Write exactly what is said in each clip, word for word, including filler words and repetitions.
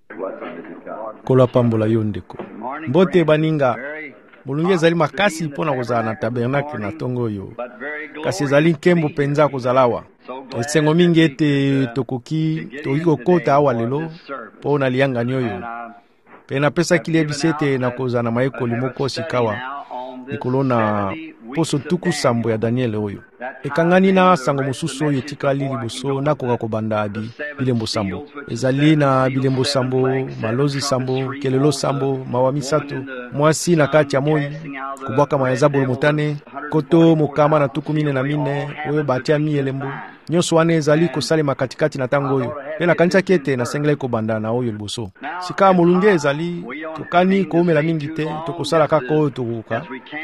Kola pambola yondeko. Mbote baninga. Mulungu ezali makasi pona kozala na tabernacle na tongo yo. Kasi ezali nkembo penza kozalawa. Esengo mingi ete tokoki toki kokota awa lelo pona liangani oyo. Pe napesa kili ebisete na kozala na mayekoli moko sikawa. Nikolo na poso tuku sambo ya Daniel oyo. Ekangani na sango mosusu oyo etikali liboso nakoka kobanda adi bilembo sambo. Ezali na bilembo sambo, malozi sambo, kelelo sambo, mawa misato, mwasi na kati ya moi, kubwaka mayaza bolo mutane, koto mokama na tuku mine na mine, oyo batia mi elembo. Nyonso wane ezali kosalema katikati na tango oyo. Pe na kanisa kete na sengela kobanda na oyo liboso. Sika mulunge ezali tokani koumela mingi te, tokosala kaka oyo tokoka.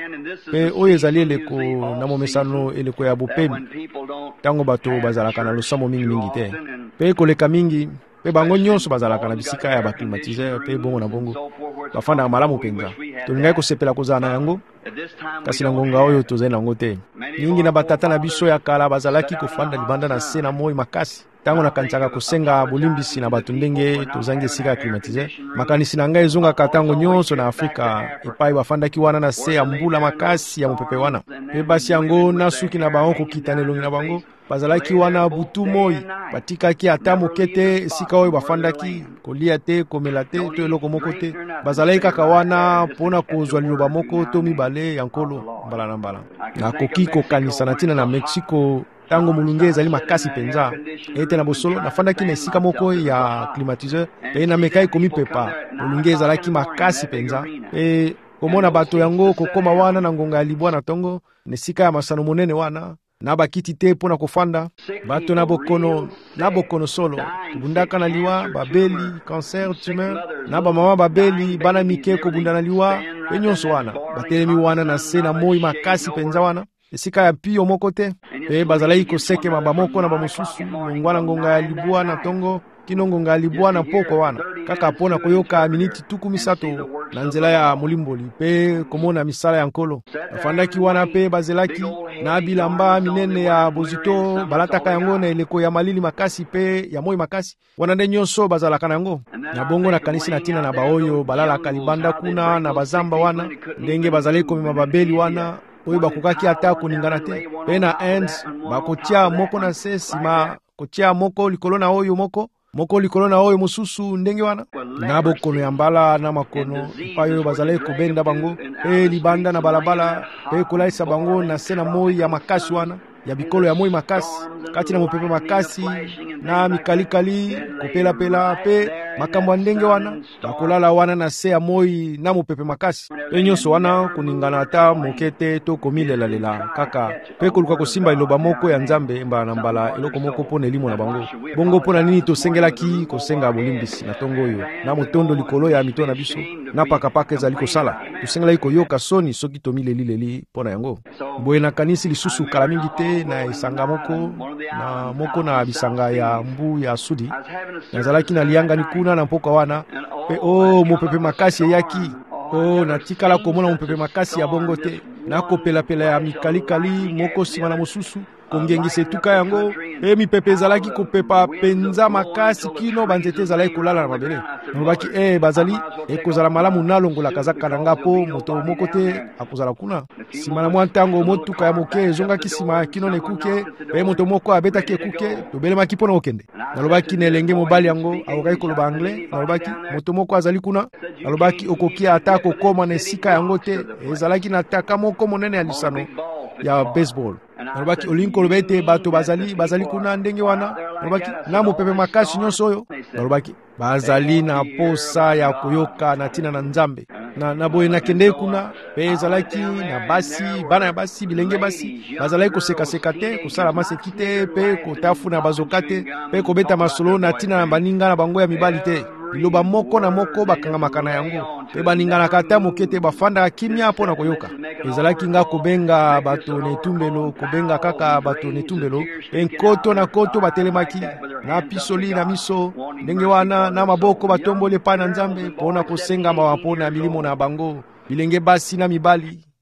Pe oyo ezali eleko na momesano eleko ya bopemi. Tango bato bazalaka na losamo mingi mingi te. Pe koleka mingi, pe bango nyonso bazalaka na bisika ya baklimatizer, pe bongo na bongo. Bafanda malamu penza. Tolingai kosepela kozala na yango. Kasi na ngonga oyo tozali nango te. Mingi na batata na biso ya kala bazalaki kofanda libanda na se na moi makasi. Tango na kansaka kosenga bolimbisi na bato ndenge tozangi esika ya klimatizer. Makanisi na ngai ezongaka tango nyonso na Afrika epai bafandaki wana na se ya mbula makasi ya mopepe wana. Pe basi yango na suki na bango kokita nelongi na bango bazalaki wana butu moi batikaki ata mokete esika oyo bafandaki kolia te komela te to eloko moko te bazalaki kaka wana pona kozwa liloba moko to mibale ya nkolo mbala na mbala. Nakoki kokanisa na tina na Mexico tango mulunge ezali makasi penza ete na bosolo nafandaki na esika moko ya climatiseur pe na mekai komi pepa mulunge ezalaki makasi penza pe komona bato yango kokoma wana na ngonga ya libwa na tongo nesika ya masano monene wana na bakiti te pona kofanda bato na bokono na bokono solo kubundaka na liwa babeli cancer tumeur na ba mama babeli bana mike kobunda na liwa pe nyonso wana batelemi wana na se na moi makasi penza wana esika ya pio moko te pe bazalaki koseke maba moko na bamosusu ngwana ngonga ya libwa na tongo kino ngonga ya libwa na poko wana kaka pona koyoka miniti tuku misato na nzela ya molimboli pe komona misala ya nkolo afandaki wana pe bazelaki na bilamba minene ya bozito balataka yango na eleko ya malili makasi pe ya moi makasi wana nde nyonso bazalaka nango na bongo na kanisi na tina na baoyo balalaka libanda kuna na bazamba wana ndenge bazalaki komema babeli wana oyo bakokaki ata koningana te pe na end bakotia moko na se sima kotia moko likolo na oyo moko moko likolo na oyo mosusu ndenge wana na bokono ya mbala na makono epai oyo bazalaki kobenda bango pe libanda na balabala pe kolaisa bango na se na moi ya makasi wana ya bikolo ya moi makasi kati na mopepe makasi na mikalikali kopelapela pe makambo ndenge wana bakolala wana na se ya moi na mopepe makasi pe nyonso wana kuningana ata mokete to komilela lela kaka pe koluka kosimba iloba moko ya Nzambe mbala na mbala eloko moko pona elimo na bango bongo pona nini tosengelaki kosenga bolimbisi na tongo oyo na motondo likolo ya mito na biso na pakapaka ezali kosala tosengelaki koyoka soni soki tomileli leli pona yango boye na kanisi lisusu kala mingi te na esanga moko na moko na bisanga ya mbu ya sudi nazalaki na lianga ni kuna na mpoka wana pe oh mopepe makasi yaki oh natikala komona mopepe makasi ya bongo te nakopelapela ya mikalikali moko sima na mosusu kongengisa etuka yango pe mipepe ezalaki kopepa penza makasi kino banzete ezalaki kolala na mabele nalobaki eh bazali ekozala malamu nalongola kazaka na ngapo moto moko te akozala kuna sima na mwa ntango motuka ya moke ezongaki sima kino na ekuke pe moto moko abetaki ekuke tobelemaki mpona okende nalobaki na elenge mobali yango akokaki koloba anglais nalobaki moto moko azali kuna nalobaki okoki ata kokoma na esika yango te ezalaki na taka moko monene ya lisano ya baseball nalobaki olingi koloba ete bato bazali bazali kuna ndenge wana nalobaki na mopepe makasi nyonso oyo nalobaki bazali na posa ya koyoka na tina na Nzambe na na boye nakende kuna pe ezalaki na basi bana ya basi bilenge basi bazalaki koseka-seka te kosala maseki te pe kotafuna bazoka te pe kobeta masolo na tina na baninga na bango ya mibali te liloba moko na moko bakangamaka na yango pe baninganaka ata moke te bafandaka kimia mpo na koyoka ezalaki nga kobenga bato na etumbelo kobenga kaka bato na etumbelo pe nkoto na koto batelemaki na pisoli na miso ndenge wana na maboko batomboli epai na Nzambe mpona kosenga mawa mpona milimo na bango bilenge basi na mibali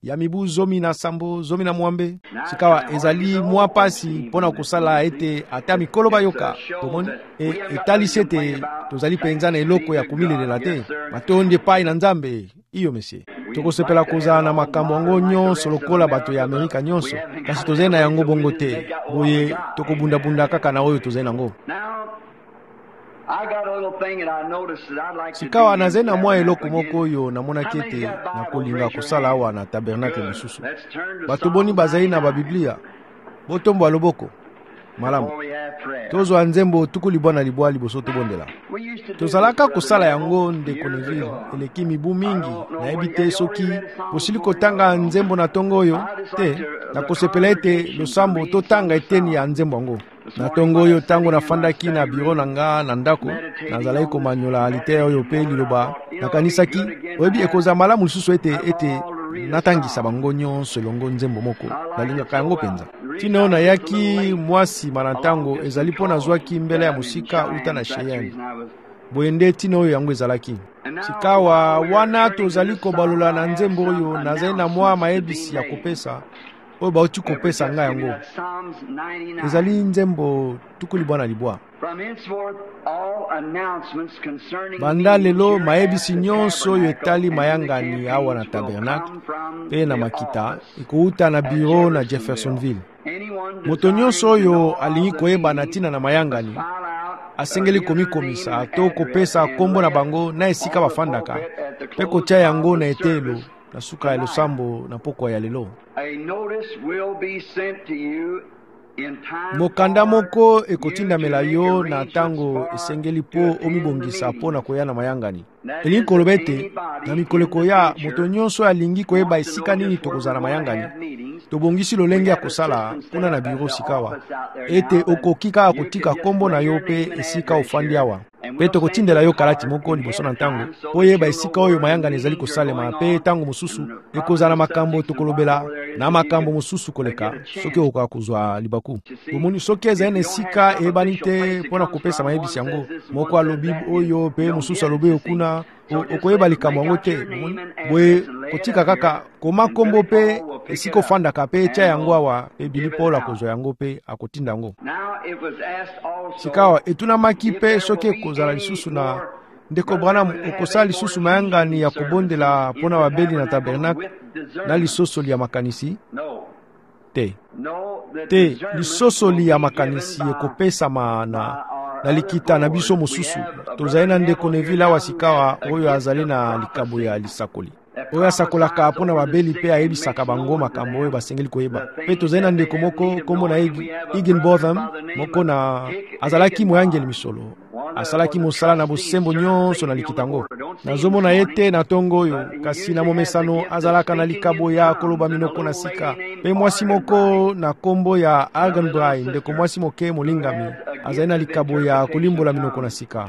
ya mibu zomi na sambo zomi na mwambe sikawa ezali mwa pasi mpona kosala ete ata mikolo bayoka tomoni e etalisi ete tozali penza na eloko ya komilelela te matondi epai na Nzambe iyo mesie tokosepela kozala na makambo yango nyonso lokola bato ya Amerika nyonso kasi tozali na yango bongo te boye tokobundabunda kaka na oyo tozali nango sikawa nazali na mwa eloko moko oyo namonaki ete nakolinga kosala awa na tabernacle lisusu bato boni bazali na babiblia botombwa loboko malamu tozwa nzembo tuku libwa na libwa liboso tobondela tozalaka kosala yango ndeko Neville eleki mibu mingi nayebi te soki bosili kotanga nzembo na tongo oyo te nakosepela ete losambo totanga eteni ya nzembo yango na tongo oyo tango nafandaki na biro na nga na ndako nazalaki komanyola alite oyo pe liloba nakanisaki oyebi ekozala malamu lisusu ete ete natangisa bango nyonso elongo nzembo moko nalingaka yango penza tino nayaki mwasi mana ntango ezali mpo nazwaki mbele ya mosika uta na Cheyenne boye nde tino oyo yango ezalaki sikawa wana tozali kobalola na nzembo oyo nazali na mwa mayebisi ya kopesa oyo bauti kopesa nga yango ezali nzembo tuku libwa na libwa banda lelo mayebisi nyonso oyo etali mayangani awa na tabernacle pe na makita ekouta na biro na Jeffersonville moto nyonso oyo alingi koyeba na ntina na mayangani asengeli komikomisa to kopesa kombo na bango na esika bafandaka pe kotya yango na etelo na suka ya losambo na pokwa ya lelo mokanda moko ekotindamela yo na tango esengeli po omibongisa po na koya na mayangani elingi koloba ete na mikolo koya moto nyonso alingi koyeba esika nini tokozala na mayangani tobongisi lolenge ya kosala mpona na biro sikawa ete okoki kaka kotika kombo na yo pe esika ofandi awa pe tokotindela yo kalati moko liboso na ntango po yeba esika oyo mayangani ezali kosalema pe tango mosusu ekozala makambo tokolobela na makambo mosusu koleka soki okoka kozwa libaku omoni soki ezali na esika eyebani te mpona kopesa mayebisi yango moko alobi oyo pe mosusu alobi okuna okoyeba likambo yango te boye kotika kaka koma kombo pe esika ofandaka pe etya yango awa pe bili Paul akozwa yango pe akotinda yango sikawa etunamaki pe soki ekozala lisusu na ndeko Branham okosala lisusu mayangani ya kobondela mpona babeli na tabernacle na lisosoli ya makanisi te te lisosoli ya makanisi ekopesama na na likita na biso mosusu tozali na ndeko Neville awa sikawa oyo azali na likabo ya lisakoli oyo asakolaka mpona babeli pe ayebisaka bango makambo oyo basengeli koyeba pe tozali na ndeko moko kombo na Higginbotham moko na azalaki moyangeli misolo asalaki mosala na bosembo nyonso na likitango nazomona ye te na tongo oyo kasi na momesano azalaka na likabo ya koloba minoko na sika pe mwasi moko na kombo ya Arganbray ndeko mwasi moke molingami azali na likabo ya kolimbola minoko na sika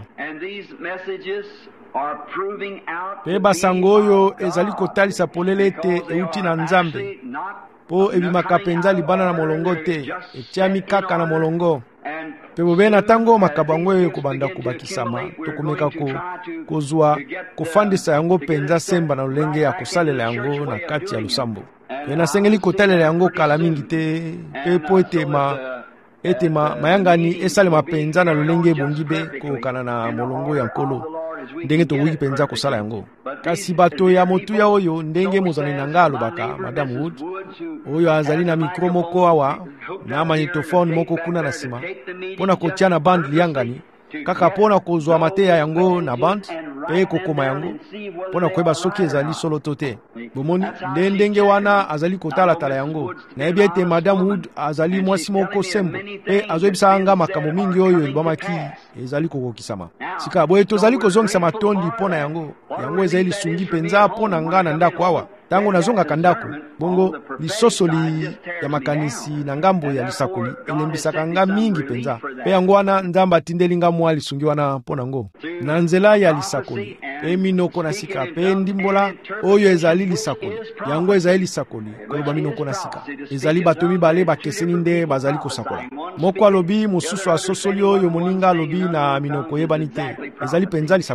pe basango oyo ezali kotalisa polele ete euti na Nzambe po ebimaka penza libana na molongo te etiami kaka na molongo pe bobe na tango makabango oyo kobanda kubakisama tokomeka ko kozwa kofandisa yango penza semba na lolenge ya kosalela yango na kati ya losambo pe nasengeli kotalela yango kala mingi te pe po ete ma ete ma mayangani esalema penza na lolenge ebongi be kokana na molongo ya nkolo ndenge tokoki penza kosala yango kasi bato ya motuya oyo ndenge mozali na nga alobaka Madame Wood oyo azali na mikro moko awa na magnetophone moko kuna na nsima mpona kotia na band liyangani kaka mpona kozwa mateya yango na band pe kokoma yango mpona koyeba soki ezali solo to te bomoni nde ndenge wana azali kotalatala yango nayebi ete Madame Wood azali mwasi moko sembo pe azoyebisaka nga makambo mingi oyo elobamaki ezali kokokisama sika boye tozali kozongisa matondi mpona yango yango ezali lisungi penza mpona nga na ndako awa tango nazongaka ndako bongo lisosoli ya makanisi na ngambo ya lisakoli elembisaka nga mingi penza pe yango wana Nzambe atindeli nga mwa lisungi wana mpona ngo na nzela ya lisakoli pe minoko na sika pe ndimbola oyo ezali lisakoli yango ezali lisakoli koloba minoko na sika ezali bato mibale bakeseni nde bazali kosakola moko alobi mosusu asosoli oyo moninga alobi na minoko yebani te ezali penza lisakoli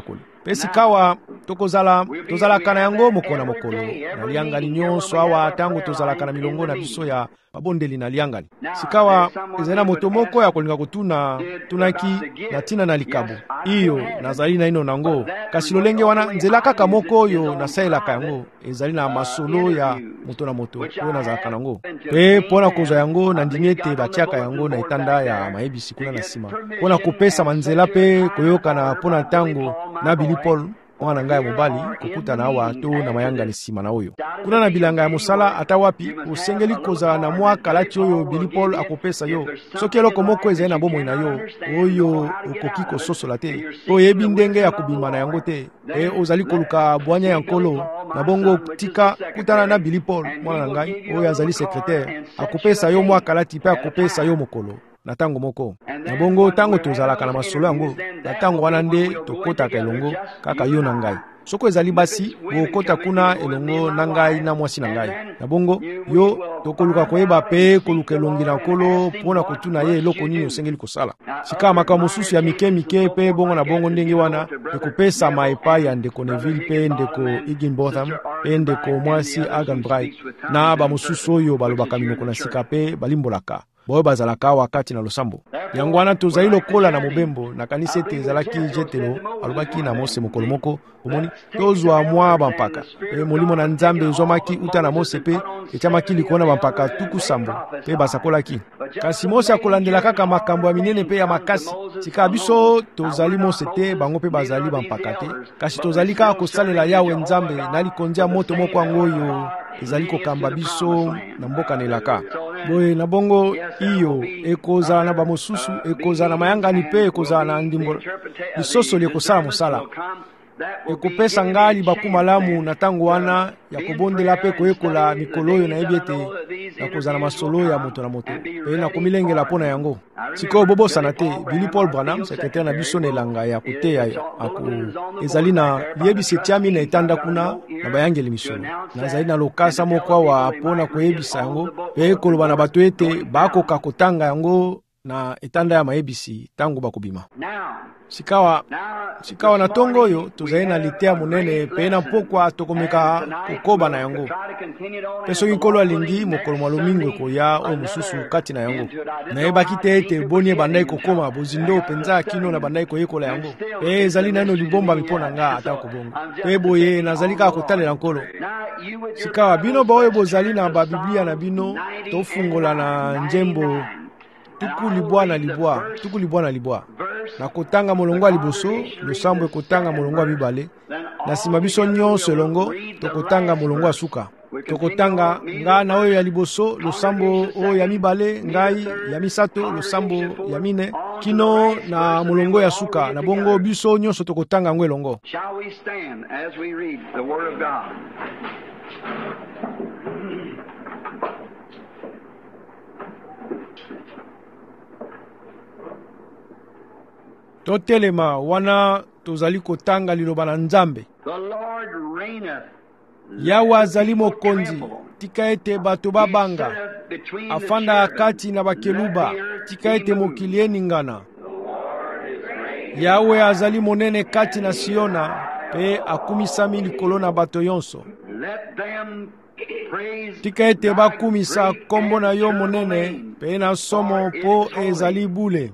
Pe sikawa tokozala tozalaka na yango mokolo na mokolo na liangani nyonso awa tango tozalaka na milongo na biso ya babondeli na liangani. Sikawa ezali na moto moko ya kolinga kotuna tunaki na tina na likabu iyo nazali na ino nango, kasi lolenge wana nzela kaka moko oyo nasalelaka yango ezali na masolo ya moto na moto oyo nazalaka nango. Pe mpona kozwa yango nandimi ete batiaka yango na etanda ya mayebisi kuna na nsima mpona kopesa manzela pe koyokana mpona ntango na Billy Paul mwana ngai mobali kokutana awa to na mayanga ni sima na oyo kuna na bilanga ya musala ata wapi osengeli kozala na mwa kalati oyo Billy Paul akopesa yo soki eloko moko ezali na bomoi na yo oyo okoki kososola te oyebi ndenge ya kobima na yango te e ozali koluka bwanya ya nkolo na bongo tika kutana na Billy Paul mwana na ngai oyo azali secrétaire akopesa yo mwa kalati pe akopesa yo mokolo na tango moko na bongo tango tozalaka na masolo yango na tango wana nde tokotaka elongo kaka yo na ngai soko ezali basi bokota kuna elongo na ngai na mwasi na ngai na bongo yo tokoluka koyeba pe koluka elongi na nkolo mpona kotuna ye eloko nini osengeli kosala sika makambo mosusu ya mike mike pe bongo na bongo ndenge wana ekopesama epai ya ndeko Neville pe ndeko Higginbotham pe ndeko mwasi Hagan Bright na bamosusu oyo balobaka minoko na sika pe balimbolaka boyo bazalaka wakati na losambo yango wana tozali lokola na mobembo na kanisa ete ezalaki jetelo alobaki na Mose mokolo moko omoni tozwa mwa bampaka e molimo na Nzambe ezwamaki uta na Mose pe etiamaki likona bampaka tuku sambo pe basakolaki kasi Mose akolandela kaka makambo ya minene pe ya makasi sika biso tozali Mose te bango pe bazali bampaka te kasi tozali kaka kosalela Yawe Nzambe na likonzi ya moto moko yango oyo ezali kokamba biso na mboka nelaka boye na bongo iyo ekozala na bamosusu ekozala na mayangani pe ekozala na ndimbo lisosoli ekosala mosala ekopesa ngali bakumalamu na tango wana ya kobondela pe koyekola mikolo oyo nayebi ete nakozala masolo ya moto na moto pe nakomilengela mpo na yango sikoyo bobosana te Billy Paul Branham sekretare na biso na elanga ya koteya ako ezali na liyebisi etiami na etanda kuna na bayangeli misolo nazali na lokasa moko awa mpona koyebisa yango pe koloba na bato ete bakoka kotanga yango na etanda ya mayebisi tango bakobima sikawa sikawa na tongo oyo tozali na litea monene pe na mpokwa tokomeka kokoba na yango pe soki nkolo alingi mokolo mwa lomingo ekoya oyo mosusu kati na yango nayebaki te ete boni ebandai kokoma bozindo mpenza kino na bandai koyekola yango pe ezali nano libombami mpo na nga ata kobongo pe boye nazali kaka kotalela nkolo sikawa bino baoyo bozali na babiblia na bino tofungola na njembo tuku libwa na libwa tuku libwa na libwa na kotanga molongo ya liboso losambo ekotanga molongo ya mibale na nsima biso nyonso elongo tokotanga molongo ya suka tokotanga nga na oyo ya liboso losambo oyo ya mibale ngai ya misato losambo ya mine kino na molongo ya suka na bongo biso nyonso tokotanga yango elongo. Shall we stand as we read the word of God? totelema wana tozali kotanga liloba na Nzambe. The Lord reigneth. Yawe azali mokonzi, tika ete bato babanga afanda kati na bakeluba, tika ete mokili eningana. Yawe azali monene kati na Siona pe akumisami likolo na bato yonso. Tika ete bakumisa kombo na yo monene pe na somo po ezali bule.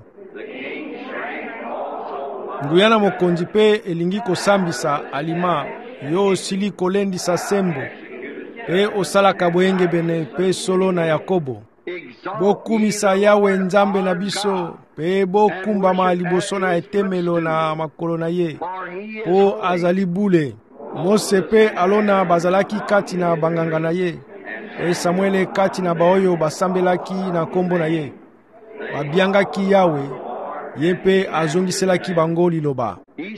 Nguyana mokonzi pe elingi kosambisa alima yo osili kolendisa sembo pe osalaka boyenge bene pe solo na Yakobo. Bokumisa Yawe Nzambe na biso pe bokumbama liboso na etemelo na makolo na ye po azali bule. Mose pe alona bazalaki kati na banganga na ye e Samuele kati na baoyo basambelaki na kombo na ye babiangaki Yawe ye pe azongiselaki bango liloba.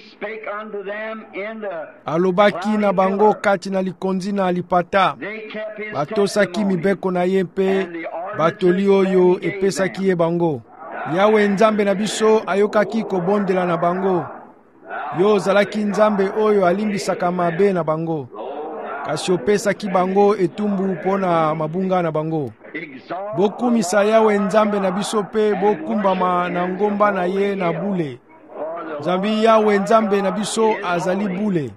Alobaki na bango kati na likonzi na lipata batosaki mibeko na ye pe batoli oyo epesaki ye bango. Yawe Nzambe na biso ayokaki kobondela na bango. Yo zalaki Nzambe oyo alimbisaka mabe na bango kasi opesaki bango etumbu pona mabunga na bango. Bokumisa Yawe Nzambe na biso pe bokumbama na ngomba na ye na bule Nzambi Yawe Nzambe na biso azali bule.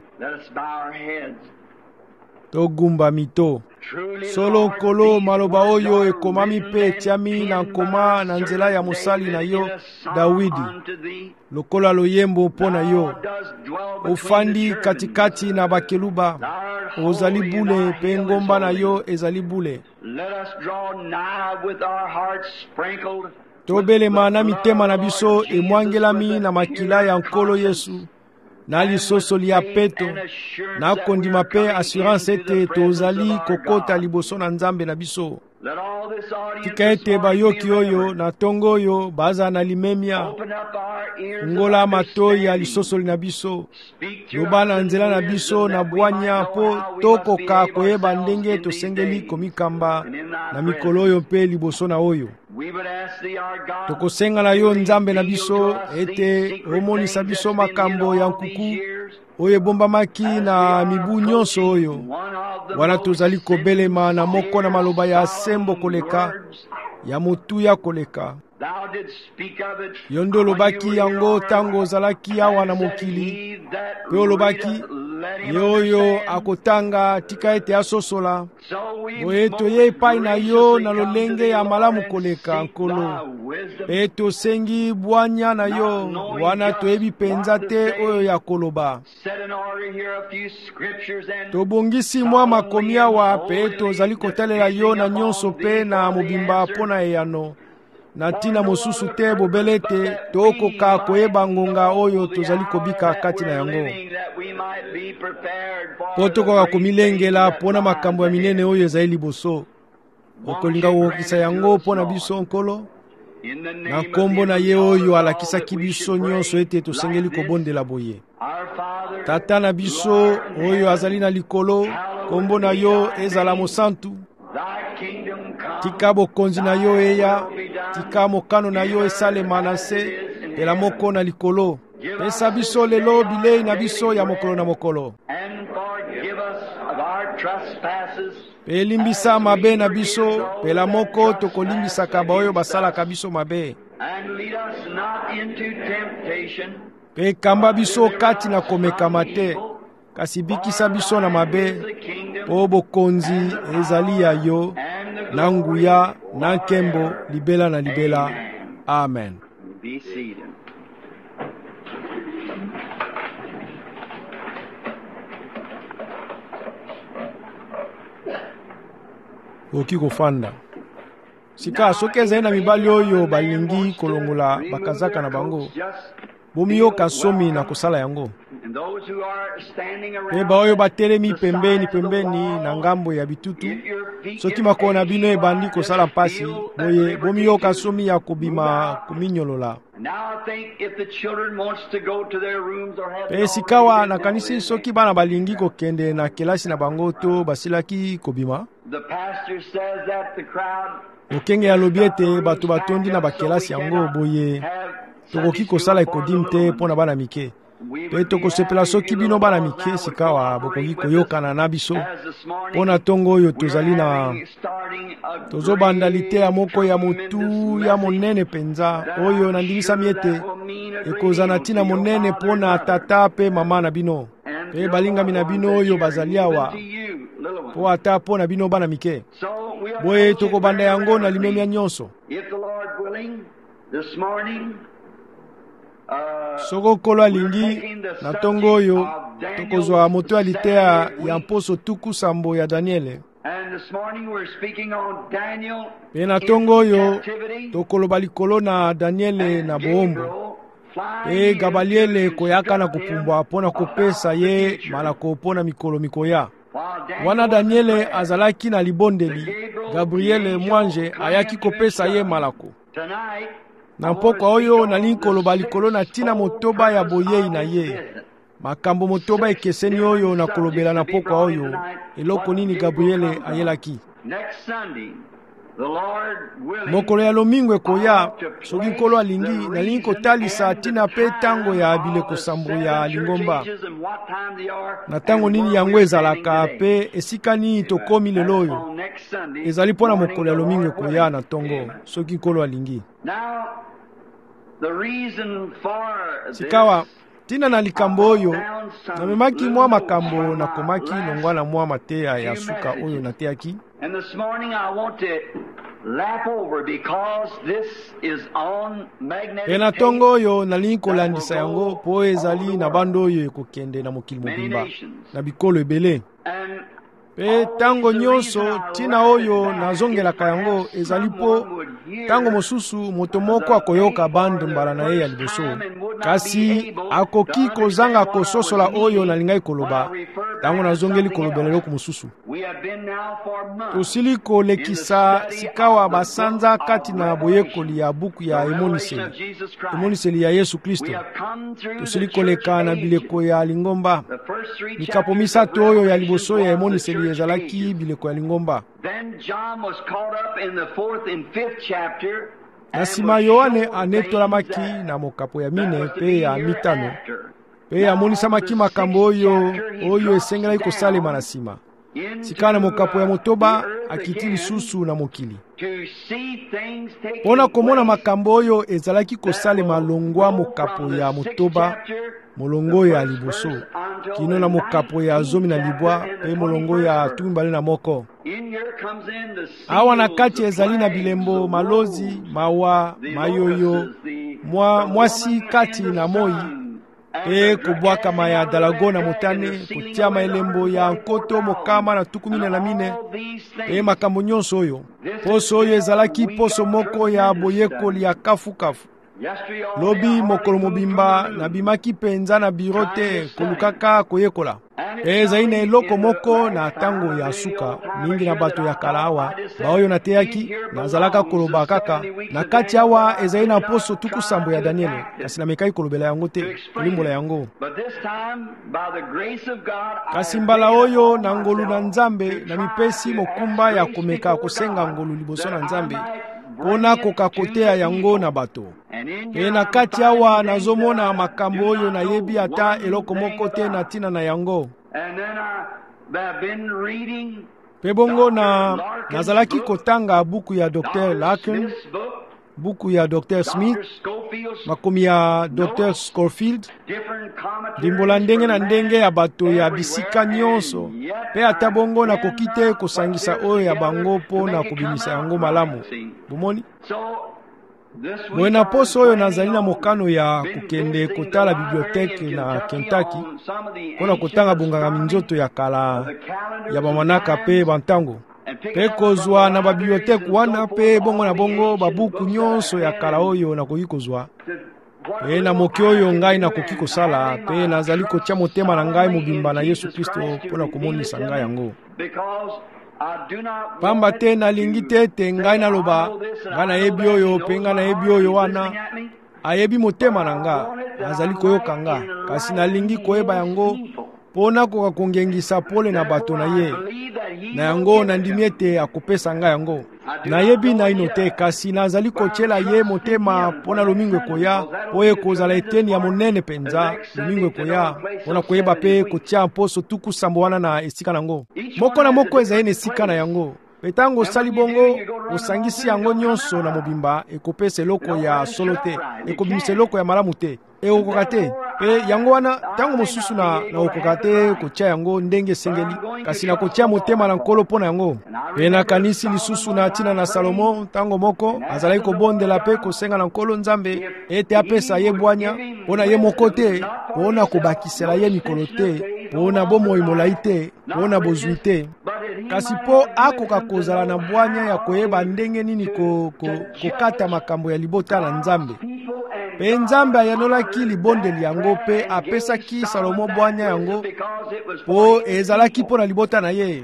Togumba mito. Solo nkolo maloba oyo ekomami pe etiami na nkoma na nzela ya mosali na yo Dawidi. Lokola loyembo mpo na yo. Ofandi katikati na bakeluba. Ozali bule pe ngomba na yo ezali bule. Tobelema na mitema na biso emwangelami na makila ya nkolo Yesu. Na lisosoli ya peto, na kondima pe assurance ete tozali kokota liboso na Nzambe na biso. Tika ete bayoki oyo na tongo oyo baza na limemia. Ngola matoi ya lisosoli na biso. Loba na nzela na biso na bwanya po tokoka koyeba ndenge tosengeli komikamba na mikolo oyo mpe liboso na oyo. Tokosenga na yo Nzambe na biso ete omonisa biso makambo ya nkuku oyo ebombamaki na mibu nyonso oyo. Wana tozali kobelema na moko na maloba ya sembo koleka, ya motuya koleka. Yondo lobaki yango tango ozalaki awa na mokili. Pe olobaki yoyo akotanga tika ete asosola. Boye toye epai na yo na lolenge ya malamu koleka nkolo. Pe tosengi bwanya na yo wana toyebi penza te oyo ya koloba. Tobongisi mwa makomi awa pe tozali kotalela yo na nyonso pe na mobimba pona eyano. Na tina mosusu te bobelete tokoka koyeba ngonga oyo tozali kobika kati na yango. Po tokoka komilengela pona makambo ya minene oyo ezali liboso. Okolinga kokisa yango pona biso nkolo. Na kombo na ye oyo alakisaki biso nyonso ete tosengeli kobondela boye. Tata na biso oyo azali na likolo, kombo na yo ezala mosantu. Tika bokonzi na yo eya, tika mokano na yo esalema na se, pela moko na likolo. Pesa biso lelo bilei na biso ya mokolo na mokolo. Pe limbisa mabe na biso, pela moko tokolimbisa kaba oyo basalaka biso mabe. Pe kamba biso kati na komekama te, kasi bikisa biso na mabe, po bokonzi ezali ya yo, na nguya, na nkembo, libela na libela. Amen. Be seated. Oki kofanda. Sika soki ezali na mibali oyo balingi kolongola bakazaka na bango, bomiyoka somi na kosala yango. Pe baoyo batelemi pembeni pembeni na ngambo ya bitutu, soki makolo na bino ebandi kosala mpasi, boye bomiyoka somi ya kobima kominyolola. Pe sikawa nakanisi soki bana balingi kokende na kelasi na bango to basilaki kobima, okenge alobi ete bato batondi na bakelasi yango boye tokoki kosala ekodim te mpo na bana mike. Pe tokosepela soki bino bana mike sikawa bokoki koyokana na biso mpo na ntongo oyo tozali na tozobanda liteya moko ya motu ya monene penza oyo nandimisami ete ekozala na ntina monene mpo na tata pe mama na bino pe balingami na bino oyo bazali awa mpo ata mpo na bino bana mike. Boye tokobanda yango na limemia nyonso. Soko kolo alingi na tongo oyo tokozwa moto ya liteya ya mposo tuku sambo ya Daniele. Pe na tongo oyo tokoloba likolo na Daniele na boombo. Pe Gabaliele koyaka na kupumbwa pona kopesa ye malako pona mikolo mikoya. Wana Daniele azalaki na libondeli, Gabriele mwanje ayaki kopesa ye malako. Na mpoko oyo nalingi koloba likolo na tina motoba ya boyei na ye. Makambo motoba ekeseni oyo na kolobela na mpoko oyo, eloko nini Gabriele ayelaki. Mokolo ya lomingo ekoya, soki nkolo alingi, nalingi kotalisa tina pe tango ya bileko sambo ya lingomba. Na tango nini yango ezalaka pe esika nini tokomi lelo oyo. Ezali pona mokolo ya lomingo ekoya na tongo, soki nkolo alingi. sikawa tina na likambo oyo namemaki mwa makambo nakomaki longwa na mwa mateya ya suka oyo nateyaki. And this morning I want to lap over because this is on magnetic ena tongo oyo nalingi kolandisa yango po ezali na bando oyo ekokende na mokili mobimba na bikolo ebele. Pe tango nyonso tina oyo nazongelaka yango ezali po tango mosusu moto moko akoyoka bando mbala na ye ya liboso kasi akoki kozanga kososola oyo nalingai koloba tango nazongeli kolobela eloko mosusu. Tosili kolekisa sikawa basanza kati na boyekoli ya buku ya emoniseli emoniseli ya Yesu Kristo. Tosili koleka na bileko ya lingomba mikapo misato oyo ya liboso ya emoniseli ezalaki bileko ya lingomba. Na sima Yohane anetolamaki na mokapo ya mine pe ya mitano pe amonisamaki makambo oyo oyo esengelaki kosalema na sima sika na mokapo ya motoba akiti lisusu na mokili pona komona makambo oyo ezalaki kosalema longwa mokapo ya motoba molongo ya liboso kino na mokapo ya zomi na libwa pe molongo ya tumbale na moko. Awa na kati ezali na bilembo malozi mawa mayoyo mwa mwasi kati na moi pe kubwaka maya dalago na motane kutia maelembo ya nkoto mokama na tukumina na mine pe makambo nyonso oyo poso oyo ezalaki poso moko ya boyekoli ya kafu-kafu. Lobi mokolo mobimba na bimaki penza na birote kolukaka koyekola ezali na eloko moko na tango ya suka mingi na bato ya kala awa baoyo nateyaki nazalaka koloba kaka na kati awa ezali na poso tuku sambo ya Daniele kasi namekai kolobela yango te kolimbola yango. Kasi mbala oyo na ngolu na Nzambe na mipesi mokumba ya komeka kosenga ngolu liboso na Nzambe pona kokakotea yango na bato. E na kati awa nazomona makambo oyo na yebi ata eloko moko te na tina na yango. Pe bongo na nazalaki kotanga buku ya Docteur Larkin, buku ya Docteur Smith, makomi ya Docteur Scofield, limbola ndenge na ndenge ya bato ya bisika nyonso pe ata bongo na kokite kosangisa oyo ya bango po na kubimisa yango malamu. Bomoni? Mwena poso oyo nazali na mokano ya kukende kotala biblioteke na Kentucky pona kotanga bonganga minzoto ya kala ya bamanaka pe bantango pe kozwa na babiblioteke wana pe bongo na bongo babuku nyonso ya kala oyo nakoki kozwa pe na moki oyo ngai nakoki kosala pe nazali kotia motema na ngai mobimba na Yesu Kristo pona komonisa ngai yango. Pamba te nalingi te ete ngai naloba ngai nayebi oyo pe ngai nayebi oyo wana ayebi motema na nga nazali koyoka nga kasi nalingi koyeba yango pona koka kongengisa pole na bato na ye na yango nandimi ete akopesa nga yango. Nayebi na ino te kasi nazali kotiela ye motema pona lomingo ekoya po ekozala eteni ya monene penza lomingo ekoya pona koyeba pe kotia mposo tuku sambo wana na esika nango moko na moko ezali na esika na yango. Petango sali bongo osangisi yango nyonso na mobimba ekopesa eloko ya solo te ekobimisa eloko ya malamu te ekokoka te pe yango wana tango mosusu na na okoka te kotia yango ndenge sengeli kasi na kotia motema na nkolo pona yango. Pe na kanisi lisusu na tina na Salomo tango moko azalaki kobondela pe kosenga na nkolo Nzambe ete apesa ye bwanya pona ye moko te pona kobakisela ye mikolo te pona bomoi molai te pona bozwi te kasi po akoka kozala na bwanya ya koyeba ndenge nini ko, ko, kokata makambo ya libota na Nzambe. Pe Nzambe ayanolaki libondeli yango pe apesaki Salomo bwanya yango po ezalaki po na libota na ye.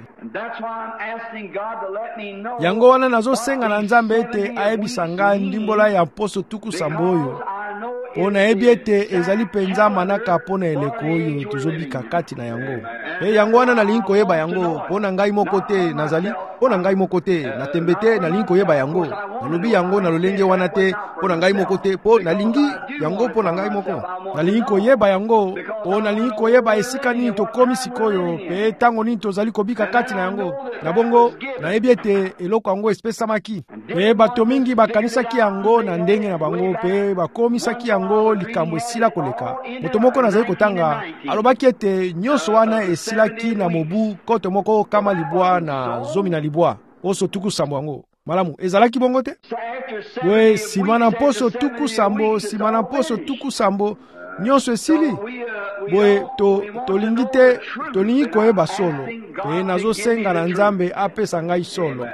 Yango wana nazosenga na Nzambe ete ayebisa ngai ndimbola ya poso tuku sambo oyo po nayebi ete ezali penza manaka po na eleko oyo tozobika kati na yango. Pe yango wana nalingi koyeba yango po na ngai moko te nazali mpo na ngai moko te, natembe te nalingi koyeba yango, nalobi yango na lolenge wana te mpo na ngai moko te, mpo nalingi yango mpo na ngai moko. Nalingi koyeba yango mpo nalingi koyeba esika nini tokomi sikoyo mpe ntango nini tozali kobika kati na yango. Na bongo nayebi ete eloko yango epesamaki, mpe bato mingi bakanisaki yango na ndenge na bango mpe bakomisaki yango likambo esila koleka. Moto moko nazali kotanga alobaki ete nyonso wana esilaki na mobu koto moko kama libwa na zomi na libwa oso tuku sambo yango. Malamu ezalaki bongo te? We sima na poso tuku sambo, sima na poso tuku sambo nyonso esili. Boye to tolingi te, tolingi koyeba solo pe nazosenga na Nzambe apesa ngai solo.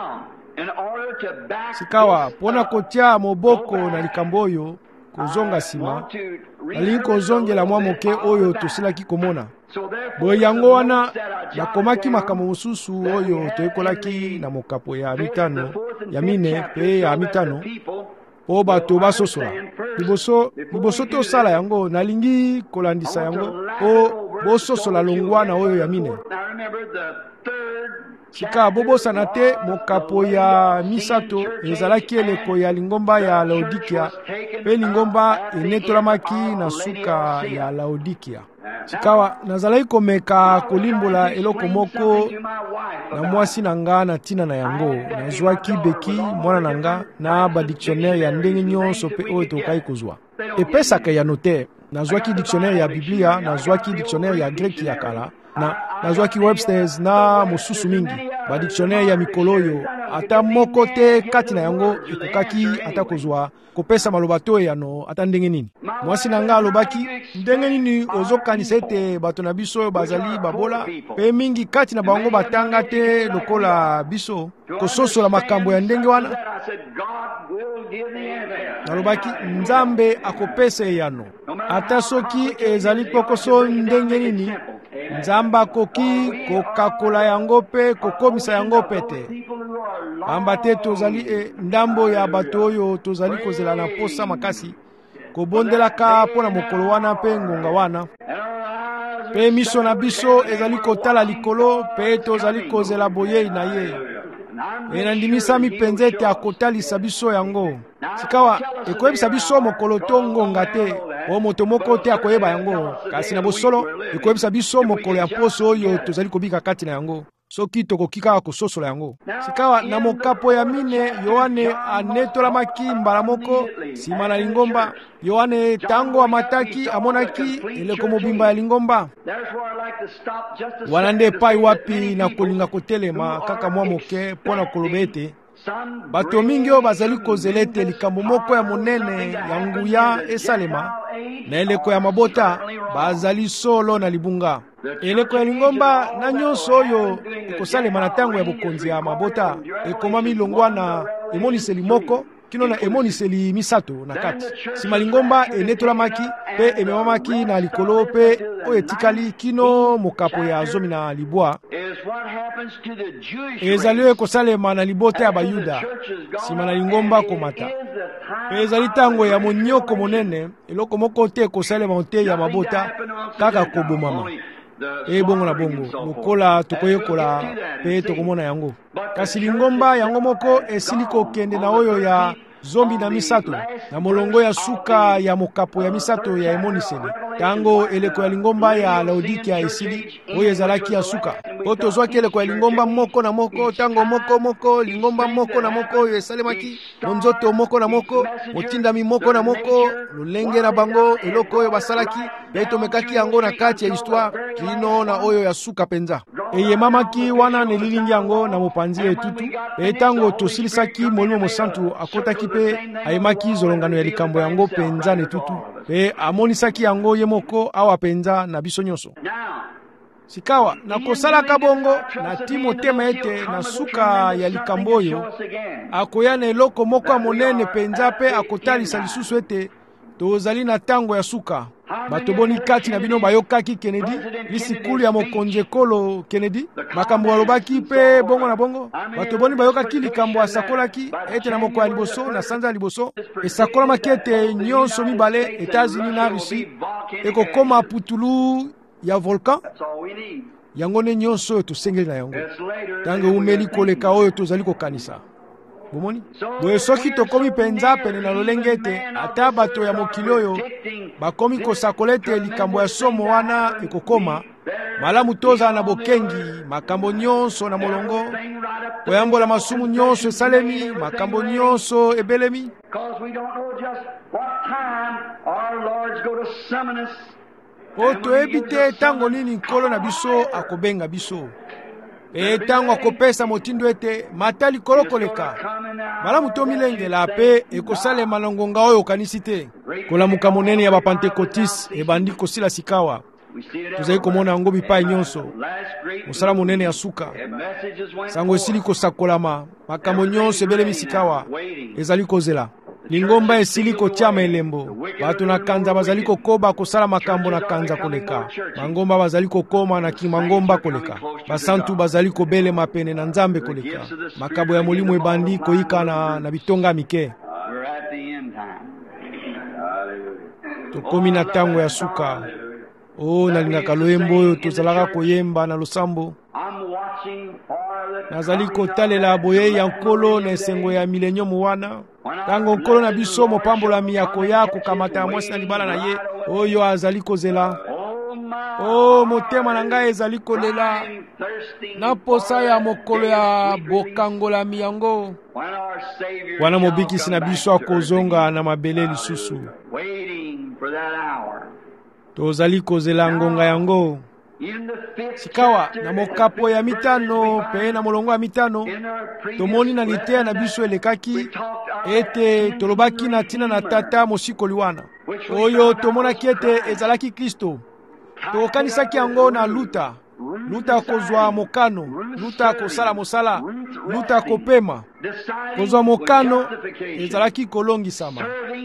Sikawa pona kotia moboko na likambo oyo kozonga sima, nalingi kozongela mwa moke oyo tosilaki komona. Boye yango wana nakomaki makambo mosusu oyo toyekolaki na mokapo ya mitano ya mine pe ya mitano po bato basosola. Liboso liboso tosala yango nalingi kolandisa yango po bososola longwa na oyo ya mine. Sika bobosana te mokapo ya misato ezalaki eleko ya lingomba ya Laodikia pe lingomba enetolamaki na suka ya Laodikia. Sikawa nazalaki komeka kolimbola eloko moko na mwasi na nga na tina na yango. Nazwaki beki mwana na nga na ba dictionnaire ya ndenge nyonso pe oyo tokai kozwa. Epesaka ya note, nazwaki dictionnaire ya Biblia, nazwaki dictionnaire ya Greki ya kala, na nazwaki Webster's na mosusu mingi. Ba dictionnaire ya mikoloyo ata moko te kati na yango ekokaki ata kozwa kopesa maloba to yano ata ndenge nini. Mwasi na nga alobaki ndenge nini ozokanisa ete bato na biso bazali babola pe mingi kati na bango batanga te lokola biso kososola makambo ya ndenge wana. Nalobaki Nzambe akopesa yano ata soki ezali kokoso ndenge nini, Nzambe akoki kokakola yango pe kokomisa yango pete. Amba te tozali e ndambo ya bato oyo tozali kozela na posa makasi kobondelaka pona mokolo wana pe ngonga wana. Pe miso na biso ezali kotala likolo pe tozali kozela boyei na ye. Enandimisa mipenze ete akotalisa biso yango. Sikawa ekoyebisa biso mokolo to ngonga te o moto moko te akoyeba yango, kasi na bosolo ekoyebisa biso mokolo ya poso oyo tozali kobika kati na yango soki tokokika kososola yango. Sikawa na mokapo ya mine Yohane anetolamaki mbala moko sima na lingomba. Yohane tango amataki amonaki eleko mobimba ya lingomba. Wana nde pai wapi na kolinga kotelema kaka mwa moke pona koloba ete bato mingi oyo bazali kozela ete likambo moko ya monene ya nguya esalema na eleko ya mabota bazali solo na libunga. Eleko ya lingomba na nyonso oyo ekosalema na tango ya bokonzi ya mabota ekomami longwa na emoniseli moko kino na emoniseli misato na kati. Sima lingomba enetolamaki pe ememamaki na likolo pe oyo etikali kino mokapo ya zomi na libwa ezali oyo ekosalema na libota ya Bayuda sima na lingomba komata. Pe ezali tango ya monyoko monene eloko moko te ekosalema te ya mabota kaka kobomama. E bongo na bongo mokola tokoyekola pe tokomona yango. Kasi lingomba yango moko esili kokende na oyo ya zombi na misato na molongo ya suka ya mokapo ya misato ya emoniseli. Tango eleko ya lingomba ya Laodikia esili oyo ezalaki ya suka. Po tozwaki eleko ya lingomba moko na moko tango moko moko lingomba moko na moko oyo esalemaki nzoto moko na moko motindami moko na moko lolenge na bango eloko oyo basalaki pe tomekaki yango na kati ya histoire kino na oyo ya suka penza. Eyemamaki wana nelilingi yango na mopanzi etutu pe tango tosilisaki Molimo Mosantu akotaki pe ayemaki zolongano ya likambo yango penza netutu pe amonisaki yango ye moko awa penza na biso nyonso. Sikawa na kosalaka bongo na timotema ete na suka ya likambo oyo akoya na eloko moko ya monene penza pe akotalisa lisusu ete tozali na tango ya suka. Bato boni kati na bino bayokaki Kennedy lisikulu ya mokonzi ekolo Kennedy makambo alobaki pe bongo na bongo. Bato boni bayokaki likambo asakolaki ete na moko ya liboso na sanza ya liboso esakolamaki ete nyonso mibale Etats-Unis na Russie ekokoma putulu ya volcan. yango ne nyonso oyo tosengeli na yango ntango eumeli koleka oyo tozali kokanisa. Bomoni boye soki tokomi mpenza pene na lolenge ete ata bato ya mokili oyo bakomi kosakola ete likambo ya somo wana ekokoma, malamu tozala na bokengi makambo nyonso na molongo, koyambola masumu nyonso esalemi, makambo nyonso ebelemi. Po toyebi te tango nini nkolo na biso akobenga biso, e tango akopesa motindo ete mata likolo koleka, malamu tomilengela pe ekosalema na ngonga oyo okanisi te. Kolamuka monene ya bapentekotis ebandi kosila sikawa, tozali komona yango bipai nyonso. Mosala monene ya suka, sango esili kosakolama, makambo nyonso ebelemi sikawa, ezali kozela. Lingomba esili kotiama elembo, bato na kanza bazali kokoba kosala makambo na kanza koleka, mangomba bazali kokoma na kimangomba koleka, basantu bazali kobelema pene na Nzambe koleka, makabo ya molimo ebandi koyika na, na bitonga mike. Tokomi na tango ya suka. O nalingaka loyembo oyo tozalaka koyemba na losambo. Nazali kotalela boye ya nkolo na esengo ya milenio wana. Tango nkolo na biso mopambolami ya koya kokamata ya mwasi na libala na ye oyo azali kozela. O motema na ngai ezali kolela na posa ya mokolo ya bokangolami yango, wana mobikisi na biso akozonga na mabele lisusu. Tozali kozela ngonga yango. Sikawa na mokapo ya mitano pe na molongo ya mitano tomoni na litea na biso elekaki ete tolobaki na tina na tata mosikoli wana oyo tomonaki ete ezalaki Kristo. Tokanisaki yango na luta, luta kozwa mokano, luta kosala mosala, luta kopema. Kozwa mokano ezalaki kolongisama,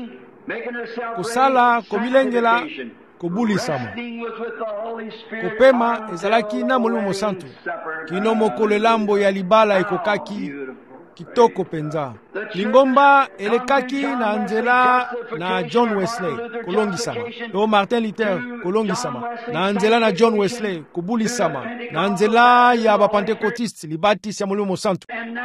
kosala komilengela kobulisama, kopema ezalaki na Molimo Santu. Kino mokolo elambo ya libala ekokaki kitoko penza. Lingomba elekaki na nzela na John Wesley kolongisama, to Martin Luther kolongisama, na nzela na John Wesley kobulisama, na nzela ya bapentekotiste libatisi ya Molimo Santu.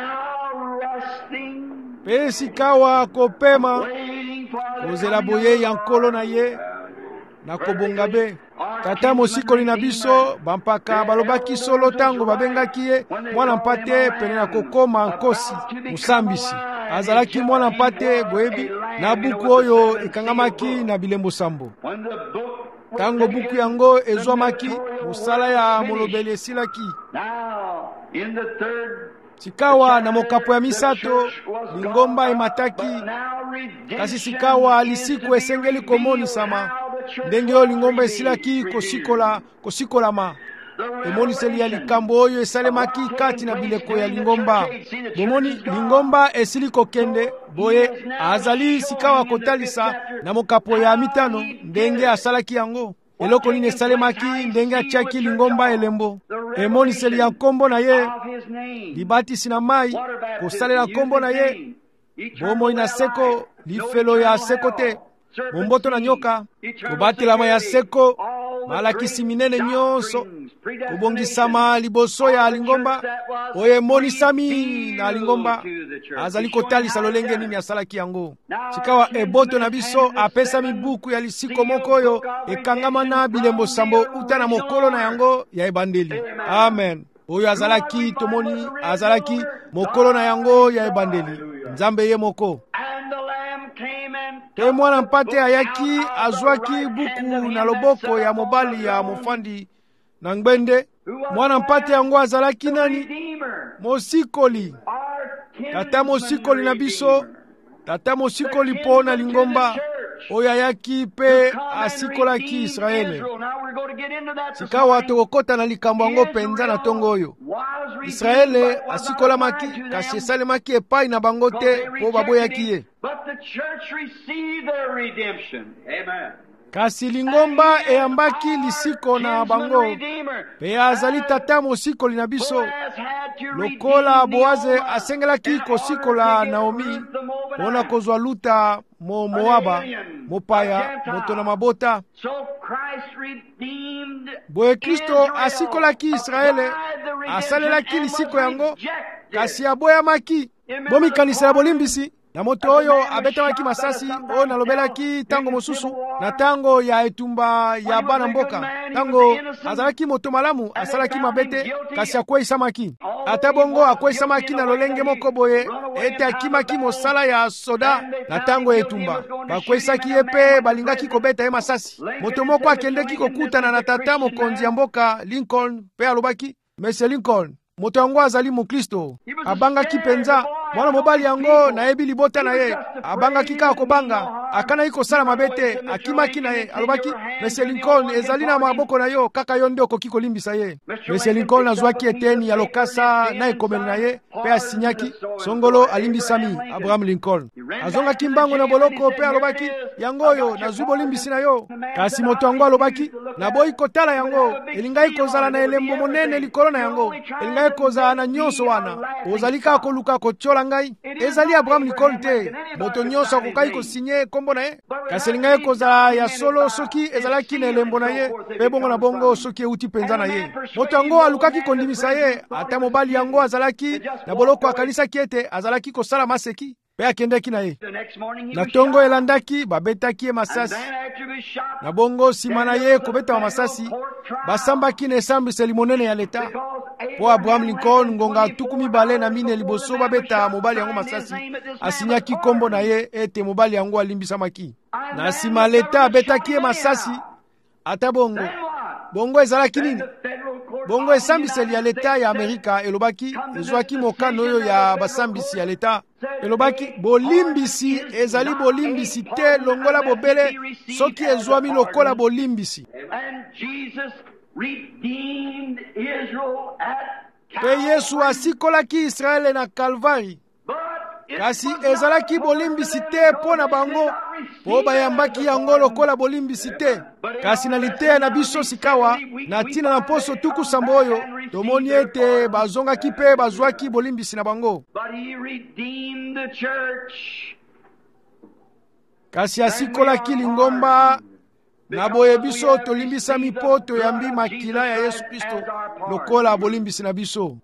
Pesi kawa kopema kozela boye ya nkolo na ye na kobonga be. Tata mosikoli na biso bampaka balobaki solo tango babengaki ye mwana mpate pene na kokoma nkosi musambisi. Azalaki mwana mpate boyebi na buku oyo ekangamaki na bilembo sambo. Tango buku yango ezwamaki, musala ya molobeli esilaki. Sikawa na mokapo ya misato lingomba emataki, kasi sikawa lisiku esengeli komonisama ndenge oyo lingomba esilaki kosikola kosikolama. Emoniseli ya likambo oyo esalemaki kati na bileko ya lingomba. Bomoni lingomba esili kokende boye azali sikawa kotalisa na mokapo ya mitano ndenge asalaki yango. Eloko nini esalemaki ndenge atiaki lingomba elembo. Emoniseli ya nkombo na ye, libatisi na mai kosalela nkombo na ye, bomoi na seko lifelo ya seko te, momboto na nyoka kobatelama ya seko, malakisi minene nyonso kobongisama liboso ya lingomba oyo emonisami na lingomba. Azali kotalisa lolenge nini asalaki yango. Sikawa eboto na biso apesami buku ya lisiko moko oyo ekangama na bilembo sambo uta na mokolo na yango ya ebandeli. Amen. Oyo azalaki tomoni azalaki mokolo na yango ya ebandeli, Nzambe ye moko. Te mwana mpate ayaki azwaki buku na loboko ya mobali ya mofandi na ngbende. Mwana mpate yango azalaki nani? Mosikoli. Tata mosikoli na biso, tata mosikoli po na lingomba oyo ayaki pe asikolaki Israele. Sikawa tokokota na likambo yango penza na tongo oyo. Israele asikolamaki kasi esalemaki epai na bango te po baboyaki ye. kasi lingomba eyambaki lisiko na bango pe azali tata mosikoli na biso lokola Boaze asengelaki kosikola Naomi mpona kozwa luta mo Moaba mopaya moto na mabota. Boye Kristo asikolaki Israele asalelaki lisiko yango kasi aboyamaki. Bomikanisela bolimbisi na moto oyo abetamaki masasi oyo nalobelaki tango mosusu na tango ya etumba ya bana mboka. Tango azalaki moto malamu asalaki mabete kasi akweyisamaki. Ata bongo akweyisamaki na lolenge moko boye ete akimaki mosala ya soda na tango ya etumba. Bakweyisaki ye pe balingaki kobeta ye masasi. Moto moko akendeki kokutana na tata mokonzi ya mboka Lincoln pe alobaki, Monsieur Lincoln, moto yango azali mokristo. Abangaki penza mwana mobali yango nayebi libota na ye, abangaki kaka kobanga, akanaki kosala mabete, akimaki na ye. Alobaki, Monsieur Lincoln, ezali na maboko na yo, kaka yo nde okoki kolimbisa ye. Monsieur Lincoln azwaki eteni ya lokasa na ekomeli na ye pe asinyaki, songolo alimbisami Abraham Lincoln. Azongaki mbango na boloko pe alobaki, yango oyo nazwi bolimbisi na yo. Kasi moto yango alobaki, naboyi kotala yango, elingai kozala na elembo monene likolo na yango, elingai kozala na nyonso wana, ozali kaka koluka kotiola ngai. Ezali Abraham Lincoln te, moto nyonso akokai kosinye kombo na ye. Kasi elingai kozala ya solo soki ezalaki na elembo na ye pe bongo na bongo soki euti penza na ye. Moto yango alukaki kondimisa ye, ata mobali yango azalaki na boloko akanisaki ete azalaki kosala maseki pe akendeki na ye. Na tongo elandaki babetaki ye masasi, na bongo nsima na ye kobeta masasi basambaki na esambiseli monene ya leta. Po Abraham Lincoln ngonga tuku mibale na mine liboso babeta mobali yango masasi, asinyaki kombo na ye ete mobali yango alimbisamaki. Na nsima leta abetaki ye masasi. Ata bongo bongo ezalaki nini? Bongo esambiseli ya leta ya Amerika elobaki ezwaki mokano oyo ya basambisi ya leta. Elobaki bolimbisi ezali bolimbisi te longola bobele soki ezwami lokola bolimbisi. Pe Yesu asikolaki Israele na Kalvari, kasi ezalaki bolimbisi te mpo na bango po bayambaki yango lokola bolimbisi te. Kasi na liteya na biso sikawa na tina na poso tuku sambo oyo tomoni ete bazongaki pe bazwaki bolimbisi na bango. Kasi asikolaki lingomba na boye biso tolimbisami po toyambi makila ya Yesu Kristo lokola bolimbisi na biso.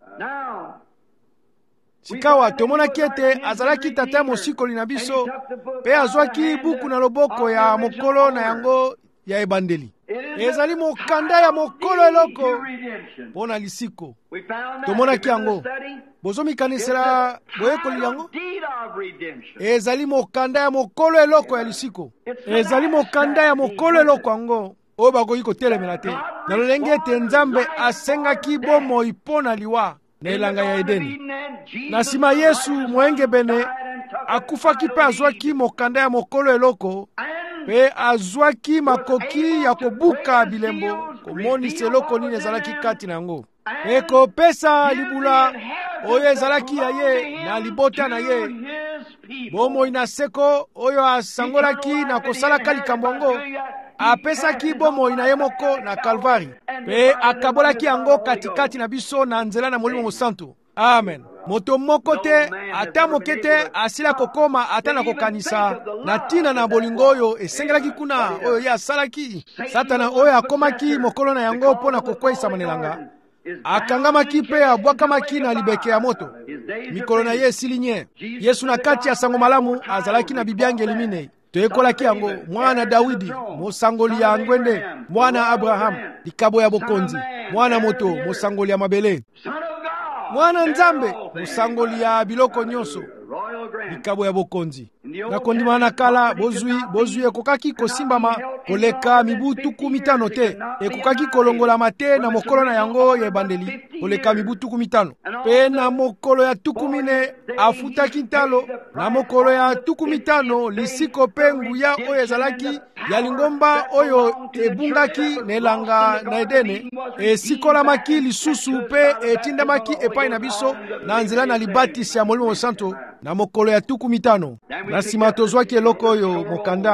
Sikawa tomonaki ete azalaki tata mosikoli na biso pe azwaki buku na loboko ya mokolo na yango ya ebandeli. Ezali mokanda ya mokolo eloko mpona lisiko. Tomonaki yango. Bozomikanisela boyekoli yango? Ezali mokanda ya mokolo eloko ya lisiko. Ezali mokanda ya mokolo eloko yango oyo bakoki kotelemela te. Na lolenge ete Nzambe asengaki bomoi mpo na liwa na elanga ya Edeni. Na nsima Yesu moenge bene akufaki pe azwaki mokanda ya mokolo eloko pe azwaki makoki ya kobuka bilembo komonisa eloko nini ezalaki kati na yango. Ekopesa libula oyo ezalaki ya ye na libota na ye. Bomoi na seko oyo asangolaki na kosalaka likambo yango apesaki bomoi na ye moko na Kalvari pe akabolaki yango katikati na biso na nzela na Molimo Mosantu. Amen. Moto moko te ata moke te asila kokoma ata na kokanisa na tina na bolingo oyo esengelaki kuna oyo ye asalaki. Satana oyo akomaki mokolo na yango mpo na kokweyisa manelanga akangamaki pe abwakamaki na libeke ya moto. Mikolo na ye esili nye. Yesu na kati ya sango malamu azalaki na bibiangeli minei. Toyekolaki yango mwana Dawidi mosangoli ya ngwende, mwana Abraham likabo ya bokonzi, mwana moto mosangoli ya mabele, mwana Nzambe mosangoli ya biloko nyonso likabo ya bokonzi. Na kondima na kala bozwi bozwi ekokaki kosimbama koleka mibu tuku mitano te, ekokaki kolongola mate na mokolo na yango ya ebandeli koleka mibu tuku mitano. Pe na mokolo ya tuku mine afutaki ntalo, na mokolo ya tuku mitano lisiko pe nguya oyo ezalaki ya lingomba oyo ebungaki na elanga na Edene esikolamaki lisusu pe etindamaki epai na biso na nzela na libatisi ya Molimo Mosantu na mokolo ya tuku mitano. Na sima tozwaki eloko oyo mokanda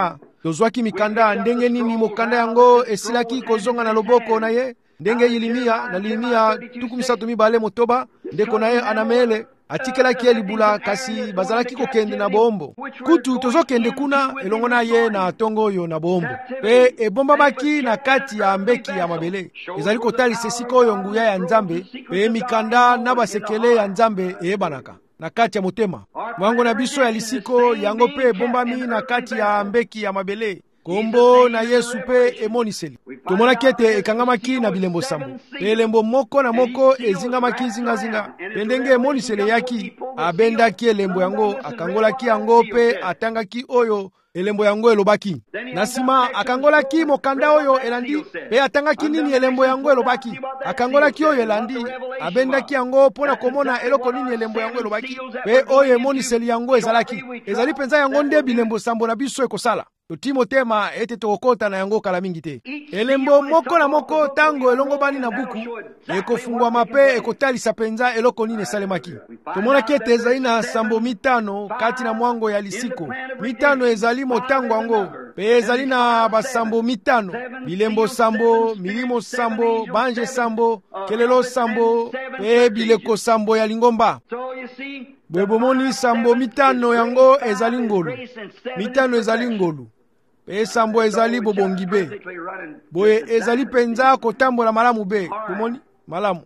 tozwaki mikanda ndenge nini mokanda yango esilaki kozonga na loboko na ye, ndenge Ilimia na Ilimia tuku misatu mibale motoba ndeko na ye Anamele atikelaki ye libula kasi bazalaki kokende na bombo. Kutu tozokende kuna elongo na ye na tongo oyo na bombo. Pe ebombamaki na kati ya mbeki ya mabele. Ezali kotalisa esika oyo nguya ya Nzambe, pe mikanda na basekele ya Nzambe eyebanaka na kati ya motema. Mwango na biso ya lisiko yango pe ebombami na kati ya mbeki ya mabele. Kombo na Yesu pe emoniseli. Tomonaki ete ekangamaki na bilembo sambo. Pe elembo moko na moko ezingamaki zinga-zinga. Pendenge emoniseli yaki, abendaki elembo yango, akangolaki yango pe atangaki oyo elembo yango elobaki. Nasima akangolaki mokanda oyo elandi, pe atangaki nini elembo yango elobaki. Akangolaki oyo elandi, abendaki yango pona komona eloko nini elembo yango elobaki. Pe oyo emoniseli yango ezalaki. Ezali penza yango nde bilembo sambo na biso ekosala. Timotema ete tokota na yango kala mingi te. Elembo moko na moko tango elongo bani na buku ekofungwa mape ekotalisa penza eloko nini esalemaki. Tomona kete ezali na sambo mitano kati na mwango ya lisiko. Mitano ezali motango yango. Pe ezali na basambo mitano, bilembo sambo, milimo sambo, banje sambo, kelelo sambo, pe bileko sambo ya lingomba. Bwebomoni sambo mitano yango ezali ngolu. Mitano ezali ngolu. Pe sambo ezali bobongi be. Boye ezali penza kotambola malamu be. Bomoni malamu.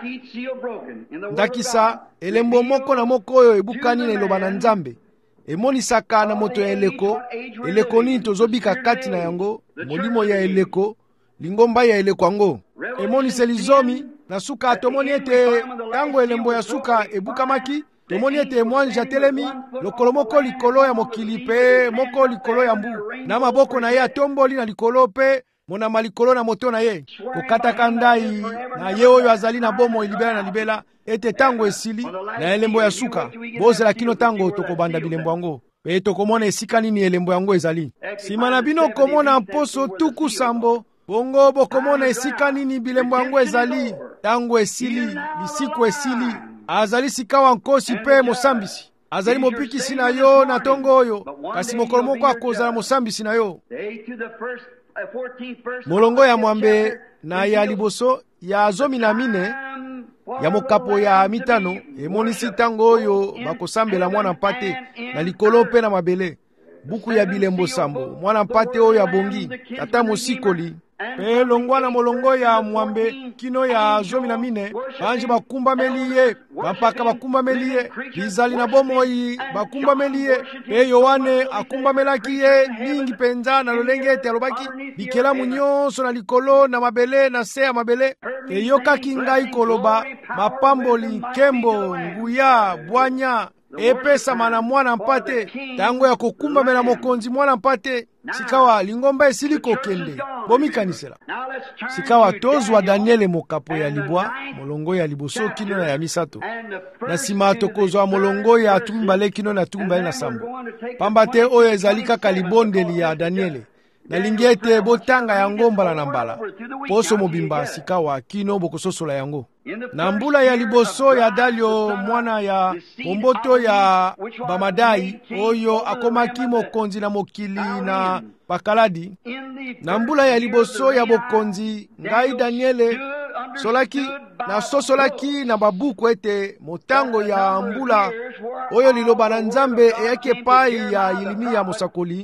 Ndakisa elembo moko na moko oyo ebukani na eloba na Nzambe. Emonisaka na moto ya eleko, eleko nini tozobika kati na yango, molimo ya eleko, lingomba ya eleko yango. Emoniseli zomi na suka tomoni ete tango elembo ya suka ebukamaki, tomoni ete mwanja telemi, lokolo moko likolo ya mokili pe moko likolo ya mbu, na maboko na ye atomboli na likolo pe mona malikolo na moto na ye. Kokataka ndai na ye oyo azali na bomo ilibela na libela, ete tango esili na elembo ya suka, bozela kino tango tokobanda bilembo yango. Pe tokomona esika nini elembo yango ezali. Sima na bino komona poso tuku sambo, bongo bokomona esika nini bilembo yango ezali. Tango esili, lisiku esili, azali sikawa nkosi pe mosambisi. Azali mopikisi na yo na tongo oyo, kasi mokolo moko akozala mosambisi na yo. Molongo ya mwambe na ya liboso ya zomi na mine ya mokapo ya mitano emonisi tango oyo bakosambela mwana mpate na likolo pe na mabele. Buku ya bilembo sambo mwana mpate oyo abongi tata mosikoli. Pe longwana molongo ya mwambe kino ya zomi na mine banje bakumba meliye, bampaka bakumba meliye, bizali na bomoi bakumba meliye. Pe Yohane akumba melaki ye ningi penza na lolenge ete alobaki bikela munyonso na likolo na mabele na se ya mabele. E yokaki ngai koloba mapamboli kembo nguya bwanya epesa mana mwana mpate tango ya kokumba mela mokonzi mwana mpate. Sikawa lingomba esili kokende bomikanisela. Sikawa tozwa Daniele mokapo ya libwa molongo ya liboso kino na ya misato. Na sima tokozwa molongo ya tumbale kino na tumbale na sambo. Pambate oyo ezali kaka libondeli ya Daniele. Na lingete botanga ya ngombala na mbala. Poso mobimba sikawa kino bokososola yango. Na mbula ya liboso ya Dalio mwana ya momboto ya Bamadai oyo akomaki mokonzi na mokili na bakaladi. Na mbula ya liboso ya bokonzi ngai Daniele solaki na sosolaki na babuku ete motango ya mbula oyo liloba na Nzambe eyake pai ya Ilimia mosakoli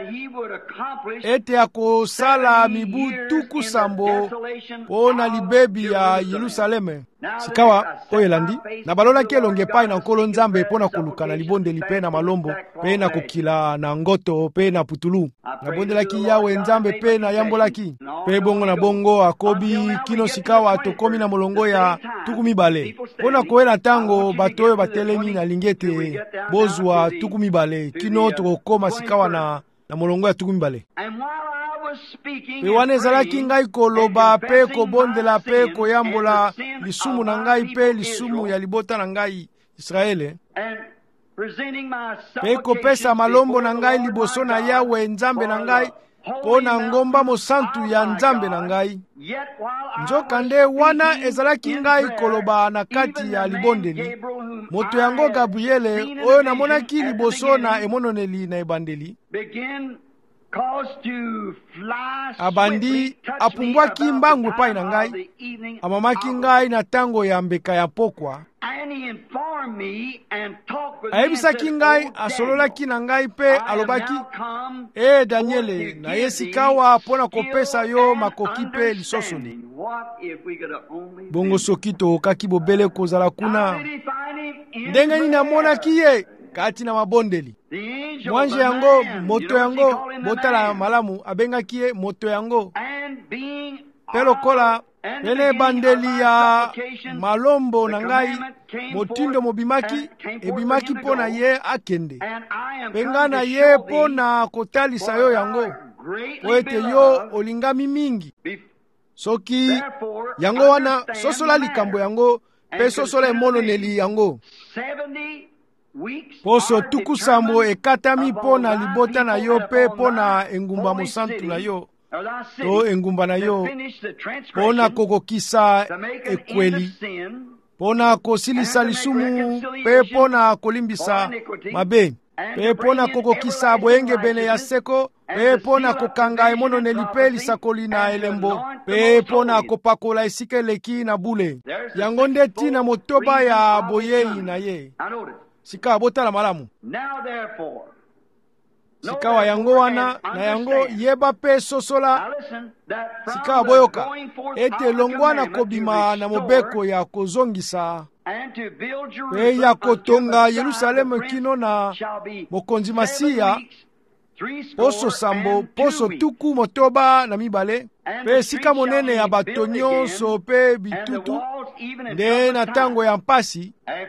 ete akosala mibu tuku sambo pona libebi ya Yerusaleme. Sikawa oyo elandi na balolaki elonge pai na nkolo Nzambe pona koluka na libondeli pe na malombo pe na kokila na ngoto pe na putulu. Na bondelaki Yawe Nzambe pe na yambolaki pe bongo na bongo akobi kino sikawa tokomi na molongo ya tuku mibale. Pona koela tango bato oyo batelemi na lingete bozwa tuku mibale kino tokokoma sikawa na na molongo ya tuku mibale. Pe wana ezalaki ngai koloba pe kobondela pe koyambola lisumu na ngai pe lisumu ya libota na ngai Israele. Pe kopesa malombo na ngai liboso na Yawe Nzambe na ngai pona ngomba mosantu ya Nzambe na ngai. Njoka nde wana ezalaki ngai koloba na kati ya libondeli. Moto yango Gabriele oyo namonaki liboso na emononeli na ebandeli abandi apumbwaki mbangwe pai na ngai, amamaki ngai na tango ya mbeka ya pokwa, ayebisaki ngai, asololaki na ngai pe alobaki, e Daniele, na ye sikawa pona kopesa yo makoki pe lisosoli. Bongo soki tookaki bobele kozala kuna, ndenge nini amonaki ye kati na mabondeli. Mwanje yango, moto yango, botala malamu, abengaki ye moto yango. Pelokola, pene bandeli ya malombo na ngai, motindo mobimaki, ebimaki pona ye akende. Penga na ye pona kotalisa yo yango, poete yo olingami mingi. Soki, yango wana, sosola likambo yango, pe sosola emononeli yango. Poso tuku sambo ekatami pona libota na yo pe pona engumba mosantu na yo, to engumba na yo, pona kokokisa ekweli, pona kosilisa lisumu, pe pona kolimbisa mabe, pe pona kokokisa boyenge bene ya seko, pe pona kokanga emononeli pe lisakoli na elembo, pe pona kopakola esika eleki na bule. Yango nde tina motoba ya boyei na ye. Sika botala malamu. Sika wa yango wana, na yango yeba pe sosola. Sika boyoka, ete longwana kobima na mobeko ya kozongisa, pe ya kotonga Yerusalemu kino na mokonzi Masiya, poso sambo, poso tuku motoba na mibale, pe sika monene ya bato nyonso pe bitutu, nde na tango ya mpasi,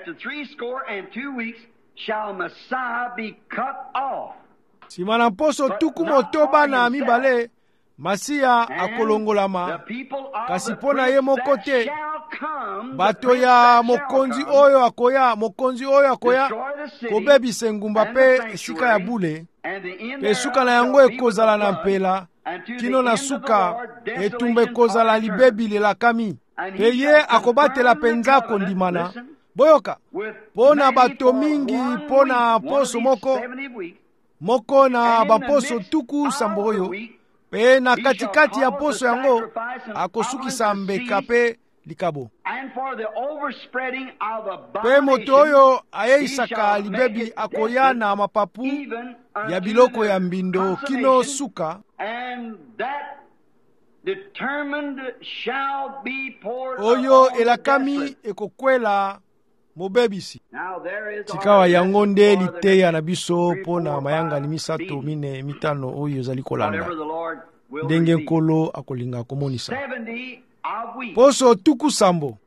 sima na poso tuku motoba na mibale, Masiya akolongolama, kasi pona ye moko te, bato ya mokonzi oyo akoya, mokonzi oyo akoya, kobebisa engumba pe esika ya bule, pe suka na yango ekozala na mpela, kino na suka etumba ekozala libebi lelakami, pe ye akobatela penza kondimana. Boyoka, pona bato mingi pona poso moko, moko na baposo tuku sambo oyo, pe na katikati ya poso yango akosukisa mbeka pe likabo. Pe moto oyo ayeisaka libebi akoya na mapapu ya biloko ya mbindo kino suka, oyo elakami ekokwela mobebisi. Sikawa yango nde liteya na biso pona mayanga ni misato mine mitano oyo ezali kolanda, ndenge nkolo akolinga komonisa. Poso tuku sambo,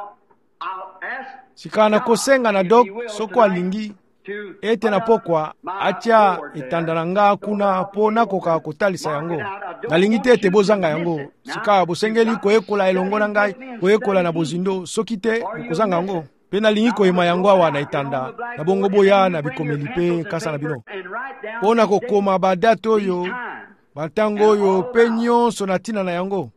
sika na kosenga na dok soko alingi ete na pokwa atia etandana nga kuna pona koka kotalisa yango. Nalingi te ete bozanga yango, sika bosengeli koyekola elongo na ngai, koyekola na bozindo, soki te kozanga yango. Pe nalingi koyema yango awa na etanda, na bongo boya na bikomeli pe kasa na bino, pona kokoma badato oyo, batango oyo pe nyonso na tina na yango.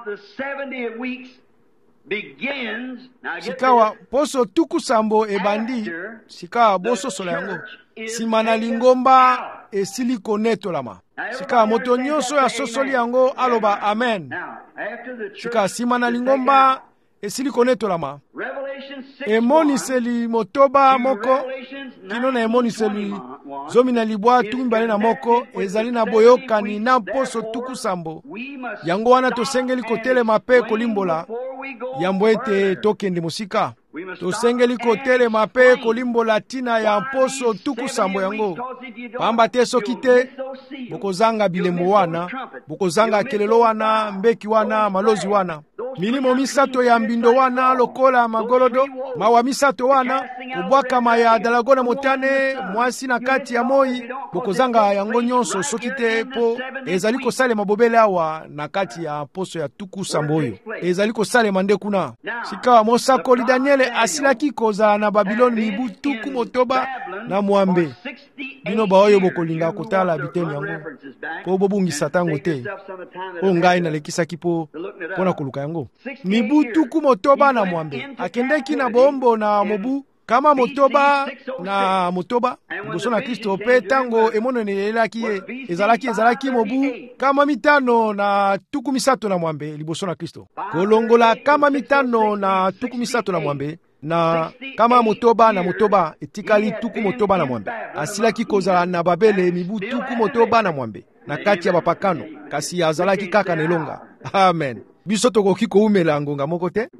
Sikawa poso tuku sambo ebandi, sikawa boso sola yango, sima na lingomba esili konetolama. Sikawa moto nyonso ya sosoli yango aloba amen. Sikawa sima na lingomba esili konetolama, emoniseli motoba moko kino na emoniseli zomi na libwa tumbale na moko ezali na boyokani na poso tuku sambo. Yango wana tosengeli kotelema pe kolimbola, yambo ete tokende mosika. Tosengeli kotelema pe kolimbola tina ya poso tuku sambo yango, pamba te soki te bokozanga bilembo wana, bokozanga kelelo wana, mbeki wana, malozi wana, milimo misato ya mbindo wana lokola magolodo, mawa misato wana, kubwaka maya dalagona motane, mwasi na kati ya moi, bokozanga yango nyonso soki te po ezali kosale mabobele awa na kati ya poso ya tuku sambo oyo. Ezali kosale mande kuna. Sikawa mosakoli Daniele asilaki kozala na Babiloni mibu tuku motoba na mwambe. Bino ba oyo bokolinga kotala biteni yango, po bobungisa tango te, po ngai nalekisaki po pona koluka yango. Mibu tuku motoba na mwambe, akendeki na bombo na mobu kama motoba na motoba liboso na Kristo pe tango emonenelelaki ye ezalaki ezalaki mobu kama mitano na tuku misato na mwambe liboso na Kristo kolongola kama mitano na tuku misato na mwambe na kama motoba na motoba etikali tuku motoba na mwambe asilaki kozala na babele mibu tuku motoba na mwambe na kati ya bapakano kasi azalaki kaka na elonga. Amen. Biso tokoki koumela ngonga moko te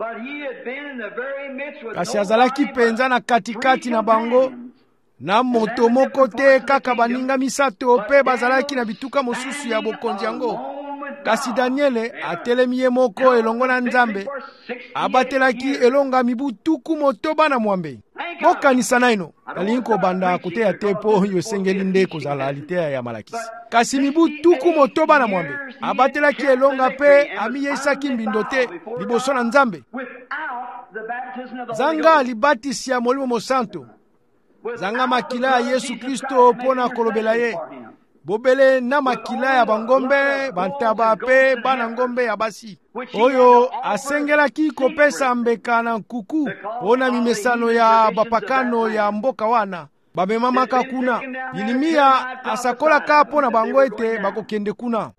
kasi azalaki penza na katikati na bango na moto moko te kaka baninga misato pe bazalaki na bituka mosusu ya bokonzi yango. Kasi Daniele atelemi ye moko elongo na Nzambe abatelaki elonga mibu tuku motoba na mwambe. Mokanisa naino nalingi kobanda koteya te po oyo esengeli nde kozala liteya ya malakisi. Kasi mibu tuku motoba na mwambe abatelaki elonga pe amiyesaki mbindo te liboso na Nzambe. Zanga libatisi ya Molimo Mosantu, zanga makila ya Yesu Kristo pona kolobela ye, bobele na makila ya bangombe bantaba pe bana ngombe ya basi oyo asengelaki kopesa mbeka na nkuku pona mimesano ya bapakano ya mboka wana bamemamaka kuna. Yeremia asakolaka pona bango ete bakokende kuna.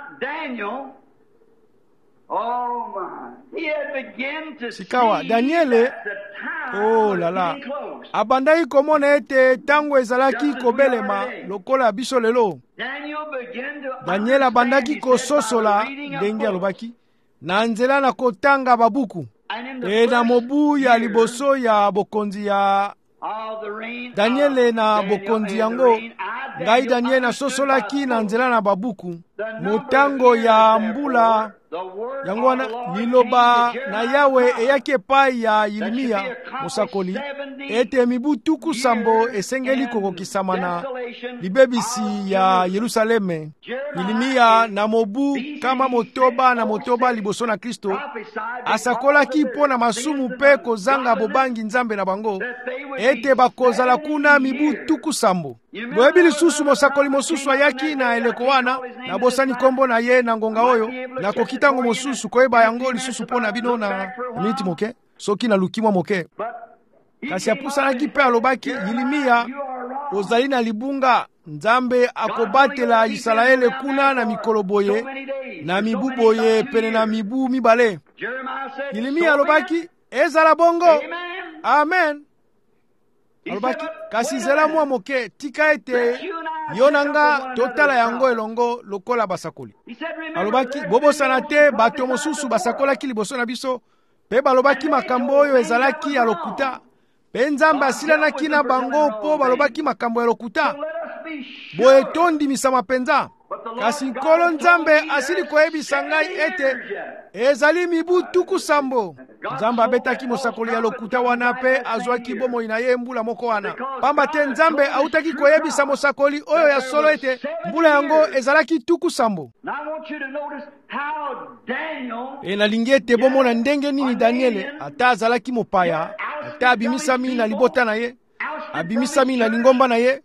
Sikawa Daniele oh lala abandaki komona ete tango ezalaki kobelema lokola biso lelo. Daniele abandaki kososola ndenge alobaki na nzela na kotanga babuku e na mobu ya liboso ya bokonzi ya Daniele na bokonzi yango ngai Daniele nasosolaki na nzela na babuku motango ya mbula yango wana liloba na Yawe eyake epai ya Yeremia mosakoli ete mibu tuku sambo esengeli kokokisama na libebisi ya Yerusaleme. Yeremia na mobu kama motoba na motoba liboso na Kristo asakolaki pona masumu pe kozanga bobangi Nzambe na bango ete bakozala kuna mibu tuku sambo. Boyebi lisusu mosakoli mosusu ayaki na eleko wana na bosani kombo na ye na ngonga oyo na kokitango mosusu koyeba yango lisusu pona bino na miniti moke soki na lukimwa moke. Kasi apusanaki pe alobaki Yeremia ozali na libunga Nzambe akobatela Israele kuna na mikolo boye na mibu boye pene na mibu mibale. Yeremia alobaki ezala bongo. Amen. Alobaki kasi zela mwa moke tika ete yonanga totala yango elongo lokola basakoli. Alobaki bobosana te bato mosusu basakolaki liboso na biso pe balobaki makambo oyo ezalaki ya lokuta pe Nzambe asilanaki na bango po balobaki makambo ya lokuta boye tondimisa mapenza. Kasi nkolo Nzambe asili koyebisa ngai ete ezali mibu tuku sambo. Nzambe abetaki mosakoli ya lokuta wana pe azwaki bomoi na ye mbula moko wana pamba te Nzambe autaki koyebisa mosakoli oyo ya solo ete mbula yango ezalaki tuku sambo. E nalingi ete bomona ndenge nini Daniele ata azalaki mopaya ata abimisami na libota na ye abimisami na lingomba na ye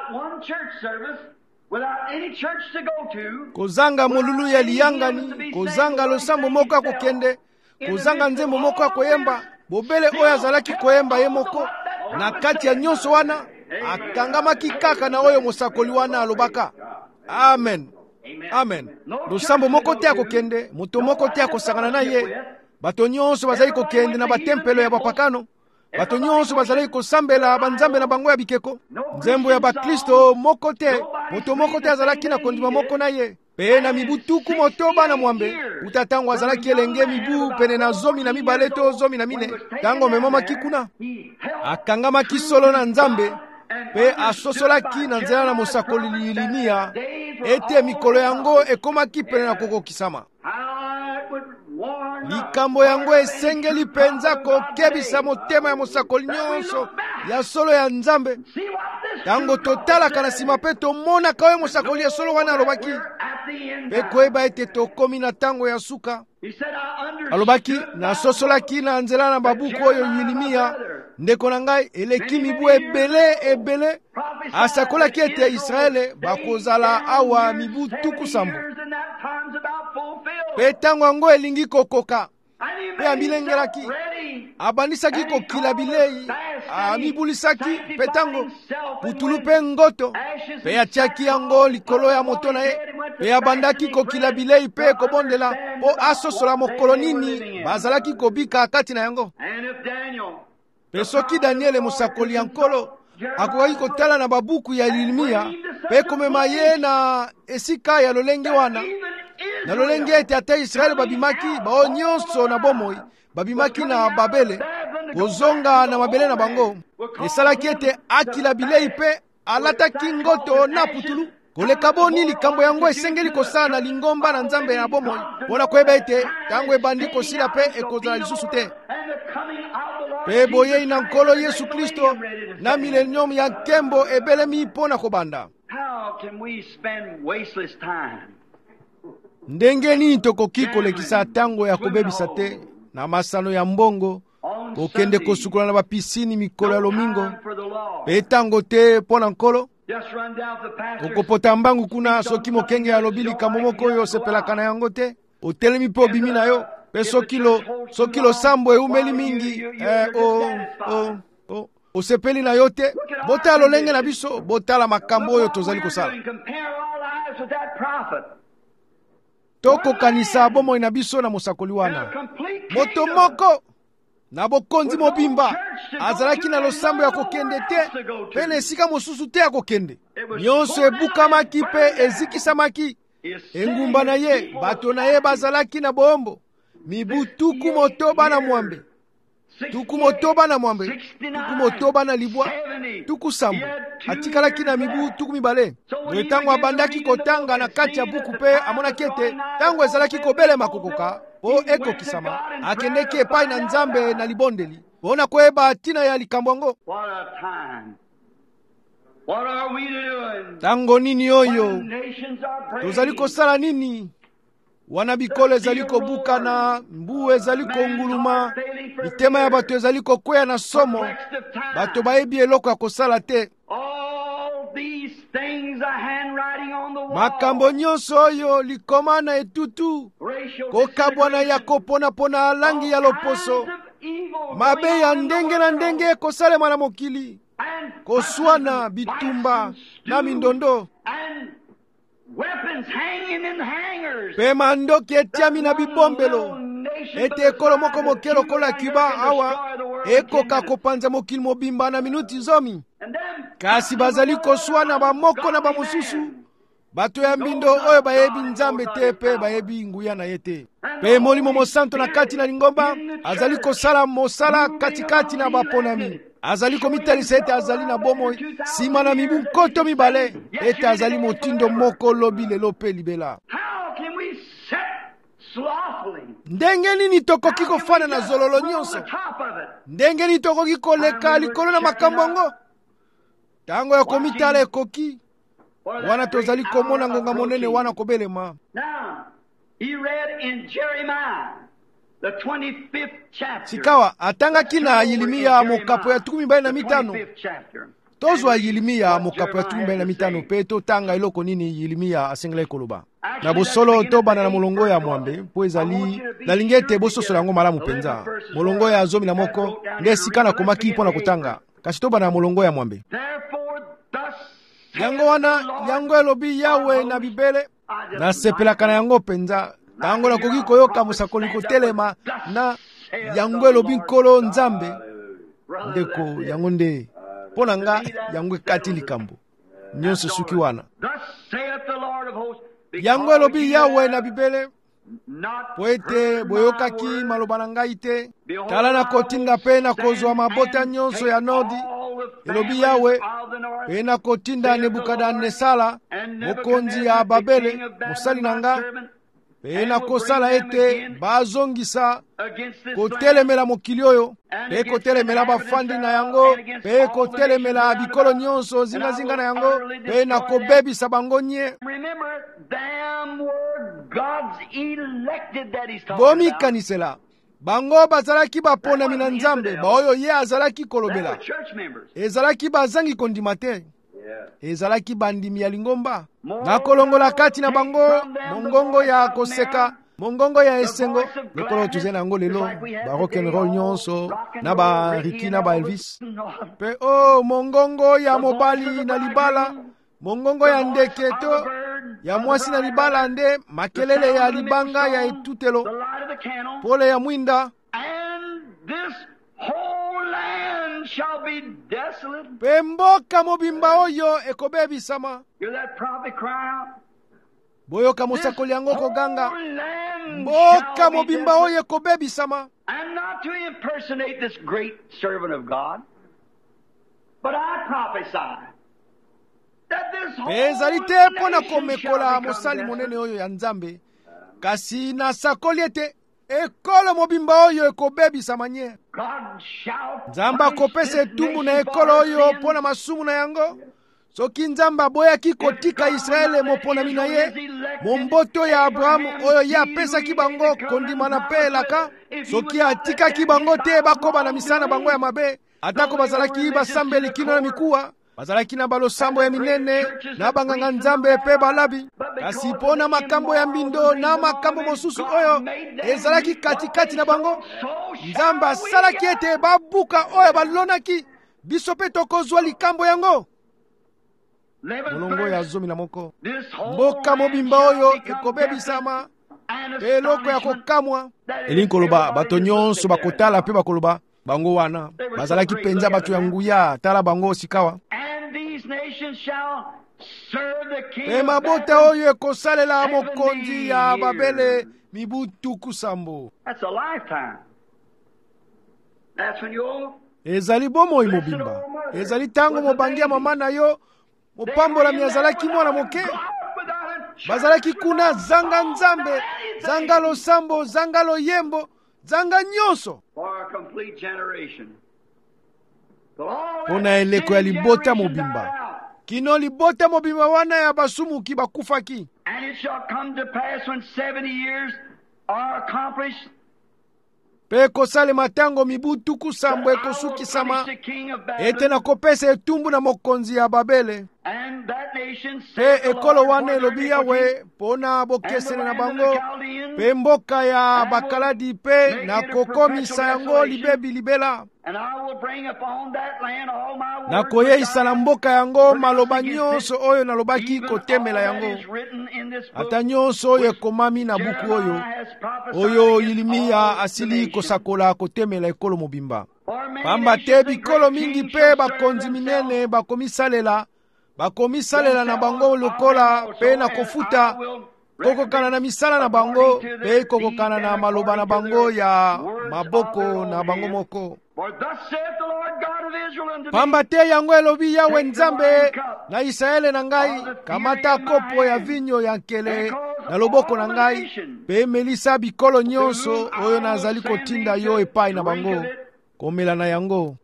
kozanga molulu ya liyangani kozanga losambo moko akokende kozanga nzembo moko akoyemba bobele oyo azalaki koyemba ye moko na kati ya nyonso wana akangamaki kaka na oyo mosakoli wana alobaka. Amen. Amen. Losambo moko te akokende moto moko te akosangana na ye. Bato nyonso bazali kokende na batempelo ya bapakano bato nyonso bazali kosambela banzambe na bango ya bikeko. Nzembo ya bakristo moko te moto moko te azalaki na kondima moko na ye pe na mibu tuku motoba na mwambe utatango azalaki elenge mibu pene na zomi na mibale to zomi na mine tango memamaki kuna akangamaki solo na Nzambe pe asosolaki na nzela na mosakoli Yeremia ete mikolo yango ekomaki pene na kokokisama. Likambo yango esengeli penza kokebisa motema ya mosakoli nyonso ya solo ya Nzambe. Tango totalaka na sima pe tomonaka oyo mosakoli ya solo wana alobaki pe koyeba ete tokomi na tango ya suka. Alobaki nasosolaki na nzela na babuku oyo Yeremia ndeko na ngai eleki mibu ebele ebele asakolaki ete Israele bakozala awa mibu tuku sambo pe tango yango elingi kokoka pe ambilengelaki abandisaki kokila bilei, amibulisaki pe tango putulu pe ngoto, pe atiaki yango likolo ya moto na ye, pe abandaki kokila bilei pe kobondela po asosola mokolo nini bazalaki kobika kati na yango. Pe soki Daniele mosakoli ya nkolo akokaki kotala na babuku ya Yeremia pe komema ye na esika ya lolenge wana, na lolenge ete ata Israeli babimaki bao nyonso na bomoi, babimaki na Babele kozonga na mabele na bango, esalaki ete akila bilei pe alataki ngoto na putulu. Koleka boni likambo yango esengeli kosala na lingomba na nzambe na bomoi, mpona koyeba ete tango ebandi kosila pe ekozala lisusu te. Pe boyei na nkolo Yesu Kristo na milenium ya nkembo ebelemi mpona kobanda. Ndenge nini tokoki kolekisa tango ya kobebisa te na masano ya mbongo, kokende kosukola na bapisini mikolo ya lomingo, pe tango te mpona nkolo? Okopota mbangu kuna soki mokenge ya lobi likambo moko oyo osepelaka na yango te, otelemi mpe obimi na yo, pe soki lo soki losambo eumeli mingi eh, o, o, o, osepeli na yo te. Botala lolenge na biso, botala makambo oyo tozali kosala. Tokokanisa bomoi na biso na mosakoli wana. Moto moko na bokonzi mobimba azalaki na losambo ya kokende te, pe na esika mosusu te ya kokende. Nyonso ebukamaki pe ezikisamaki. Engumba na ye, bato na ye bazalaki na boombo. Mibu tuku motoba na mwambe, tuku motoba na mwambe, tuku motoba na libwa, tuku sambo. Atikalaki na mibu tuku mibale. Mwe tango abandaki kotanga na kati ya buku pe amonaki ete tango ezalaki kobele makokoka o eko kisama, akendeki epai na nzambe na libondeli bona koyeba tina ya likambo. Tango nini oyo tozali kosala nini? Wana bikolo ezali kobukana, mbu ezali konguluma, mitema ya bato ezali kokwea na somo, bato bayebi eloko ya kosala te. Makambo nyonso oyo likoma na etutu, kokabwana ya kopona-pona langi ya loposo, mabe ya ndenge na ndenge kosalema na mokili, koswana bitumba na mindondo, pe mandoki etiami na bibombelo, ete ekolo moko moke lokola Cuba awa ekoka kopanza mokili mobimba na minuti zomi. Kasi bazali koswana bamoko na bamosusu, bato ya mbindo oyo bayebi nzambe te pe bayebi nguya na ye te. Pe molimo mosanto na kati na lingomba azali kosala mosala katikati na baponami. Azali komitalisa ete azali na bomoi sima na mibu nkoto mibale, ete azali motindo moko lobi lelo pe libela. Ndenge nini tokoki kofana na zololo nyonso? Ndenge nini tokoki koleka likolo na makambo ngo? Tango ya komitala ekoki, wana tozali komona ngonga monene wana kobelema. Sikawa atangaki na Yeremia mokapo ya tukumi mbali na mitano. Tozwa Yeremia mokapo ya tukumi mbali na mitano pe totanga eloko nini Yeremia asengela koloba. Na bosolo tobana na molongo ya mwambe po ezali nalingete bososo yango malamu penza. Molongo ya zomi na moko nde sikana komaki mpona kotanga. Kasi tobana na molongo ya mwambe. Yango wana yango elobi Yawe na bibele na sepelaka na yango penza. Tango na koki koyoka mosakoli kotelema na yango elobi nkolo nzambe, ndeko yango nde pona nga yango kati likambo nyonso suki wana. Yango elobi Yawe na bibele, po ete boyokaki maloba na ngai te. Tala na kotinda pe na kozwa mabota nyonso ya nodi, elobi Yawe, pe na kotinda Nebukadnesala mokonzi ya Babele mosali na nga, pe na kosala ete bazongisa kotelemela mokili oyo, pe kotelemela bafandi na yango, pe kotelemela bikolo nyonso zingazinga na yango, pe na kobebisa bango nye. Bomikanisela bango bazalaki baponami na nzambe baoyo ye azalaki kolobela, ezalaki bazangi kondima te, ezalaki bandimi ya lingomba. Na kolongola kati na bango mongongo ya koseka mongongo ya esengo lokolo tuze nango lelo ba rock and roll nyonso na ba Ricky na ba Elvis pe oh mongongo ya mobali na libala mongongo ya ndeketo ya mwasi na libala nde makelele ya libanga ya etutelo pole ya mwinda pe mboka mobimba oyo ekobebisama boyoka mosakoli yango koganga mboka mobimba oyo ekobebisama. And not to impersonate this great servant of God, but I prophesy that this whole ezali te mpona komekola mosali monene oyo ya nzambe kasi nasakoli ete ekolo mobimba oyo ekobebisama nye nzambe akopesa etumbu na ekolo oyo mpona masumu na yango soki nzambe aboyaki kotika Israele moponami na ye momboto ya Abrahamu oyo ye apesaki bango kondimana mpe elaka soki atikaki bango te bakoba na misala bango ya mabe atako bazalaki basambeli kino na mikuwa bazalaki na balosambo ya minene na banganga nzambe mpe balabi kasi mpona makambo ya mbindo na makambo mosusu oyo ezalaki katikati na bango nzambe asalaki ete babuka oyo balonaki biso mpe tokozwa likambo yango. Molongo ya zomi na moko mboka mobimba oyo ekobebisama eloko ya kokamwa elingi koloba bato nyonso bakotala mpe bakoloba bango wana bazalaki penza bato ya nguya tala bango sikawa pe mabota oyo ekosalela mokonzi ya Babele mibu tuku sambo. Ezali bomoi mobimba ezali tango mobangia mama na yo mopambola miazalaki mwana moke bazalaki kuna zanga nzambe zanga losambo zanga loyembo zanga nyonso mpona eleko ya libota mobimba kino libota mobimba wana ya basumuki bakufaki. And it shall come to pass when seventy years are accomplished pe kosalema tango mibu tuku sambo ekosukisama ete nakopesa etumbu na mokonzi ya Babele pe ekolo wana elobi Yawe mpona bokesene na bango pe mboka ya bakaladi pe nakokomisa yango libebi libela nakoyeisa na mboka yango maloba nyonso oyo nalobaki kotemela yango ata nyonso oyo ekomami na buku oyo oyo Yeremia asili kosakola kotemela ekolo mobimba pamba te bikolo mingi pe bakonzi minene bakomisalela bakomisalela na bango lokola pe na kofuta kokokana na misala na bango pe kokokana na maloba na bango ya maboko na bango moko pamba te yango elobi Yawe nzambe na Israele na ngai kamata kopo ya vinyo ya nkele na loboko na ngai pe melisa bikolo nyonso oyo nazali kotinda yo epai na bango komela na yango.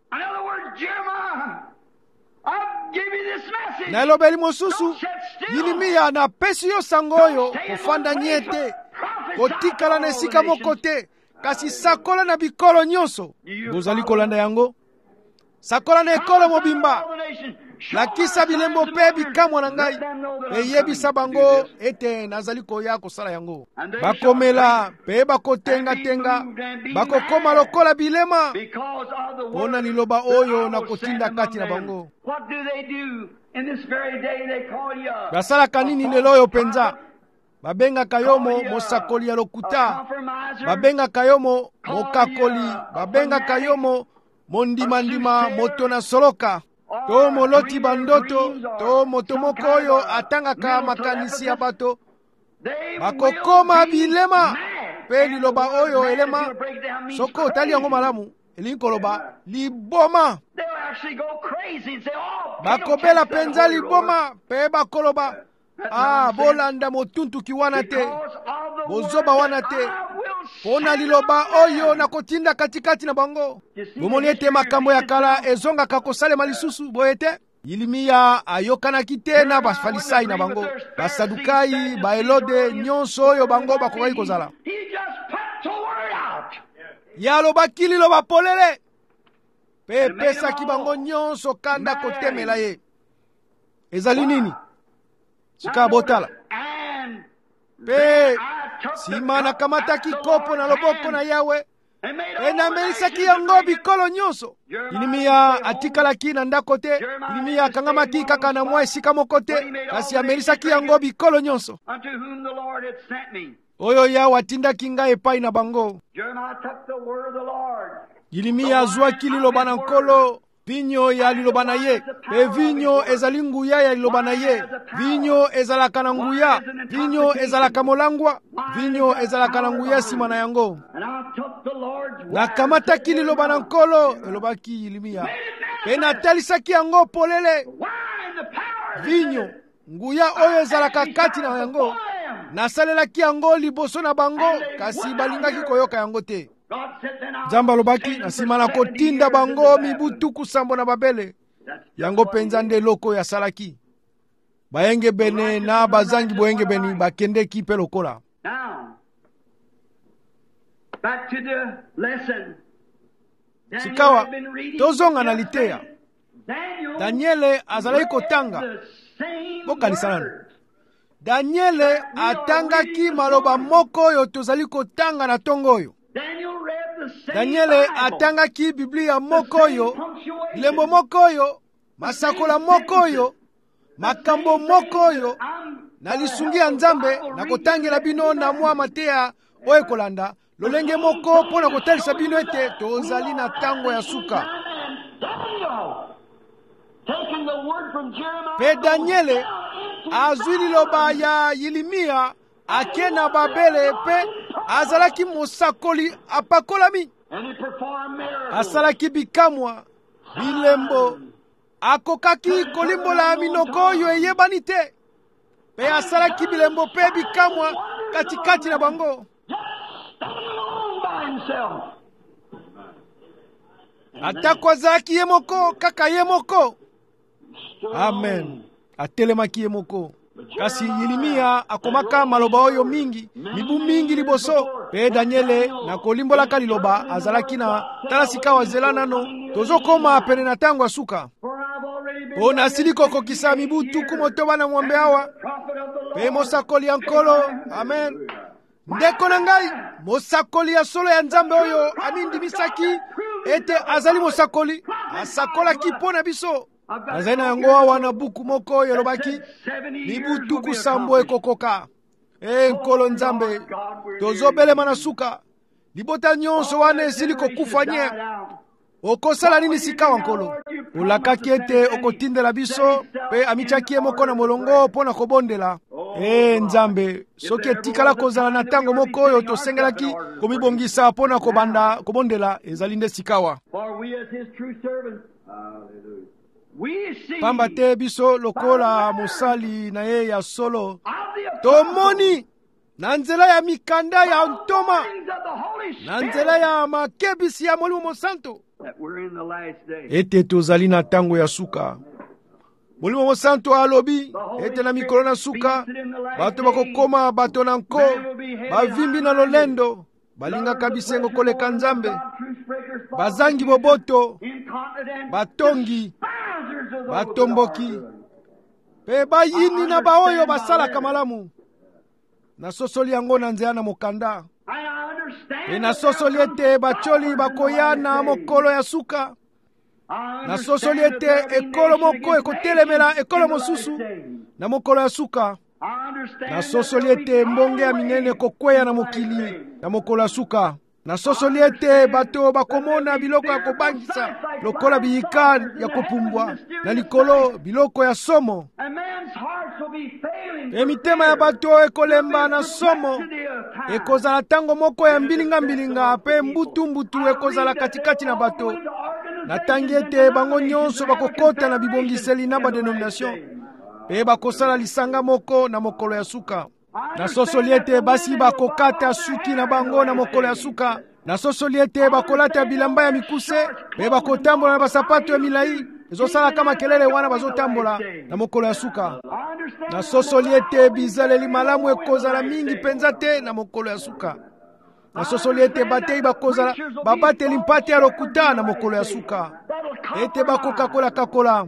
Na elobeli mosusu Yeremia na pesi yo sango oyo kofanda nyete kotikala na esika moko te kasi sakola na bikolo nyonso bozali kolanda yango sakola na ekolo mobimba lakisa bilembo pe bikamwa na ngai eyebisa bango ete nazali koya kosala yango bakomela pe bakotenga-tenga bakokoma lokola bilema mpona liloba oyo na kotinda kati na bango. Basalaka nini lelo oyo penza babengaka yo mo mosakoli ya lokuta babengaka yo mo mokakoli babengaka yo mo mondimandima moto na soloka to moloti bandoto to moto moko oyo atangaka makanisi ya bato bakokoma bilema pe liloba oyo elema soko otali yango malamu elingi koloba liboma bakobela penza liboma pe bakoloba ah bolanda motuntuki wana te bozoba wana te mpona liloba oyo nakotinda katikati na bango. Bomoni ete makambo ya kala ezongaka kosalema lisusu boye te. Yeremia ayokanaki te na bafalisai na bango basadukai baelode nyonso oyo bango bakokaki kozala yalobaki liloba polele pe epesaki bango nyonso kanda kotemela ye. Ezali nini sika botala pe nsima nakamataki kopo na loboko na Yawe mpe namelisaki yango bikolo nyonso. Yeremiya atikalaki na ndako te. Yeremiya akangamaki kaka na mwa esika moko te, kasi amelisaki yango bikolo nyonso. Oyo Yawe atindaki ngai epai na bango. Yeremiya azwaki liloba na Nkolo, vinyo ya liloba na ye, pe vinyo ezali nguya ya liloba na ye. Vinyo ezalaka na nguya, vinyo ezalaka molangwa, vinyo ezalaka na nguya sima na yango. Nakamataki liloba na Nkolo, elobaki Yeremiya, pe natalisaki yango polele. Vinyo, nguya oyo ezalaka kati na yango, nasalelaki yango liboso na bango, kasi balingaki koyoka yango te. Nzambe alobaki, na sima na kotinda bango mibu tuku sambo na babele, yango penza nde loko ya salaki. Bayenge bene na bazangi boyenge beni bakendeki pe lokola. Back to the lesson. Sikawa, tozonga na litea. Daniele azalaki kotanga. Boka lisanano. Daniele atangaki maloba moko oyo tozali kotanga na tongo oyo. Daniele atangaki Biblia moko oyo, lembo moko oyo, masakola moko oyo, makambo moko oyo, na lisungi ya Nzambe na kotangela bino na mwa Mateya oyo kolanda. Lolenge moko pona kotalisa bino ete tozali na tango ya suka. Pe Daniele azwi liloba ya Yeremiya ake na Babele pe azalaki mosakoli apakolami. Asalaki bikamwa, bilembo, akokaki kolimbola minoko oyo eyebani te. Pe asalaki bilembo pe bikamwa katikati na bango. Atako azalaki ye moko, kaka ye moko. Amen. Atelemaki ye moko. Kasi Yeremiya akomaka maloba oyo mingi, mibu mingi liboso. Pe Daniele na kolimbolaka liloba azalaki na tala sikawa zela nano. Tozokoma pene na tango asuka. Pona asili kokokisa mibu tuku motoba na ng'ombe awa. Pe mosakoli ya Nkolo. Amen. Ndeko na ngai, mosakoli ya solo ya Nzambe oyo anindimisaki ete azali mosakoli, asakolaki pona biso. Azali na yango awa na buku moko yelobaki, mibu tuku sambo ekokoka. E Nkolo Nzambe, tozobelema na suka, libota nyonso wane esili kokufa nye. Okosala nini sikawa Nkolo? Olakaki ete okotindela biso, pe amichaki ye moko na molongo pona kobondela. E Nzambe, soki etikala kozala na tango moko oyo tosengelaki komibongisa pona kobanda kobondela, ezali nde sikawa. Pamba te biso lokola mosali na ye ya solo, tomoni na nzela ya mikanda ya ntoma, na nzela ya makebisi ya Molimo Mosantu, ete tozali na tango ya suka. Molimo Mosantu alobi ete na mikolo na suka bato bakokoma bato na nko, bavimbi na lolendo, balingaka bisengo koleka Nzambe, bazangi boboto, batongi, batomboki, pe bayini na baoyo basalaka malamu. Nasosoli yango na nzela na mokanda. Pe nasosoli ete bacholi bakoya na mokolo ya suka. Nasosoli ete ekolo moko ekotelemela ekolo mosusu na mokolo ya suka. Nasosoli ete mbonge ya minene kokweya na mokili na mokolo ya suka. Nasosoli ete bato bakomona biloko ya kobangisa lokola biyika ya kopumbwa na likolo biloko ya somo. E mitema ya bato ekolemba na somo, ekozala tango moko ya mbilinga mbilinga, pe mbutu mbutu ekozala katikati na bato. Natangi ete bango nyonso bakokota na bibongiseli na badenomination, pe bakosala lisanga moko na mokolo ya suka. Nasosoli ete basi bakokata suki na bango na mokolo ya suka. Nasosoli ete bakolata bilamba ya mikuse, pe bakotambola na basapato ya milai ezosala kama kelele wana bazotambola na mokolo ya suka. Nasosoli ete bizaleli malamu ekozala mingi penza te na mokolo ya suka. Nasosoli ete batei bakozala babateli mpate ya lokuta na mokolo ya suka, ete bakokakola kakola,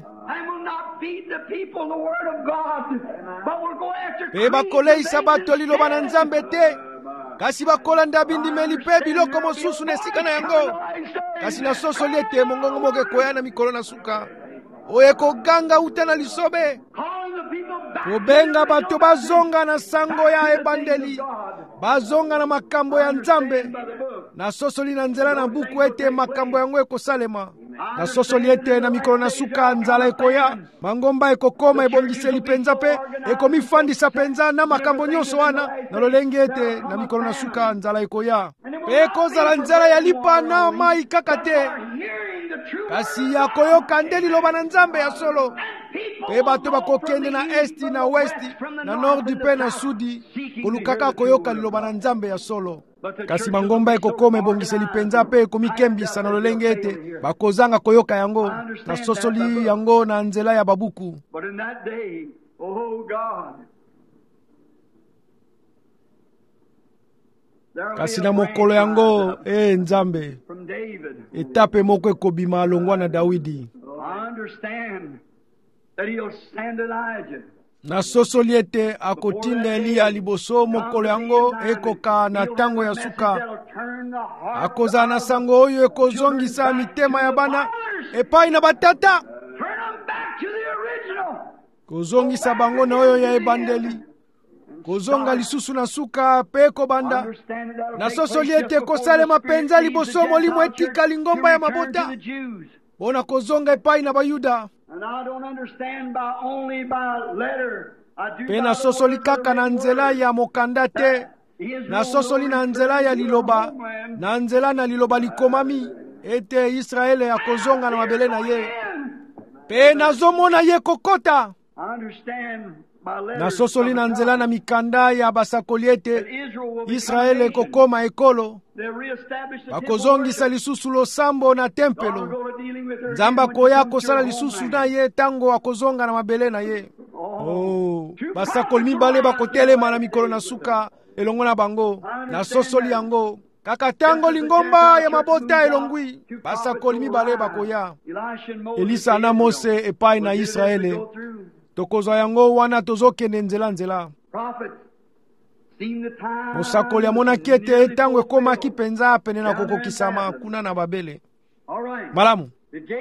pe bakoleisa bato liloba na Nzambe te, kasi bakolanda bindimeli mpe biloko mosusu na esika na yango. Kasi nasosoli ete mongongo moko ekoya na mikolo na suka oyo ekoganga uta na lisobe kobenga bato bazonga na sango ya ebandeli, bazonga na makambo ya Nzambe. Nasosoli na nzela na buku ete makambo yango ekosalema. Nasosoli ete na mikolo na suka nzala ekoya, mangomba ekokoma ebongiseli penza pe ekomifandisa penza na makambo nyonso wana. Nalolenge ete na mikolo na suka nzala ekoya pe ekozala nzala ya lipa na mai kaka te, kasi ya koyoka nde liloba na Nzambe ya solo. Pe bato bakokende na esti na westi na nordi pe na sudi kolukaka koyoka liloba na Nzambe ya solo. Kasi mangomba ekokoma ebongiseli penza pe ekomikembisa na lolenge ete bakozanga koyoka yango. Nasosoli yango na nzela ya babuku. Kasi na mokolo yango, eh Nzambe, etape moko ekobima alongwa na Dawidi. Nasosoli ete akotinda Eliya liboso mokolo yango ekoka na tango ya suka. Akozala na sango oyo ekozongisa mitema ya bana epai na batata, kozongisa bango na oyo ya ebandeli, kozonga lisusu na suka pe kobanda. Nasosoli ete kosalema penza liboso molimo etika lingomba ya mabota bona kozonga epai na Bayuda. Pe nasosoli kaka na nzela ya mokanda te, nasosoli na nzela ya liloba, na nzela na liloba likomami ete Israele akozonga na mabele na ye. Pe nazomona ye kokota. Nasosoli na nzela na mikanda ya basakoli ete Israele kokoma ekolo, bakozongisa lisusu losambo na tempelo. Nzamba koya kosala lisusu na ye tango akozonga na mabele na ye. Oh, basakoli mibale bakotelema na mikolo na suka elongo na bango. Nasosoli yango kaka tango lingomba ya mabota elongwi, basakoli mibale bakoya. Elisa na Mose epai na Israele. Tokozwa yango wana tozokende nzela nzela. Mosakoli amonaki ete tango ekomaki penza pene na kokokisama kuna na babele. Malamu.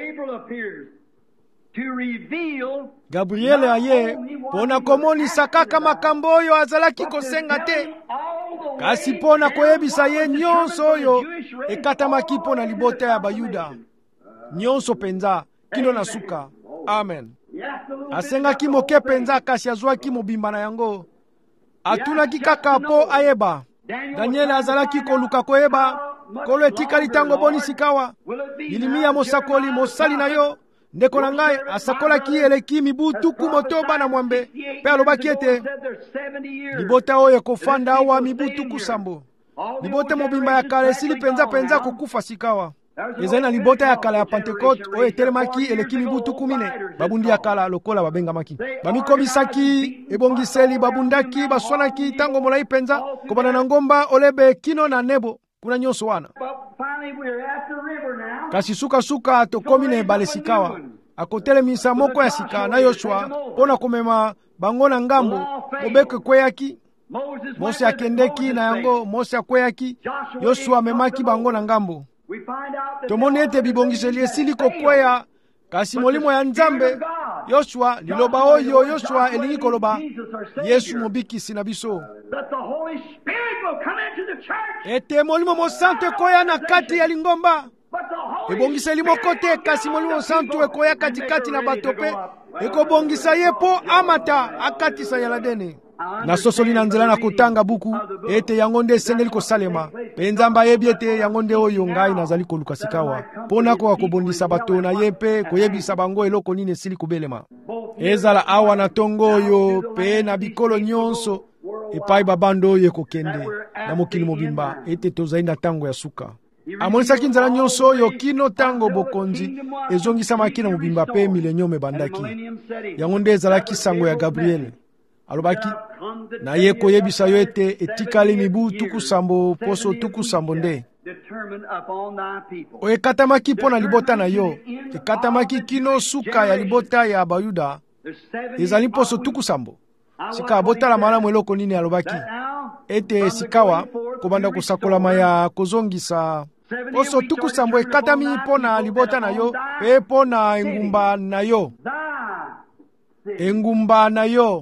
Gabriele aye pona komonisa kaka makambo oyo azalaki kosenga te, kasi pona koyebisa ye nyonso oyo ekatamaki pona libota ya Bayuda nyonso penza kino na suka. Amen. Asengaki moke penza kasi azwaki mobimba na yango. Atunaki kaka po ayeba. Daniel azalaki koluka koyeba kolo etikali tango boni sikawa. Ilimia mosakoli mosali na yo ndeko na ngai asakolaki eleki mibu tuku motoba na mwambe. Pe alobaki ete libota oyo ekofanda awa mibu tuku sambo. Libota mobimba ya kale sili penza penza kukufa sikawa. Ezali na libota ya kala ya Pentecote oyo etelemaki eleki mibu tuku mine. Babundi ya kala lokola babengamaki. Bamikomisaki ebongiseli babundaki baswanaki tango molai penza kobana na ngomba olebe kino na nebo kuna nyonso wana. Kasi suka suka tokomi na ebale sikawa. Akotelemisa moko ya sika na Yoshua pona komema bango na ngambo obeke kweyaki. Mose akendeki na yango, Mose akweyaki, Yoshua memaki bango na ngambo. Tomoni ete bibongiseli esili kokweya, kasi molimo ya Nzambe Yoshua liloba oyo Yoshua elingi koloba Yesu mobikisi na biso. Ete molimo mosantu ekoya na kati ya lingomba. Ebongiseli mokote kasi molimo santu ekoya katikati na bato pe ekobongisa ye po amata akatisa yaladene. Nasosoli na nzela na kotanga buku ete yango nde esengeli kosalema. Pe Nzambe ayebi ete yango nde oyo ngai nazali koluka sikawa pona ko akobondisa bato na ye pe koyebisa bango eloko nini esili kobelema. Ezala awa na tongo oyo pe na bikolo nyonso epai babando oyo ekokende na mokili mobimba ete tozali na tango ya suka. Amonisaki nzala nyonso oyo kino tango bokonzi ezongisamaki na mobimba pe milenium ebandaki. Yango nde ezalaki sango ya Gabriele. Alobaki na ye koyebisa yo ete etikali mibu tuku sambo poso tuku sambo nde. O ekatamaki pona libota na yo, ekatamaki kino suka ya libota ya Bayuda, ezali poso tuku sambo. Sika abota la malamu eloko nini alobaki. Ete sikawa, kobanda kosakolama ya kozongisa poso tuku sambo ekatami mpo na libota na yo mpe mpo na engumba na yo. Engumba na yo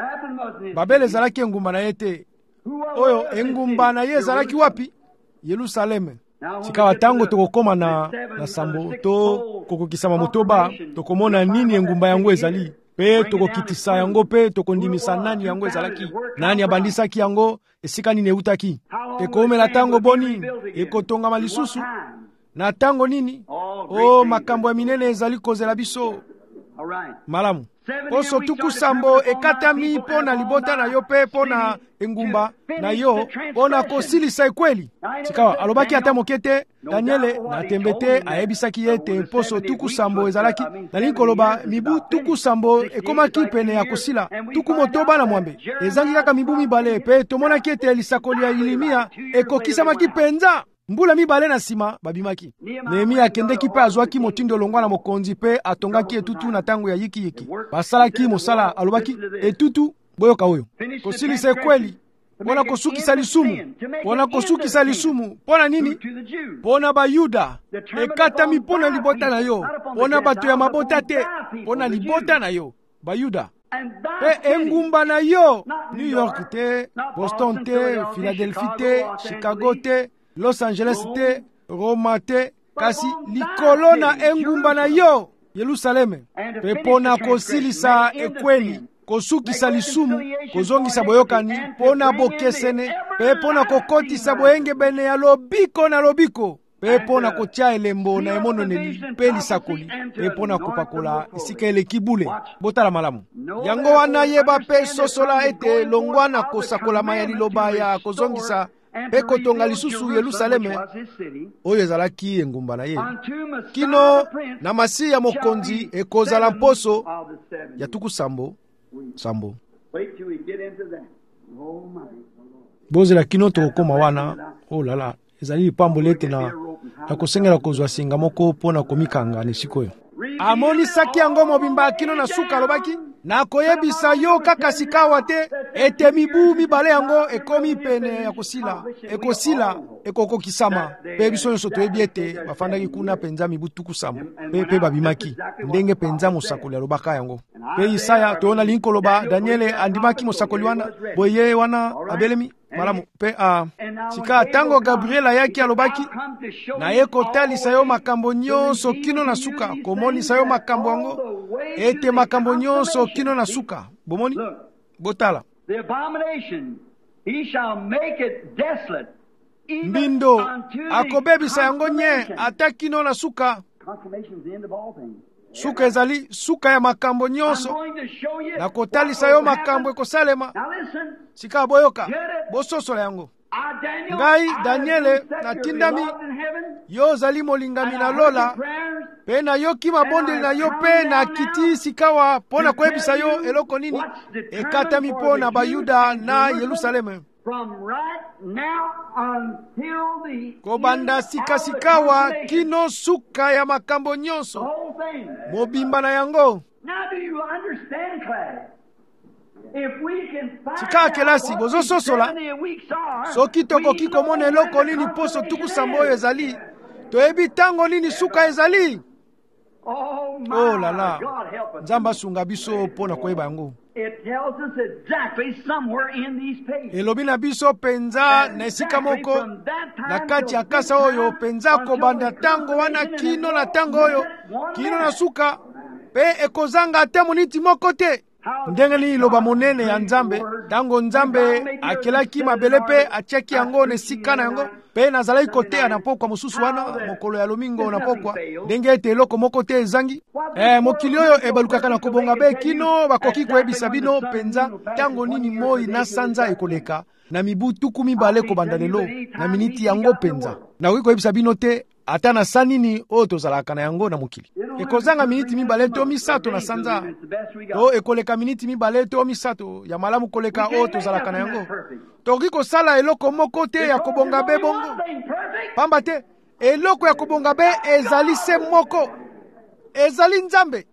Babeli ezalaki engumba na ye te. Oyo engumba na ye ezalaki wapi? Yerusaleme. Sikawa tango tokokoma na, na sambo to kokokisama motoba tokomona nini engumba yango ezali pe tokokitisa yango pe tokondimisa nani yango ezalaki nani abandisaki yango esika nini eutaki ekomela tango boni ekotongama lisusu na tango nini o makambo ya minene ezali kozela biso malamu. Poso tuku sambo ekatami mpo na libota na yo pe mpo na engumba na yo mpo na kosilisa ekweli. Sikawa alobaki ata moke te Daniele na tembe te ayebisaki ye te poso tuku sambo ezalaki nalingi koloba mibu tuku sambo ekomaki pene ya kosila tuku motoba na mwambe ezangi kaka mibu mibale pe tomonaki ete lisakoli ya Ilimia ekokisamaki penza mbula mibale na nsima babimaki. Nehemia akendeki pe azwaki motindo longwa na mokonzi pe atongaki etutu na tango ya yiki yiki basalaki mosala alobaki etutu boyoka oyo kosilisa ekweli pona kosukisa lisumu pona kosukisa lisumu pona nini pona bayuda ekatami pona libota na yo pona bato ya mabota te pona libota na yo bayuda pe engumba na yo New York te Boston te Philadelphia te Chicago te Los Angeles te Roma te kasi likolo na engumba na yo Yerusaleme pe pona kosilisa ekweli kosukisa lisumu kozongisa boyokani pona bokesene pe pona kokotisa boyenge bene ya lobiko na lobiko pe pona kotia elembo na emononeli pe lisakoli pe pona kopakola esika eleki bule botala malamu yango wana yeba pe sosola ete longwana kosakolama ya liloba ya kozongisa pe kotonga lisusu Yerusaleme oyo ezalaki engumba na ye kino na masi ya mokonzi ekozala mposo ya tuku sambo sambo bozela kino tokokoma wana oh lala ezali pambola ete na nakosengela kozwa singa moko mpona komikanga na esika oyo amonisaki yango mobimba kino na suka alobaki nakoyebisa yo kaka sikawa te ete mibu mibale yango ekomi pene ya kosila ekosila ekokokisama pe biso nyonso toyebi ete bafandaki kuna penza mibu tuku sambo pe pe babimaki ndenge penza mosakoli alobaka yango pe Isaya toona linkoloba Daniele andimaki mosakoli wana boye wana abelemi malamu pe a uh, sika tango Gabriel ayaki alobaki na ye kotalisa yo makambo nyonso kino na suka komonisa yo makambo yango ete makambo nyonso kino na suka bomoni botala mbindo akobebisa yango nye ata kino na suka suka ezali suka ya makambo nyonso na kotalisa yo makambo ekosalema sika boyoka bososola yango ngai Daniele natindami yo ozali molingami na lola pe na yoki mabondeli na yo pe na kiti sikawa pona koyebisa yo eloko nini ekatami po na bayuda na Yerusaleme kobanda sikasikawa kino suka ya makambo nyonso mobimba na yango. Sika kelasi bozososola soki tokoki komona eloko nini poso tuku sambo oyo ezali toyebi tango nini suka ezali. Oh la la Nzamba sunga biso pona koyeba yango. Elobi na biso penza na esika moko na kati ya kasa oyo penza kobanda tango wana kino na tango oyo kino na suka pe ekozanga ate moniti moko te. Ndenge ni loba monene ya Nzambe tango Nzambe akelaki mabele pe atiaki yango na esika na yango pe nazalaki kotea na pokwa mosusu wana mokolo ya lomingo na pokwa ndenge ete eloko moko te ezangi eh mokili oyo ebalukaka na kobonga be kino bakoki koyebisa bino penza tango nini moi na sanza ekoleka na mibu tuku mibale kobanda lelo na miniti yango penza na koki koyebisa bino te ata na sanini oyo tozalaka na yango na mokili ekozanga miniti mibale to misato na sanza to ekoleka miniti mibale to misato ya malamu koleka oyo tozalaka na yango tokoki kosala eloko moko te ya kobonga be bongo pamba te eloko ya kobonga be ezali se moko ezali Nzambe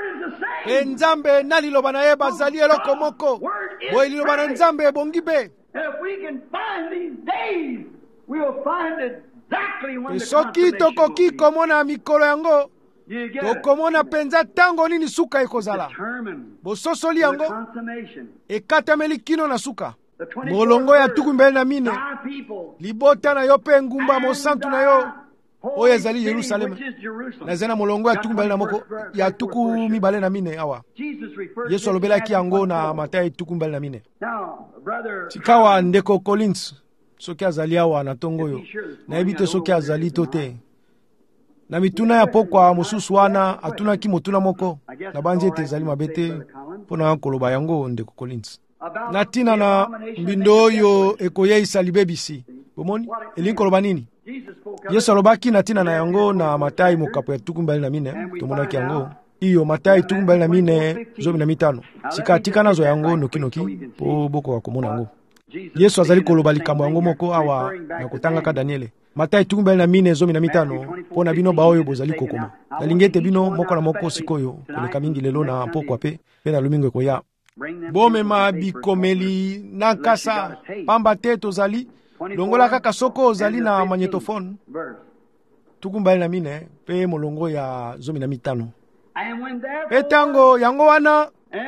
e Nzambe na liloba na ye bazali eloko moko boye liloba na Nzambe ebongi be And if we can find these days, we'll find exactly when the soki tokoki komona mikolo yango you get tokomona penza tango nini suka ekozala bososoli yango ekatameli kino na suka molongo ya tuku mbele na mine libota na yo pe ngumba mosantu na yo oyo ezali Yerusalemu na zena molongo ya tuku mbele na moko ya tuku mibale na mine awa Yesu alobelaki yango na Matayo tuku mbele na mine. Sikawa ndeko Collins soki azali awa na tongo yo nayebi te soki azali to te na mituna ya pokwa mosusu wana atunaki motuna moko na banzi ete ezali mabe te mpona koloba yango ndeko Collins na tina na mbindo oyo ekoyeisa libebisi bomoni elingi koloba nini. Yesu alobaki na tina na yango na Matayi mokapo ya tuku mbali na mine tomonaki yango iyo Matayi tuku mbali na mine zomi na mitano sika atika nazo yango nokinoki po boko wakomona yango. Yesu azali koloba likambo yango moko awa na kotangaka Daniele Matayi tuku mbali na mine zomi na mitano pona bino baoyo bozali kokoma nalingi ete bino moko na moko sikoyo koleka mingi lelo na pokwa pe pe na lomingo ekoya bomema bikomeli na nkasa pamba te tozali longola kaka soko ozali na magnetophone tuku mbali na mine pe molongo ya zomi na mitano pe tango yango wana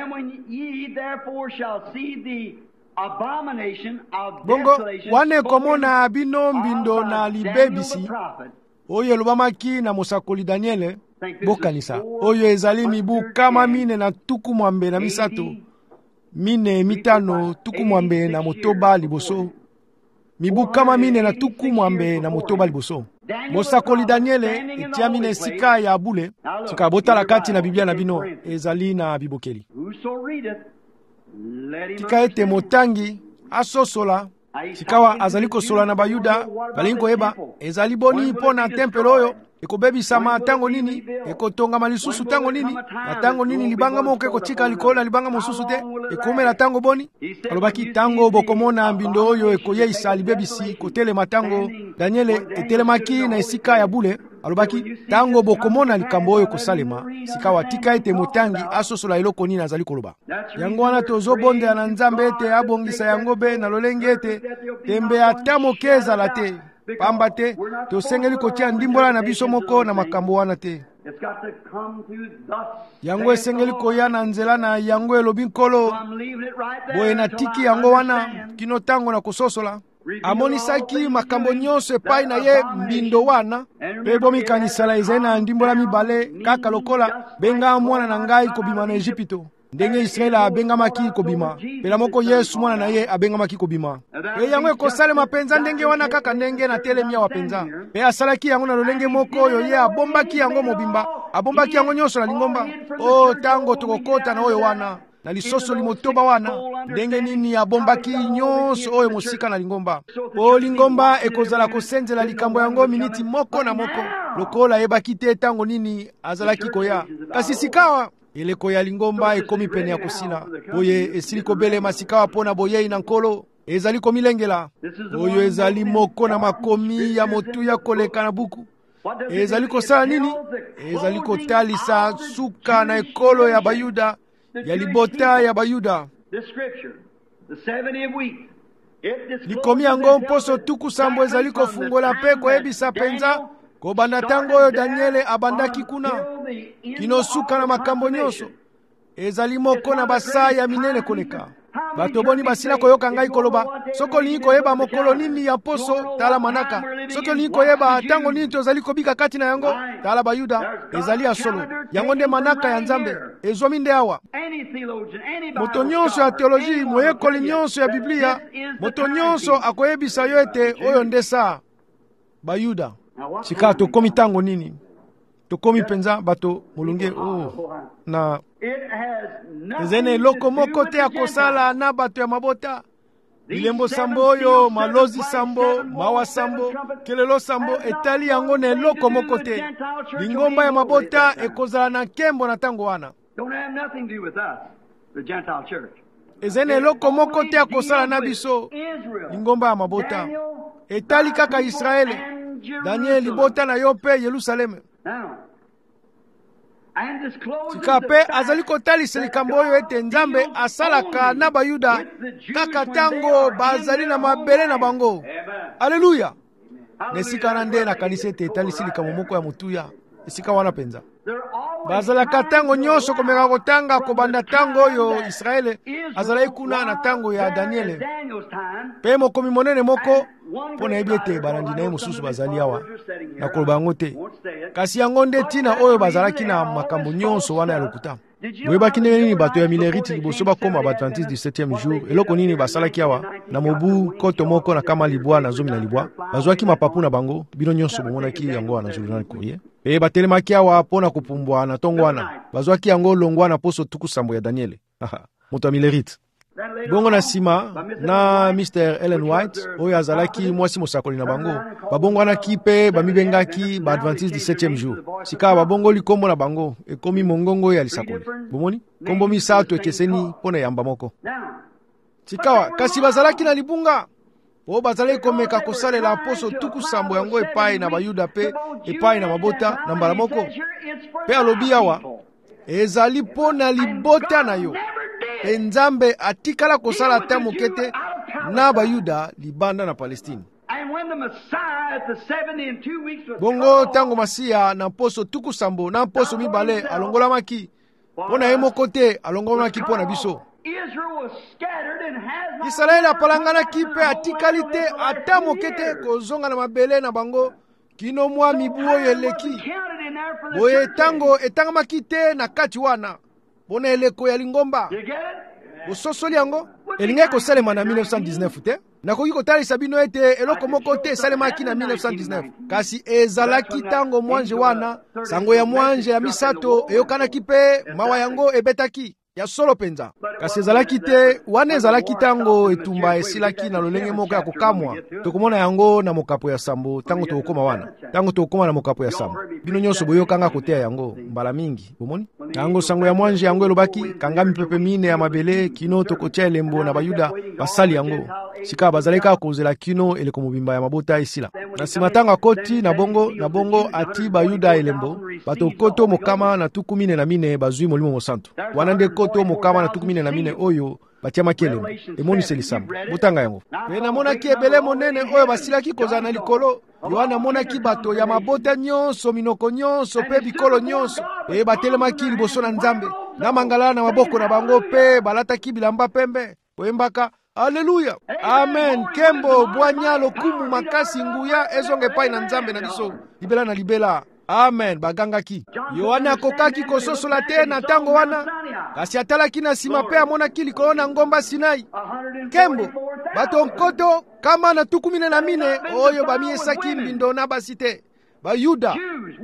bongo wane komona bino mbindo na libebisi oyo elobamaki na mosakoli Daniele bokanisa oyo ezali mibu kama mine na tuku mwambe na misato mine mitano tuku mwambe na motoba liboso mibu kama mine na tuku mwambe na motoba liboso mosakoli Daniele etia mine sika ya bule sika botala kati na Biblia na bino ezali na bibokeli tika ete motangi asosola sikawa azali kosola na Bayuda balingi koyeba ezali boni mpona tempelo oyo ekobebisama tango nini ekotongama lisusu tango nini na tango nini libanga moko ekotika likolo na libanga mosusu te ekomela tango boni. Alobaki tango bokomona mbindo oyo ekoyeisa libebisi kotelema tango Daniele etelemaki na esika ya bule alobaki tango bokomona likambo oyo kosalema sikawa tika ete motangi asosola eloko nini azali koloba yango wana tozobondela na Nzambe ete abongisa yango be na lolenge ete tembe ata moke ezala te pamba te tosengeli kotia ndimbola na biso moko na makambo wana te yango esengeli koya na nzela na yango elobi nkolo boye na tiki yango wana kino tango na kososola amonisaki makambo nyonso epai na ye mbindo wana pe bomikanisala ezali na ndimbola mibale kaka lokola benga mwana na ngai kobima na Ejipito ndenge Israeli abengamaki kobima pela moko Yesu mwana na ye abengamaki kobima pe yango ekosalema penza ndenge wana kaka ndenge na telemia wa penza pe asalaki yango na lolenge moko oyo ye abombaki yango mobimba abombaki yango nyonso na lingomba o tango tokokota na oyo wana na lisoso limotoba wana ndenge nini abombaki nyonso oyo mosika na lingomba o lingomba ekozala kosenzela likambo yango miniti moko na moko lokola yebaki te tango nini azalaki koya kasi sikawa eleko ya lingomba ekomi pene ya kosila oye esili kobelema sikawa pona boyei na nkolo ezali komilengela oyo ezali moko na makomi ya motu ya koleka na buku ezali kosala nini ezali kotalisa suka na ekolo ya Bayuda ya libota ya Bayuda likomi yango mposo tuku sambo ezali kofungola pe koyebisa penza kobanda tango oyo Daniele abandaki kuna kino suka na makambo nyonso ezali moko na basa ya minene koleka bato boni basila koyoka ngai koloba soko olingi koyeba mokolo nini ya poso tala manaka soki olingi koyeba tango nini tozali kobika kati na yango tala Bayuda ezali ya solo yango nde manaka ya Nzambe ezwami nde awa moto nyonso ya teoloji moyekoli nyonso ya Biblia moto nyonso akoyebisa yo ete oyo nde sa Bayuda sika tokomi tango nini tokomi penza bato molunge oh na ezene eloko moko te akosala na bato ya mabota bilembo sambo oyo malozi sambo mawa sambo kelelo sambo etali yango na eloko moko te lingomba ya mabota ekozala na nkembo na tango wana ezene eloko moko te akosala na biso lingomba ya mabota etali kaka Israele Daniel libota na yo pe Yerusalemu sika mpe azali kotalisa likambo oyo ete nzambe asalaka na bayuda kaka ntango bazali na mabele na bango. Aleluya. Na esika na nde nakanisi ete etalisi likambo moko ya motuya esika wana penza. Bazalaka ntango nyonso komeka kotanga kobanda ntango oyo Israele azalaki kuna na ntango ya Daniele. Mpe mokomi monene moko mpo na yebi ete balandi na ye mosusu bazali awa na koloba yango te. Kasi yango nde ntina oyo bazalaki na makambo nyonso wana ya lokuta. Boyebaki ndenge nini bato ya Milerite liboso bakoma baadventiste du septième jour, eloko nini basalaki awa na mobu koto moko na kama libwa na zomi na libwa, bazwaki mapapu na bango, bino nyonso bomonaki yango wana journal Courrier. E batelemaki awa mpo na kopumbwa na ntongo wana, bazwaki yango longwa na poso tuku sambo ya Daniele. Moto ya Milerite. Bongo na sima na mister Ellen White oyo azalaki mwasi mosakoli na bango, babongwanaki mpe bamibengaki baadventiste du septième jour. Sika babongoli kombo na bango ekomi mongongo ya lisakoli. Bomoni kombo misato ekeseni mpo na yamba moko. Sikawa kasi bazalaki na libunga po bazalaki komeka kosalela poso tuku sambo yango epai na bayuda pe epai na mabota na mbala moko. Pe alobi awa ezali mpo na libota na yo. Pe Nzambe atikala kosala ata mokete na bayuda libanda na Palestine. Bongo tango Masiya na poso tuku sambo na poso mibale alongolamaki pona ye moko te, alongolamaki pona biso. Israeli apalanganaki pe atikali te ata mokete kozonga na mabele na bango kino mwa mibu oyo eleki. Boye tango etangamaki te na kati wana pona eleko ya lingomba. Bososoli yango elingai kosalema na mille neuf cent dix-neuf te. Nakoki kotalisa bino ete eloko moko te esalemaki na mille neuf cent dix-neuf. Kasi ezalaki tango mwanje wana, sango ya mwanje ya misato eyokanaki pe mawa yango ebetaki ya solo penza. Kasi ezalaki te wana ezalaki tango etumba esilaki na lolenge moko ya kokamwa. Tokomona yango na mokapo ya sambo tango tokoma wana. Tango tokoma na mokapo ya sambo. Bino nyonso boyokanga kotea yango mbala mingi. Bomoni? Tango sango ya mwanje yango elobaki kanga mipepe mine ya mabele kino tokotia elembo na bayuda basali yango. Sika bazaleka kozela kino eleko mobimba ya mabota esila. Na simatanga koti na bongo na bongo ati bayuda elembo bato koto mokama na tuku mine na mine bazui molimo mosantu. Wanande koto mokama na tuku mine na mine oyo batia makelemo emonise lisambo botanga yango. Pe namonaki ebele monene oyo basilaki kozala na likolo. Yohana monaki bato ya mabota nyonso minoko nyonso pe bikolo nyonso e batelemaki liboso na Nzambe na mangala na maboko na bango pe balataki bilamba pembe koyembaka Aleluya. Amen. Kembo bwanya lokumu makasi nguya ezonge pai na Nzambe na biso libela na libela. Amen. Bagangaki Yohana akokaki kososola te na tango wana, kasi atalaki na sima pe amonaki likolo na ngomba Sinai kembo bato nkoto kama na tuku mine na mine oyo bamiesaki mbindo na basi te. Bayuda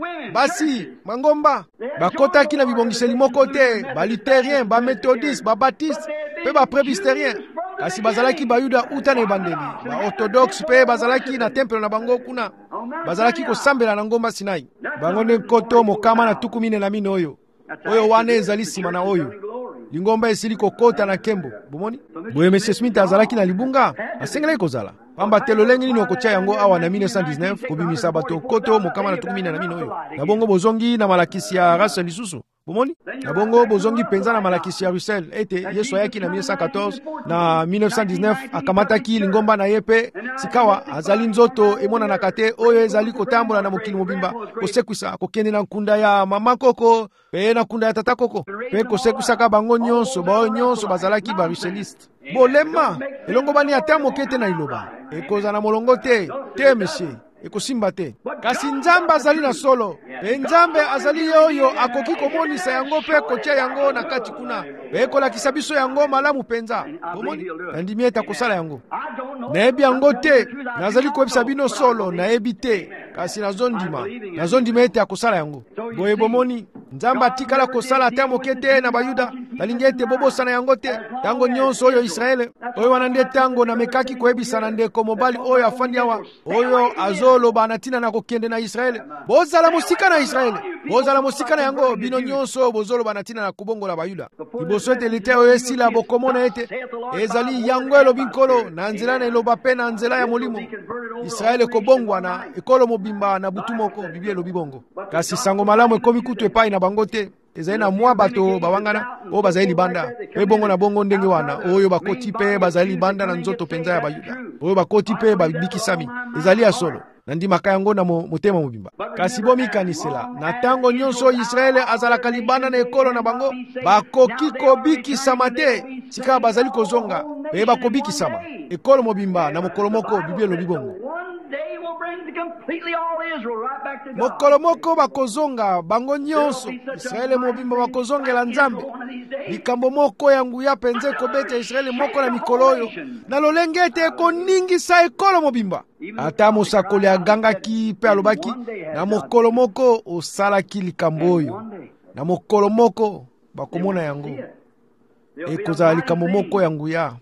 basi mangomba bakotaki na bibongiseli moko te, baliterien, bamethodiste, babatiste pe bapresbyterien. Kasi bazalaki bayuda uta na ebandeli, ba-orthodoxe pe bazalaki na temple na bango kuna, bazalaki kosambela na ngomba Sinai. Bango nde koto mokama na tuku mine na mine oyo oyo wana ezali sima na oyo lingomba esili kokota na kembo. Bomoni boye Monsieur Smith azalaki na libunga asengelaki kozala pamba te lolenge nini okotia yango awa na mille neuf cent dix-neuf kobimisa bato koto mokama na tuku mine na mine oyo. Na bongo bozongi na malakisi ya Russell lisusu. Bomoni na bongo bozongi penza na malakisi ya Russell ete Yesu ayaki na mille neuf cent quatorze na mille neuf cent dix-neuf akamataki lingomba na yepe sikawa azali nzoto emona na kate oyo ezali kotambola na mokili mobimba kosekwisa kokende na nkunda ya mama koko pe na nkunda ya tata koko pe kosekwisaka bango nyonso baoyo nyonso bazalaki ba Russeliste. Bolema elongo bani ata mokete na iloba ekoza na molongo te te monsieur ekosimba te. Kasi Nzambe azali na solo pe Nzambe azali oyo akoki komonisa yango pe kotia yango na kati kuna pe kolakisa biso yango malamu penza. Bomoni nandimi eta kosala yango nayebi yango te, nazali koyebisa bino solo nayebi te, kasi nazondima nazondima ete akosala yango. Boye bomoni Nzambe atikala kosala ata moke te na bayuda balingi ete bobosana yango te tango nyonso oyo Israele oyo wana nde tango namekaki koyebisana ndeko mobali oyo afandi awa oyo azoloba na tina na kokende na Israele. Bozala mosika na Israele, bozala mosika na yango bino nyonso bozoloba na tina na kubongola bayuda. Liboso ete lite oyo esila bokomona ete ezali yango elobi nkolo na nzela na eloba pe na nzela ya molimo Israele kobongwa na ekolo mobimba na butu moko Biblia elobi bongo. Kasi sango malamu ekomi kutu epai na bango te ezali na mwa bato bawangana oyo bazali libanda pe bongo na bongo ndenge wana oyo bakoti pe bazali libanda na nzoto penza ya bayuda oyo bakoti pe babikisami ezali ya solo na ndimaka yango na motema mobimba. Kasi bomikanisela na ntango nyonso Israele azalaka libanda na ekolo na bango bakoki kobikisama te sika bazali kozonga pe bakobikisama ekolo mobimba na mokolo moko Biblia elobi bongo mokolo moko bakozonga bango nyonso Israele mobimba bakozongela Nzambe likambo moko ya nguya penze kobeta Israele moko na mikolo oyo na lolenge ete ekoningisa ekolo mobimba ata mosakoli agangaki pe alobaki na mokolo moko osalaki likambo oyo na mokolo moko bakomona yango ekozala likambo moko ya nguya.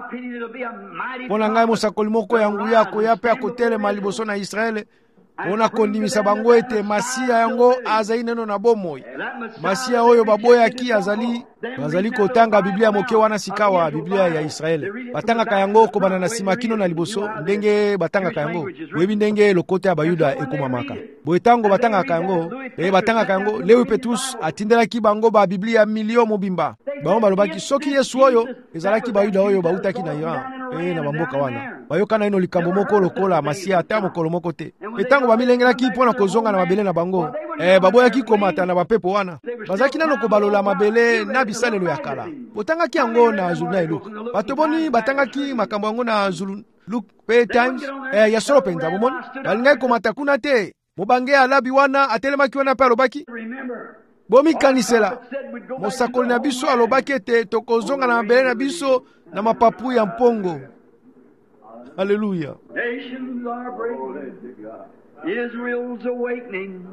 Mpona ngai mosakoli moko ya nguya koya pe akotelema liboso na Israele mpona kondimisa bango ete Masiya yango azali neno na bomoi. Masiya oyo baboyaki azali bazali kotanga Biblia moke wana sikawa Biblia ya Israele batangaka yango kobana na nsima kino na liboso ndenge batangaka yango boyebi ndenge lokote ya bayuda ekomamaka boye ntango batangaka yango e batangaka yango Lewi Petrus atindelaki bango ba Biblia milio mobimba bango balobaki soki Yesu oyo ezalaki bayuda oyo bautaki na Iran e na bamboka wana bayokana ino likambo moko lokola Masiya ata mokolo moko te etango bamilengelaki mpona kozonga na mabele na bango e baboyaki komata na bapepo wana bazalaki nano kobalola mabele na bisalelo ya kala botangaki yango na Zulu na Luke bato boni batangaki makambo yango na Zulu Luke pe Times e ya solo penza bomoni balingaki komata kuna te mobange alabi wana atelemaki wana pe alobaki bomikanisela mosakoli na biso alobaki ete tokozonga na mabele na biso na mapapu ya mpongo. Hallelujah. Nations are breaking. Israel's awakening.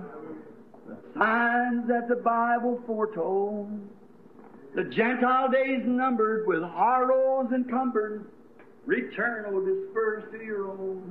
Signs that the Bible foretold. The Gentile days numbered with horrors encumbered. Return, O dispersed to your own.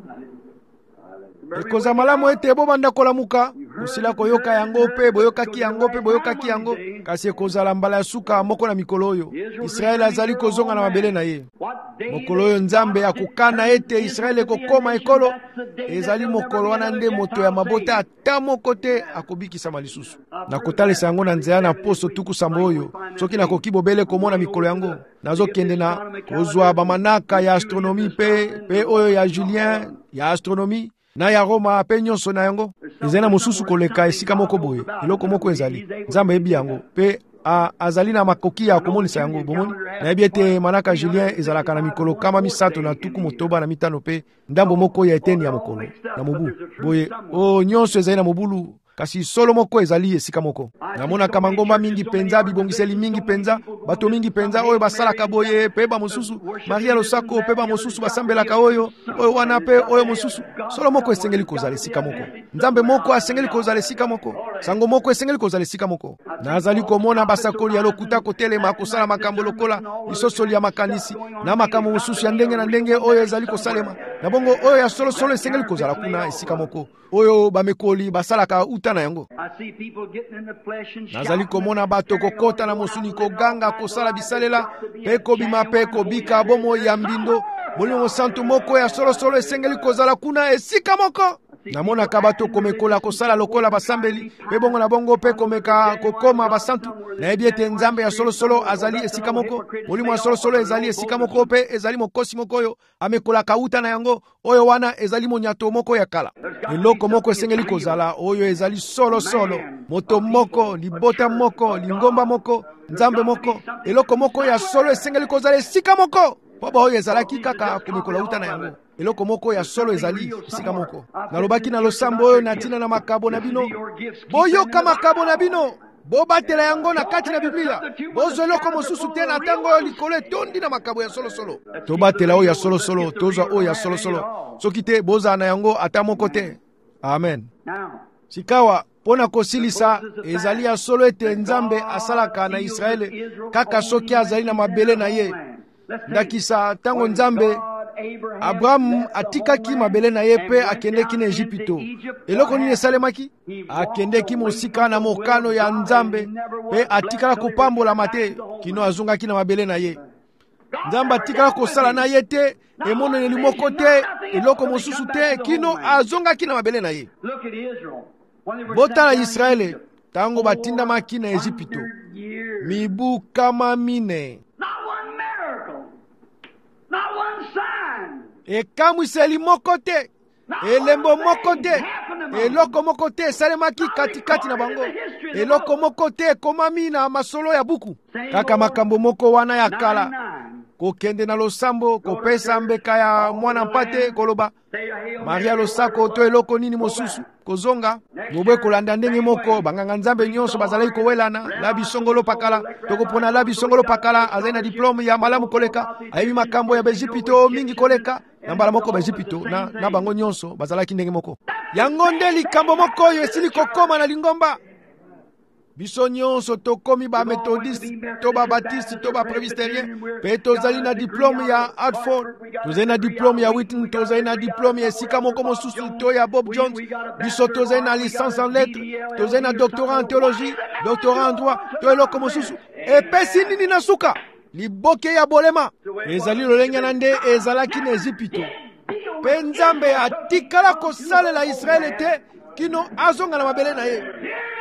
Ekoza malamu ete bobanda kolamuka osila koyoka yango pe boyokaki yango pe boyokaki yango kasi ekozala mbala ya suka moko na mikolo oyo Israele azali kozonga na mabele na ye mokolo oyo Nzambe akokana ete Israele kokoma ekolo ezali mokolo wana nde moto ya mabota ata moko te akobikisama lisusu na kotalisa yango na nzela na poso tuku sambo oyo soki nakoki bobele komona mikolo yango nazokende na kozwa bamanaka ya astronomie pe pe oyo ya Julien ya astronomie na ya Roma pe nyonso na yango ezali na mosusu koleka esika moko boye eloko moko ezali Nzambe ebi yango pe a azali na makoki ya komonisa yango bomoni nayebi ete manaka Julien ezalaka na mikolo kama misato na tuku motoba na mitano pe ndambo moko ya eteni ya mokolo na mobu boye o nyonso ezali na mobulu kasi solo moko ezali esika moko namonaka mangomba mingi penza bibongiseli mingi penza bato mingi penza oyo basalaka boye pe ba mosusu Maria Losako pe ba mosusu basambelaka oyo oyo wana pe oyo mosusu solo moko esengeli kozala esika moko Nzambe moko asengeli kozala esika moko sango moko esengeli kozala esika moko nazali komona basakoli ya lokuta kotelema kosala makambo lokola lisosoli ya makanisi na makambo mosusu ya ndenge na ndenge oyo ezali kosalema na bongo oyo ya solo solo esengeli kozala kuna esika moko oyo bamekoli basalaka uta na yango nazali komona bato kokota na mosuni koganga kosala bisalela pe kobima pe kobika bomo ya mbindo molimo santu moko ya solo solo esengeli kozala kuna esika moko namonaka bato komekola kosala lokola basambeli pe bongo na bongo pe komeka kokoma basantu nayebi ete Nzambe ya solo solo azali esika moko molimo ya solo solo ezali esika moko pe ezali mokosi moko oyo amekolaka uta na yango oyo wana ezali monyato moko ya kala eloko moko esengeli kozala oyo ezali solo solo moto moko libota moko lingomba moko Nzambe moko eloko moko ya solo esengeli kozala esika moko po oyo ezalaki kaka komekola uta na yango eloko moko ya solo ezali esika moko nalobaki na losambo oyo natina na makabo na bino boyoka makabo na bino bobatela yango na kati na Biblia bozwa eloko mosusu te na ntango oyo likolo etondi na makabo ya solo solo tobatela oyo ya solo solo tozwa oyo ya solo solo soki te bozala na yango ata moko te amen sikawa mpona kosilisa ezali ya solo ete Nzambe asalaka na Israele kaka soki azali na mabele na ye ndakisa ntango Nzambe Abraham atikaki mabele na ye pe akendeki na Ejipito eloko nini esalemaki akendeki mosika na mokano ya Nzambe pe atikala kopambola mate kino azongaki na mabele na ye Nzambe atikala kosala na ye te emoneli moko te eloko mosusu te kino azongaki na mabele na ye botala Israele tango batinda maki na Ejipito mibu kama mine ekamwiseli moko te, elembo moko te, eloko moko te esalemaki katikati na bango, eloko moko te ekomami na masolo ya buku, kaka makambo moko wana ya kala. Kokende na losambo, kopesa mbeka ya mwana mpate, koloba Maria losako to eloko nini mosusu, kozonga bobwe kolanda ndenge moko, banganga nzambe nyonso bazalaki kowelana, labi songolo pakala, tokopona labi songolo pakala, azali na diplome ya malamu koleka, ayebi makambo ya Bejipito mingi koleka, na mbala moko Bejipito, na, na bango nyonso bazalaki ndenge moko. Yango nde likambo moko oyo esili kokoma na lingomba. Biso nyonso tokomi ba methodiste, to ba baptiste, to ba presbyterien, pe tozali na diplome ya Hartford, tozali na diplome ya Wheaton, tozali na diplome ya sika moko mosusu to ya Bob Jones, biso tozali na licence en lettres, tozali na doctorat en théologie, doctorat en droit, to eloko mosusu. Epesi nini na suka? Liboke ya bolema. Ezali lolenge na nde ezalaki na Ejipito. Pe Nzambe atikala kosalela Israele te kino azonga na mabele na ye.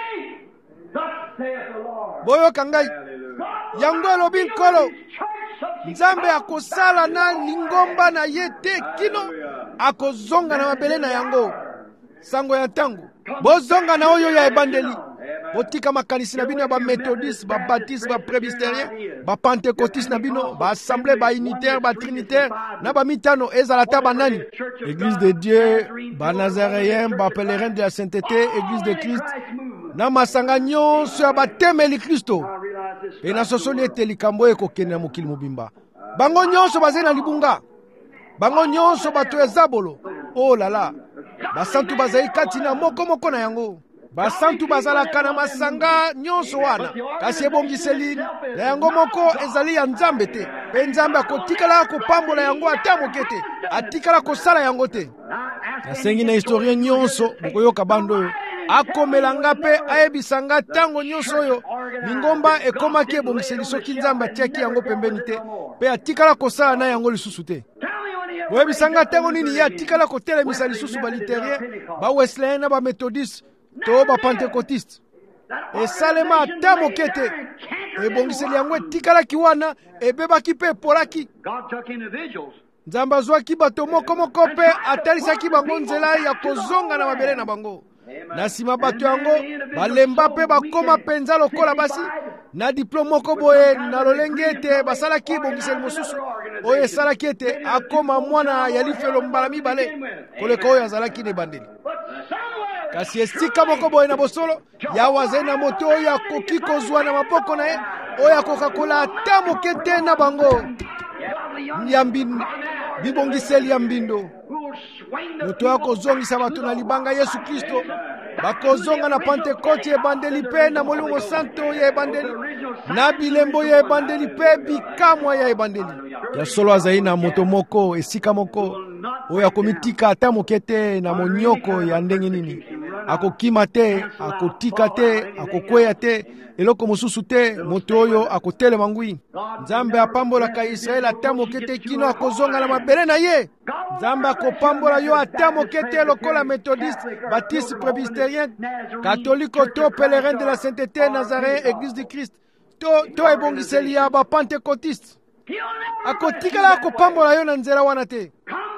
Boyo kangai yango elobi nkolo Nzambe akosala na lingomba na ye te kino akozonga na mabele na yango. Sango ya tango bozonga na oyo ya ebandeli, botika makanisi na bino ya ba methodiste, ba baptiste, ba presbyterien, ba pentecôtiste na bino, ba assemblée, ba unitaire, ba trinitaire, na ba mitano ezala ta banani. Église de Dieu, ba nazaréen, ba pèlerin de la sainteté, église de Christ, na masanga nyonso ya batemeli Kristo. Pe na sosoli ete likambo ekokende na mokili mobimba. Bango nyonso bazali na libunga, bango nyonso bato ya Zabolo. Oh la la, basantu bazali kati na moko moko na yango. Basantu bazalaka na masanga nyonso wana, kasi ebongiseli na yango moko ezali ya Nzambe te. Pe Nzambe akotikala kopambola yango ata moke te, atikala kosala yango te. Nasengi na historien nyonso bokoyoka bando oyo akomelanga pe ayebisanga tango nyonso oyo lingomba ekomaki ebongiseli soki Nzambe atiaki yango pembeni te, pe atikala kosala na yango lisusu te. Boyebisanga tango nini ye atikala kotelemisa lisusu baliterien, ba Wesleyen na ba Methodiste to ba Pentecôtiste. Esalema ata moke te, ebongiseli yango etikalaki wana, ebebaki pe epolaki. Nzambe azwaki bato moko moko pe atalisaki bango nzela ya kozonga na mabele na bango. Na nsima bato yango balemba pe bakoma penza lokola basi na diplome moko boye na lolenge ete basalaki ebongiseli mosusu oyo esalaki ete akoma mwana ya lifelo mbala mibale koleka oyo azalaki na ebandeli. Kasi esika moko boye na bosolo Yawe azali na moto oyo akoki kozwa na maboko na ye oyo akokakola ata moke te na bango ya mbindo, bibongiseli ya mbindo. Moto akozongisa bato na libanga Yesu Kristo, bakozonga na Pentekote ebandeli pe na Molimo Santo ya ebandeli, na bilembo ya ebandeli pe bikamwa ya ebandeli. Ya solo azali na moto moko esika moko oyo akomitika ata moke te na monyoko ya ndenge nini. Akokima te, akotika te, akokweya te, eloko mosusu te, moto oyo akotelema ngwi. Nzambe apambolaka Israele ata moke te kino akozonga na mabele na ye. Nzambe akopambola yo ata moke te lokola Methodiste, Baptiste, Presbytérien, Catholique to pèlerin de la sainteté, Nazaréen, Église du Christ, to to ebongiseli ya ba Pentecôtiste. Akotikala akopambola yo na nzela wana te.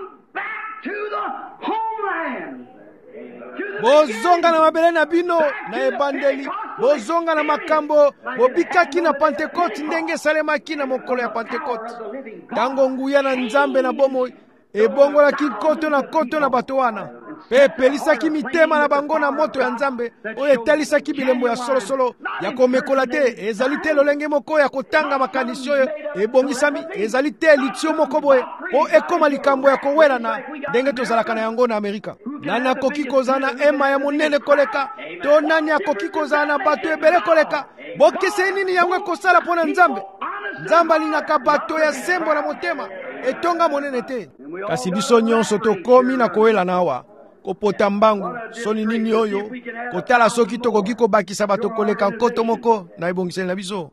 Bozonga na mabele na bino na ebandeli, bozonga na makambo bobikaki na Pentekote ndenge salemaki na mokolo ya Pentekote. Tango nguya na Nzambe na bomo ebongolaki koto na koto na bato wana, pe epelisaki mitema na bango na moto ya Nzambe oyo etalisaki bilembo ya solosolo ya komekola te. Ezali te lolenge moko ya kotanga makanisi oyo ebongisami, ezali te litio moko boye po ekoma likambo ya kowelana ndenge tozalaka na yango na Amerika. Nani akoki kozala na ema ya monene koleka, to nani akoki kozala na bato ebele koleka? Bokese nini yango ekosala mpona Nzambe? Nzambe alingaka bato ya sembo na motema etonga monene te. Kasi biso nyonso tokomi na kowelana awa kopota mbangu soni nini oyo kotala soki tokoki kobakisa bato koleka nkoto moko na ebongiseli na biso.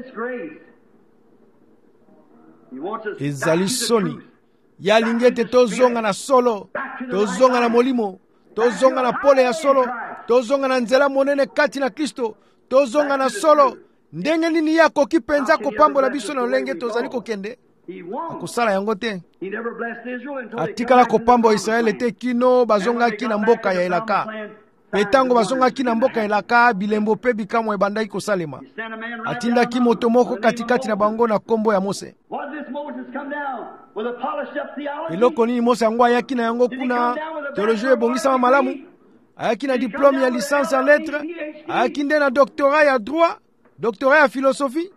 Ezali soni yalingi ete tozonga na solo, tozonga na molimo, tozonga na pole ya solo, tozonga na nzela monene kati na Kristo, tozonga na solo ndenge nini yako kipenza kopambola biso na lolenge tozali kokende. Akosala yango te. Atikala kopambola Israele te kino bazongaki na mboka ya Elaka. Petango bazongaki na mboka ya Elaka, bilembo pe bikamwa ebandaki kosalema. Atindaki moto moko katikati na bango na kombo ya Mose. Eloko nini Mose yango ayaki na yango kuna teolojia ebongisama malamu? Ayaki na diplome ya licence en lettres, ayaki nde na doctorat ya droit, doctorat ya philosophie.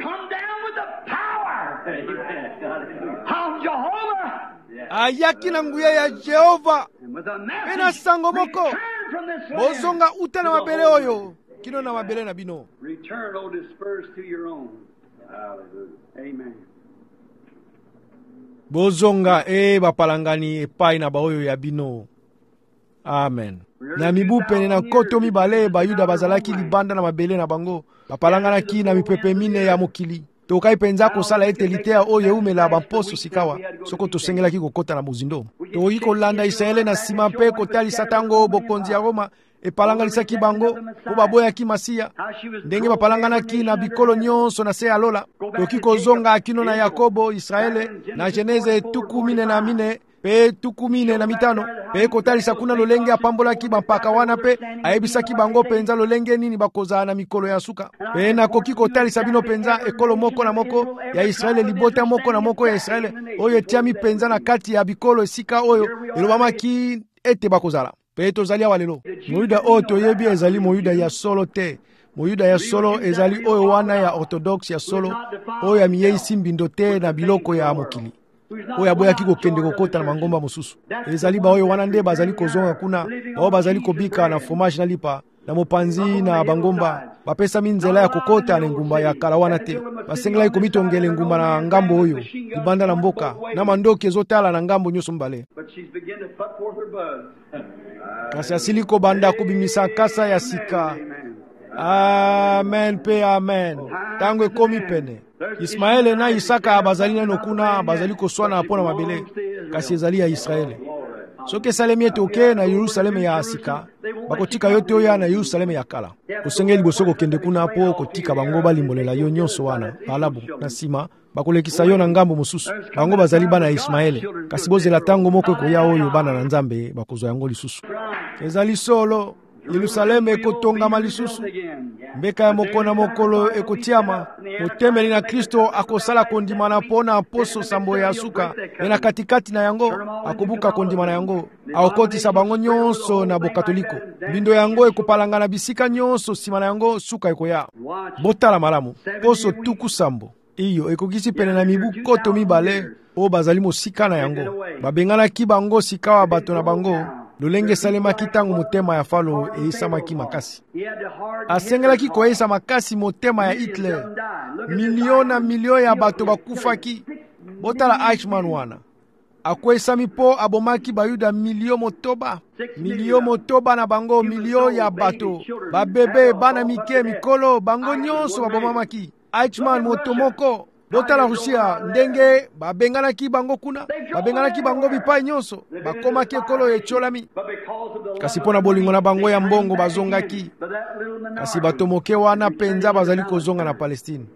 Ayaki na nguya ya Jehova pena sango moko bozonga uta na mabele oyo kino na mabele na bino. Return, O dispersed to your own. Amen. Bozonga e bapalangani epai na baoyo ya bino. Amen. Na mibu pene na koto mibale bayuda bazalaki libanda na mabele na bango bapalanganaki na mipepe mine ya mokili. Tokai penza kosala ete litea oyo eumela bamposo sikawa soko tosengelaki kokota na mozindo. Toki kolanda Israele na sima mpe kotalisa tango bokonzi ya Roma epalangalisaki bango po baboyaki Masiya ndenge bapalanganaki na bikolo nyonso na se ya lola. Toki kozonga akino na Yakobo Israele na Geneze tuku mine na mine pe tuku mine na mitano pe kotalisa kuna lolenge apambolaki bampaka wana pe ayebisaki bango penza lolenge nini bakozala na mikolo ya suka. Pe nakoki kotalisa bino penza ekolo moko na moko ya Israele, libota moko na moko ya Israele oyo etiami penza na kati ya bikolo esika oyo elobamaki ete bakozala. Pe tozali awa lelo moyuda oyo toyebi ezali moyuda ya solo te. Moyuda ya solo ezali oyo wana ya orthodoxe ya solo oyo ya miyeisi mbindo te na biloko ya mokili oyo aboyaki kokende kokota na mangomba mosusu. Ezali ba oyo wana nde bazali kozonga kuna bao bazali kobika na fromage na lipa na mopanzi na bangomba bapesa minzela ya kokota na ngumba ya kala wana te. Basengelaki komitongela ngumba na ngambo oyo libanda na mboka na mandoki ezotala na ngambo nyonso mbale. Kasi asili kobanda kubimisa kasa ya sika. Amen pe amen. Tango ekomi pene Ismaele na Isaka bazali nano kuna bazali koswana apona mabele kasi ezali ya Israele. Soki esalemi ete oke na Yerusaleme ya sika bakotika yo te oya na Yerusaleme ya kala. Kosengeli liboso kokende kuna po kotika bango balimbolela yo nyonso wana balabu na sima bakolekisa yo na ngambo mosusu. Bango bazali bana ya Ismaele kasi bozela tango moko ekoya oyo bana na Nzambe bakozwa yango lisusu. Ezali solo Yerusaleme ekotongama lisusu, mbeka ya moko na mokolo ekotiama. Motemeli na Kristo akosala kondimana pona poso sambo ya suka na katikati na yango akobuka kondimana yango akotisa bango nyonso na bokatoliko. Mbindo yango ekopalangana bisika nyonso sima na yango suka ekoya. Botala malamu poso tuku sambo iyo ekokisi pene na mibu koto mibale o bazali mosika na yango. Babenganaki bango sikawa bato na bango lolenge salemaki tango motema ya Falo eisamaki makasi. Asengelaki koyeisa makasi motema ya Hitler. Milion na milion ya bato bakufaki. Botala Eichmann wana akwesami po abomaki bayuda milion motoba. Milion motoba na bango milion ya bato babebe bana mike mikolo bango nyonso babomamaki. Eichmann motomoko. Botala Rusia ndenge babenganaki bango kuna babenganaki bango bipai nyonso bakomaki ekolo echolami. Kasi pona bolingo na bango ya mbongo bazongaki. Kasi bato moke wana penza bazali kozonga na Palestine.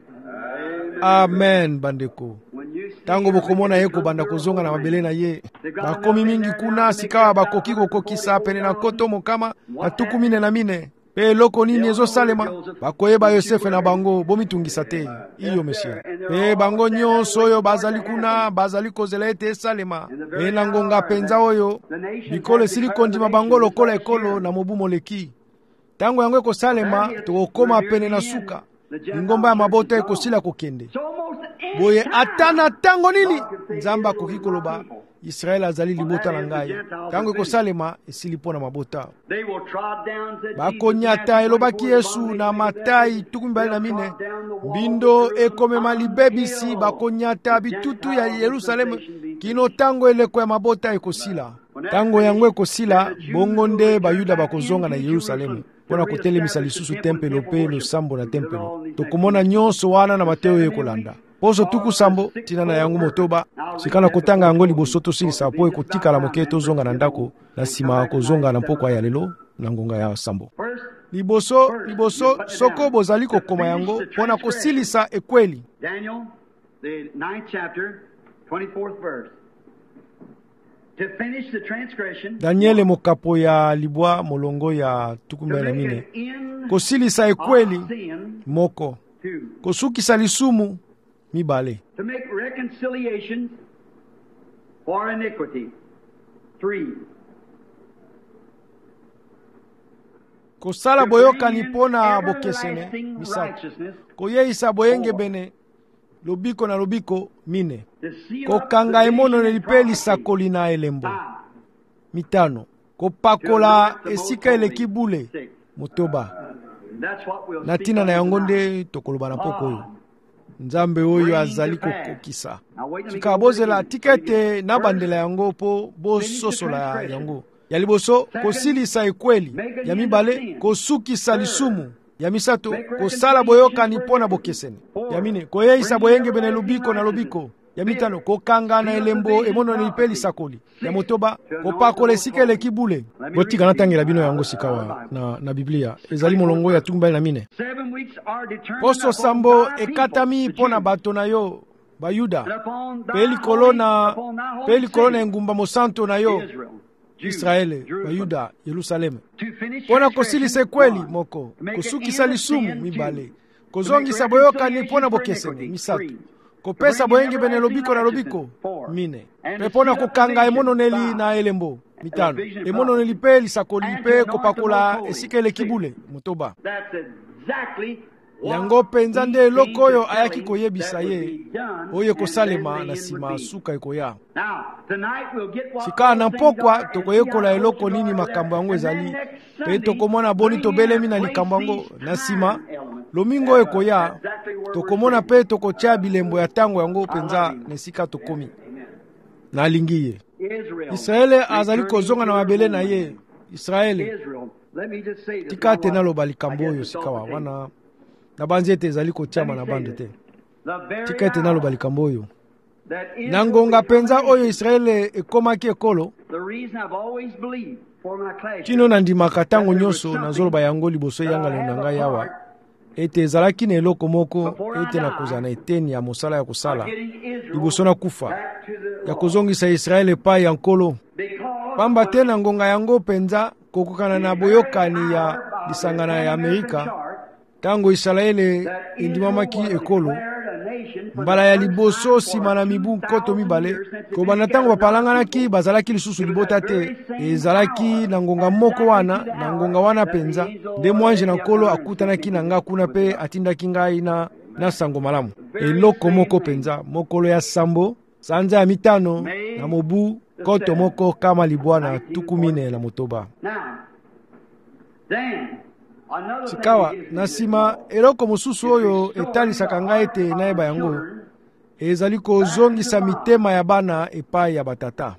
Amen bandeko. Tango bokomona ye kobanda kozonga na mabele na ye bakomi mingi kuna sikawa bakoki kokokisa pene na koto mokama na tuku mine na mine. Pe loko nini ezo salema bakoyeba Yosefe na bango bomitungisa te iyo mesia. Pe bango nyonso oyo bazali kuna bazali kozela ete salema pe na ngonga penza oyo bikolo esili kondima bango lokola ekolo na mobu moleki. Tango yango ekosalema tokokoma pene na suka ngomba ya mabota ekosila kokende. Boye atana tango nini Nzamba akoki koloba Israel azali libota na ngai tango ekosalema esili pona mabota. Bakonyata elobaki Yesu na Matai tukumbali na mine bindo ekomema libebisi bakonyata bitutu ya Yerusalemu kino tango eleko ya mabota ekosila. Tango yango ekosila bongo nde bayuda bakozonga na Yerusalemu pona kotelemisa lisusu tempelo pe losambo na tempelo. Tokomona nyonso wana na Mateo ekolanda. poso tuku sambo tina na yango motoba sikana kotanga yango liboso tosilisa po ekotikala moke tozonga na ndako na nsima kozonga na mpoko ya lelo na ngonga ya sambo. Liboso liboso soko bozali kokoma yango mpona kosilisa ekweli. Daniel, the ninth chapter, twenty-fourth verse. To finish the transgression, Daniele mokapo ya libwa molongo ya tukumbe na mine. Kosilisa ekweli moko. Kosukisa lisumu mibale. To make reconciliation for iniquity. Three. Kosala boyoka nipona bokesene misatu. Koyeisa boyenge bene lobiko na lobiko mine. Kokanga emono nelipeli sakoli na elembo mitano. Kopakola esika elekibule motoba. Natina na yango nde tokoloba na poko oyo. Nzambe oyo azali kokokisa. Sikabozela tikete na bandela yango po bososola yango. Ya liboso kosilisa ekweli, ya mibale kosukisa lisumu, ya misato kosala boyoka nipona bokesene, ya mine koyeisa boyenge bene lobiko na lobiko, ya mitano kokanga na elembo emono nelipeli sakoli, ya motoba kopakola esika elekibule. Botika natangela bino yango sikawa na, na Biblia ezali molongo ya tukumbali na mine. Poso sambo ekatami pona bato na yo bayuda peli kolona peli kolona engumba mosanto na yo Israele, Bayuda, Yerusalemu. Pona kosilisa kweli moko, kosukisa lisumu mibale. Kozongisa boyoka ni pona bokesene misatu. Kopesa boyenge bene lobiko na lobiko mine. Pe pona kokanga emono neli na elembo mitano. Emono neli pe lisakoli pe kopakola esika elekibule motoba. Yango penza nde eloko oyo ayaki koyebisa ye oyo kosalema na sima suka ekoya. Sika na mpokwa tokoyekola eloko nini makambo yango ezali pe tokomona boni tobelemi na likambo yango na sima lomingo ekoya tokomona pe tokotia bilembo ya tango yango penza nesika tokomi na lingiye. Israele azali kozonga na mabele na ye. Israele tika tena loba likambo oyo sikawa wana na banzete ezali kotiama na bande te. Tika ete naloba likambo oyo. Na ngonga penza oyo Israele ekomaki ekolo. Kino nandimaka tango nyonso nazoloba yango liboso yanga lelo nanga yawa. Ete ezalaki na eloko moko ete na kozana eteni ya mosala ya kosala. Liboso na kufa. Ya kozongisa Israele pa ya nkolo. Pamba te na ngonga yango penza kokokana na boyokani ya lisangana ya Amerika. Tango Israele indimamaki ekolo mbala ya liboso sima na mibu koto mibale kobana tango bapalanganaki bazalaki lisusu libota te ezalaki na ngonga moko wana na ngonga wana penza nde mwanje na nkolo akutanaki na nga kuna pe atindaki ngai na, na sango malamu eloko moko penza mokolo ya sambo sanza ya mitano na mobu koto moko kama libwa na tukumine na motoba. Sikawa na sima eloko mosusu oyo etalisaka ngai ete nayeba yango ezali kozongisa mitema ya bana epai ya batata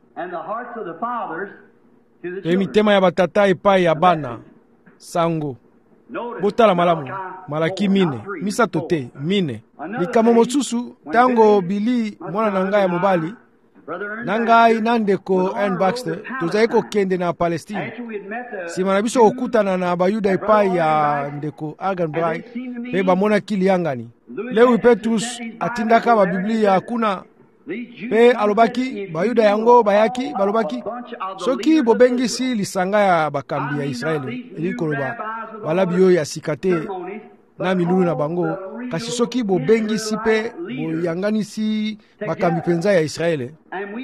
e mitema ya batata epai ya bana sango. Botala malamu Malaki mine misato te mine likambo mosusu tango Bili mwana na ngai ya mobali na ngai na ndeko Ann Baxter tozali kokende na Palestine sima na biso kokutana na bayuda epai ya ndeko Agan Bright pe bamonaki liangani. Lewi Petrus atindaka babiblia kuna pe alobaki bayuda yango bayaki balobaki soki bobengisi lisanga ya bakambi ya Israeli elikoloba balabi oyo ya sikate na milulu na bango kasi soki bobengisi pe boyanganisi bakambi penza ya Israeli.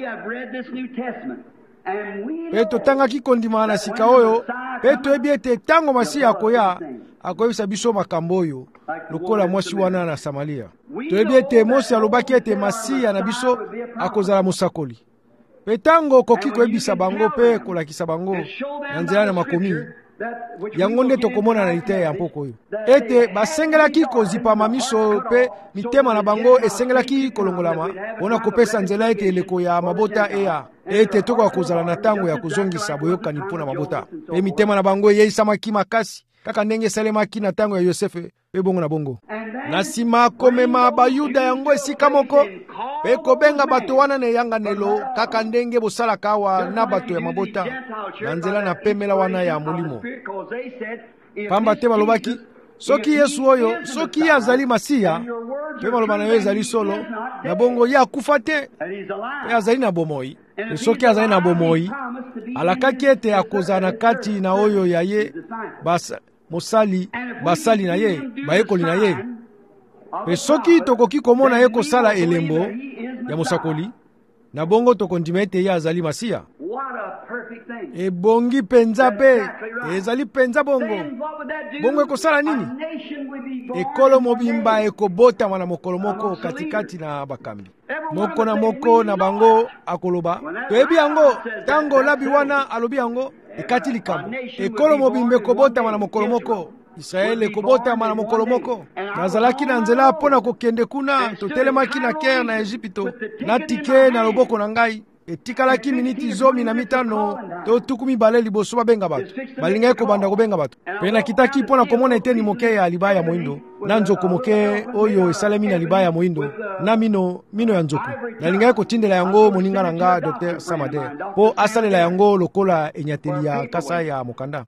Pe totangaki kondima na sika oyo pe toyebi ete tango Masiya akoya akoyebisa biso makambo oyo lokola mwasi wana na Samaria. Toyebi ete Mose alobaki ete Masiya na biso akozala mosakoli. Pe tango koki koyebisa bango pe kolakisa bango na nzela na makomi yango nde tokomona na lite ya mpoko oyo ete basengelaki kozipama miso pe mitema na bango esengelaki kolongolama mpona kopesa nzela ete eleko ya mabota eya ete tokoka kozala na tango ya kozongisa boyokani mpona mabota pe mitema na bango eyeisamaki makasi kaka ndenge esalemaki na tango ya Yosefe pe bongo na bongo. na nsima komema bayuda yango esika moko mpe kobenga bato wana na eyanganelo kaka ndenge bosalaka awa na bato ya mabota na nzela na pemela wana ya molimo. Pamba te balobaki soki Yesu oyo soki ye azali Masiya mpe maloba na yo ezali solo na bongo ye akufa te mpe azali na bomoi, e soki azali na bomoi alakaki ete akozala na kati na oyo ya ye basa, mosali basali na ye bayekoli na ye. Mpe soki tokoki komona ye kosala elembo ya mosakoli na bongo tokondima ete ye azali Masiya. Ebongi penza pe ezali penza bongo. Bongo ekosala nini? Ekolo mobimba ekobotama na mokolo moko katikati na bakambi. Moko na moko na bango akoloba. Toyebi yango tango labi wana alobi yango ekati likambo. Ekolo mobimba ekobotama na mokolo moko. Israeli ekobotama na mokolo moko. Nazalaki na nzela mpona kokende kuna, totelemaki na Caire na Ejipito na tike na loboko na ngai. Etikalaki miniti zomi na mitano to tuku mibale liboso babenga bato balingai kobanda kobenga bato mpe nakitaki mpona komona eteni moke ya libaya ya moindo na nzoko moke oyo esalemi na libaya ya moindo na mino mino ya nzoko. Nalingai kotindela yango moninga na nga Docteur Samader mpo asalela yango lokola enyateli ya kasa ya mokanda.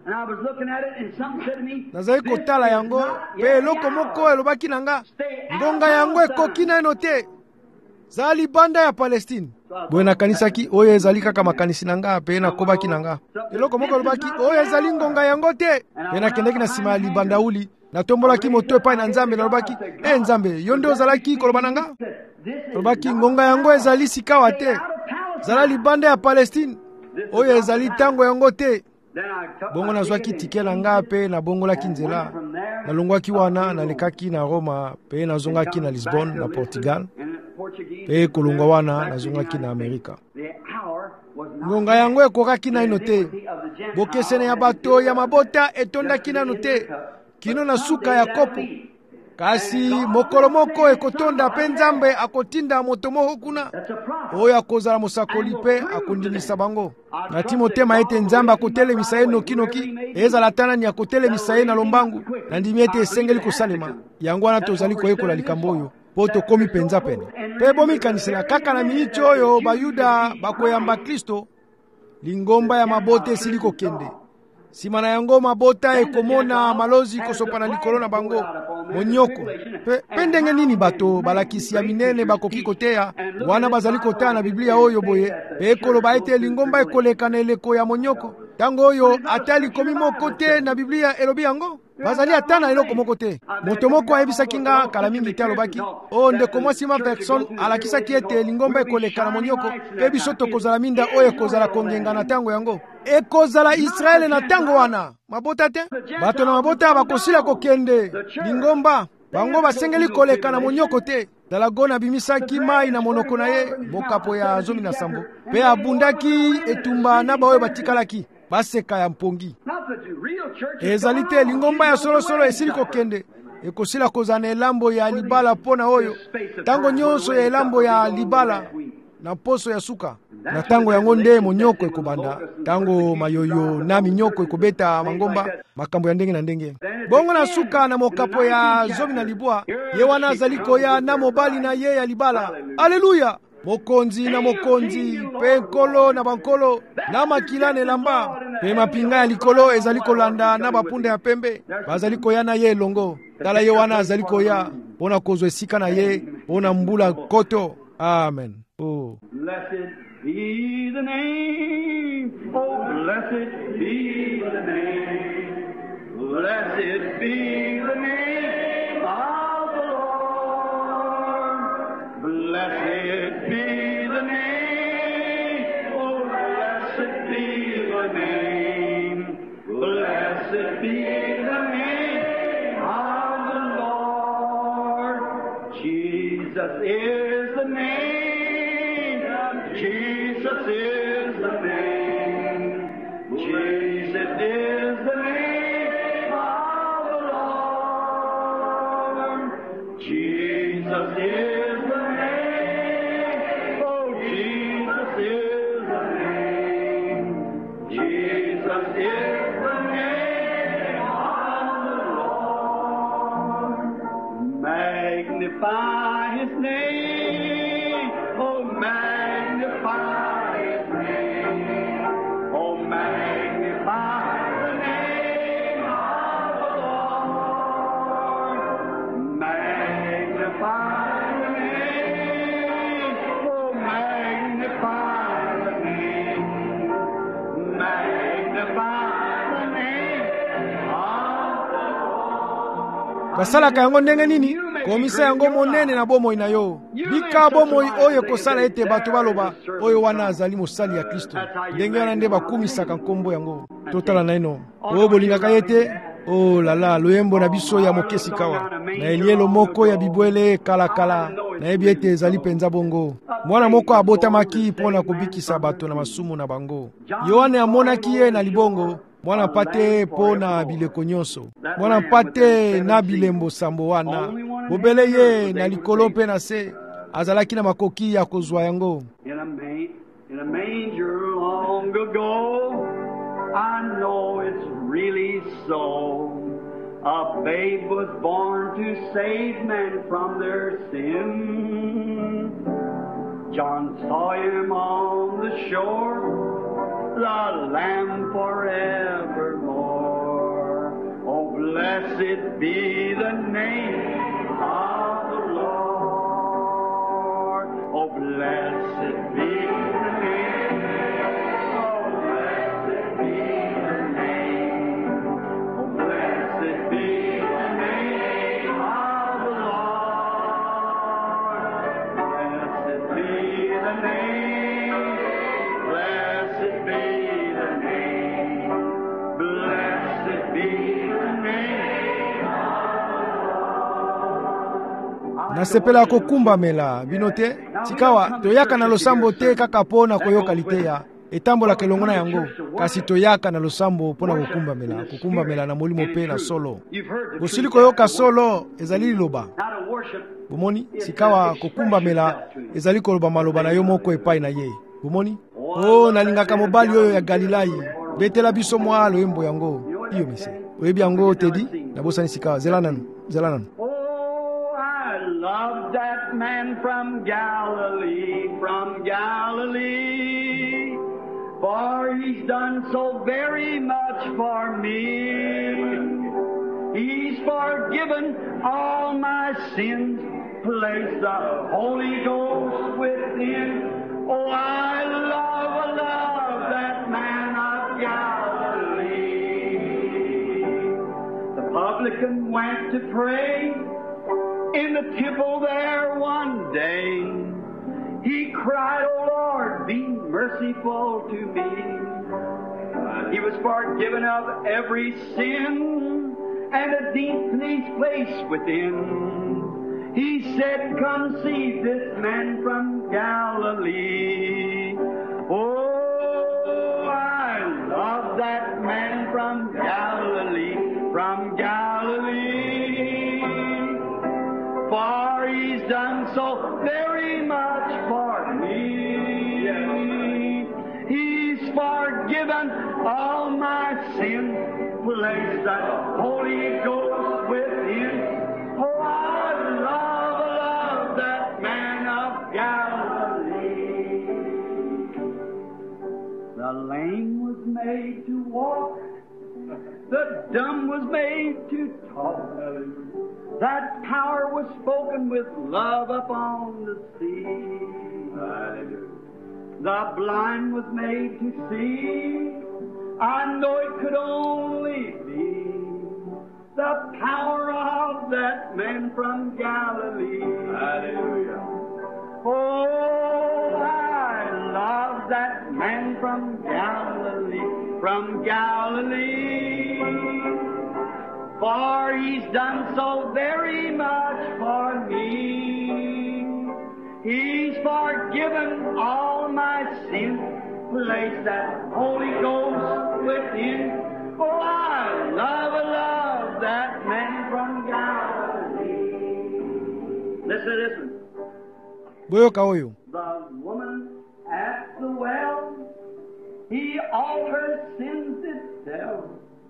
Nazali kotala yango mpe eloko moko elobaki na nga ngonga yango ekoki naino te, zala libanda ya Palestine. Boye nakanisaki oyo ezali kaka makanisi na nga mpe nakobaki na nga eloko moko elobaki oyo ezali ngonga yango te, mpe nakendeki na nsima ya libandauli natombolaki moto epai na Nzambe nalobaki e Nzambe yo nde ozalaki koloba na nga? Alobaki ngonga yango ezali sikawa te, zala libanda ya Palestine oyo ezali tango yango te. Bongo nazwaki tike na nga mpe nabongolaki nzela nalongwaki wana nalekaki na Roma mpe nazongaki na Lisbonne na Portugal mpe kolongwa wana nazongaki na Amerika. Ngonga yango ekokaki naino te, bokesene ya bato ya mabota etondaki nano te kino na suka ya kopo. Kasi mokolo moko ekotonda mpe Nzambe akotinda moto moko kuna oyo akozala mosakoli mpe akondimisa bango. Nati motema ete Nzambe akotelemisa ye nokinoki ezala tana ni akotelemisa ye na lombangu na ndimi ete esengeli kosalema. Yango wana tozali koyekola likambo oyo po tokomi penza pene mpe bomikanisela kaka na miniti oyo bayuda bakoyamba Kristo lingomba ya mabota esili kokende. Sima na yango mabota ekomona malozi kosopa na likolo na bango monyoko pe ndenge nini bato balakisi ya minene bakoki koteya wana bazali koteya na Biblia oyo boye pe ekoloba ete lingomba ekoleka na eleko ya monyoko tango oyo ata likomi moko te na Biblia elobi yango bazali ata na eloko moko te. Moto moko ayebisaki nga kala mingi te alobaki o ndeko mwasi Verson alakisaki ete lingomba ekoleka na monyoko pe biso tokozala minda oyo ekozala kongenga na tango yango ekozala Israele na tango wana mabota te. Bato na mabota bakosila kokende lingomba bango basengeli koleka na monyoko te. Dalago abimisaki mai na monoko na ye mokapo ya zomi na sambo pe abundaki etumba na baoyo batikalaki baseka ya mpongi. Ezali te lingomba ya solo solo esili kokende ekosila kozana elambo ya libala pona oyo tango nyonso ya elambo ya libala na poso ya suka na tango yango nde monyoko ekobanda tango mayoyo na minyoko ekobeta mangomba makambo ya ndenge na ndenge. Bongo na suka na mokapo ya zomi na libwa ye wana azali koya na mobali na ye ya libala. Haleluya! Mokonzi na mokonzi pe nkolo na bankolo na makila na elamba pe mapinga ya likolo ezali kolanda na bapunda ya pembe bazali koya na ye elongo. Tala ye wana azali koya mpona kozwa esika na ye mpona mbula koto. Amen. Oh. Blessed be the name, oh blessed be the name, blessed be the name of the Lord, blessed be the name, oh blessed be the name, blessed be the name of the Lord. Jesus is the name. Jesus is the name. Jesus is the name of the Lord. Jesus is the name. Oh, Jesus is the name. Jesus is the name of the Lord. Man magnify His name. Oh, magnify His name. Oh, magnify the name of the Lord. Magnify the name. Oh, magnify the name. Magnify the name of the Lord. Basala kango ndenge nini? Komisa yango monene na bomo inayo. Bika bomo oyo kosala ete bato baloba oyo wana azali mosali ya Kristo. Ndenge wana nde bakumisaka nkombo yango. Totala na ino. Oyo bolingaka yete oh lala loyembo na biso ya mokesi kawa. Na elielo moko ya bibwele kala kala. Na yebi ete ezali penza bongo. Mwana moko abotamaki mpona kobikisa bato na masumu na bango. Yohane amonaki ye na libongo. Mwana pate po na bileko nyonso. Mwana pate na bilembo sambo wana. Bobele ye na likolo pe na se. Azalaki na makoki ya kozwa yango. In a, in a manger long ago, I know it's really so. A babe was born to save men from their sin. John saw him on the shore, the Lamb forevermore. Oh, blessed be the name of the Lord. Oh, blessed be the name. Oh, blessed be the name. Oh, blessed be the name of the Lord. Blessed be the name. Blessed be the name. Blessed be the name of the Lord. Nasepela kokumba mela binote sikawa toyaka na losambo te kaka pona koyoka liteya etambola kelongona yango kasi toyaka na losambo pona kokumba mela kokumba mela na molimo pe na solo bosili koyoka solo ezali liloba bomoni sikawa kokumba mela ezali koloba maloba na yo moko epai na ye bomoni oh nalingaka mobali oyo ya Galilai betela biso mwa loyembo yango iyo mese oyebi yango tedi na bosani sikawa zelananu zelananu. Love that man from Galilee, from Galilee, for he's done so very much for me. He's forgiven all my sins, placed the Holy Ghost within. Oh, I love, love that man of Galilee. The publican went to pray in the temple there one day. He cried, "Oh Lord, be merciful to me." He was forgiven of every sin and a deep place within. He said, "Come see this man from Galilee." Oh, I love that man from Galilee, from Galilee. For he's done so very much for me. He's forgiven all my sins, placed that Holy Ghost within. Oh, I love, love that man of Galilee. The lame was made to walk, the dumb was made to talk. That power was spoken with love upon the sea. Hallelujah. The blind was made to see. I know it could only be the power of that man from Galilee. Hallelujah. Oh, I love that man from Galilee, from Galilee. For he's done so very much for me. He's forgiven all my sins, placed that Holy Ghost within. Oh, I love, love that man from Galilee. Listen to this one. Boyoka oyo. The woman at the well, he all her sins did tell.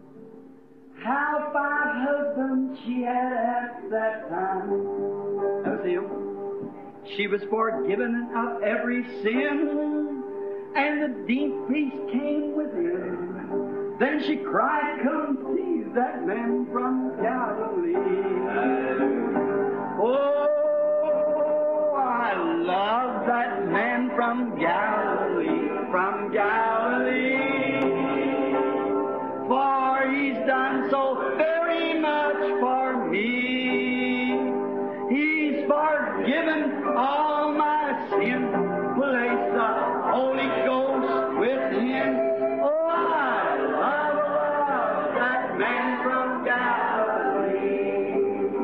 How five husbands she had at that time. Him. She was forgiven of every sin, and the deep peace came within. Then she cried, come see that man from Galilee. Oh, I love that man from Galilee, from Galilee. For he's done so very much for me. He's forgiven all my sins, placed the Holy Ghost within. Oh, I love, love that man from Galilee.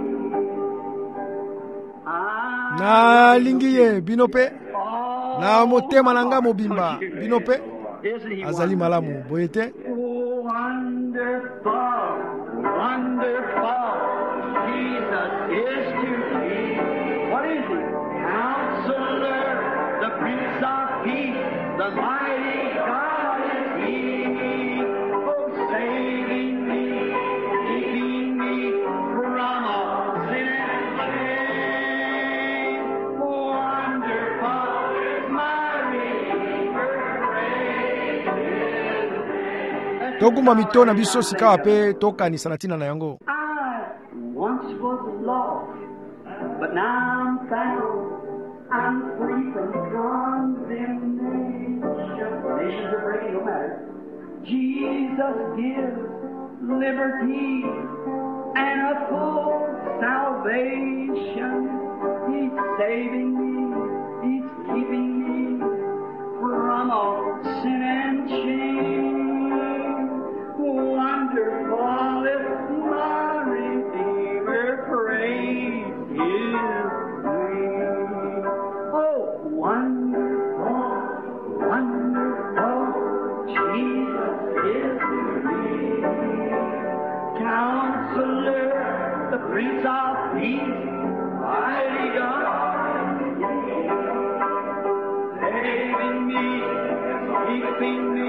Na lingiye binope na motema nanga mobimba binope azali malamu boyete. Wonderful, wonderful, Jesus is to me. What is He? Counselor, the Prince of Peace, the mighty God is He. Oh, saving me, keeping me from all sin and shame. Wonderful is my Redeemer, praise His name. Toguma mitona biso sikawa pe toka ni sanatina na yango. I once was lost, but now I'm found. I'm free from condemnation. Nations are breaking, no matter. Jesus gives liberty and a full salvation. He's saving me, He's keeping me from all sin and shame. Wonderful is my Redeemer, praise His name. Oh, wonderful, wonderful, Jesus is to me. Counselor, the Prince of Peace, mighty God, saving me, keeping me.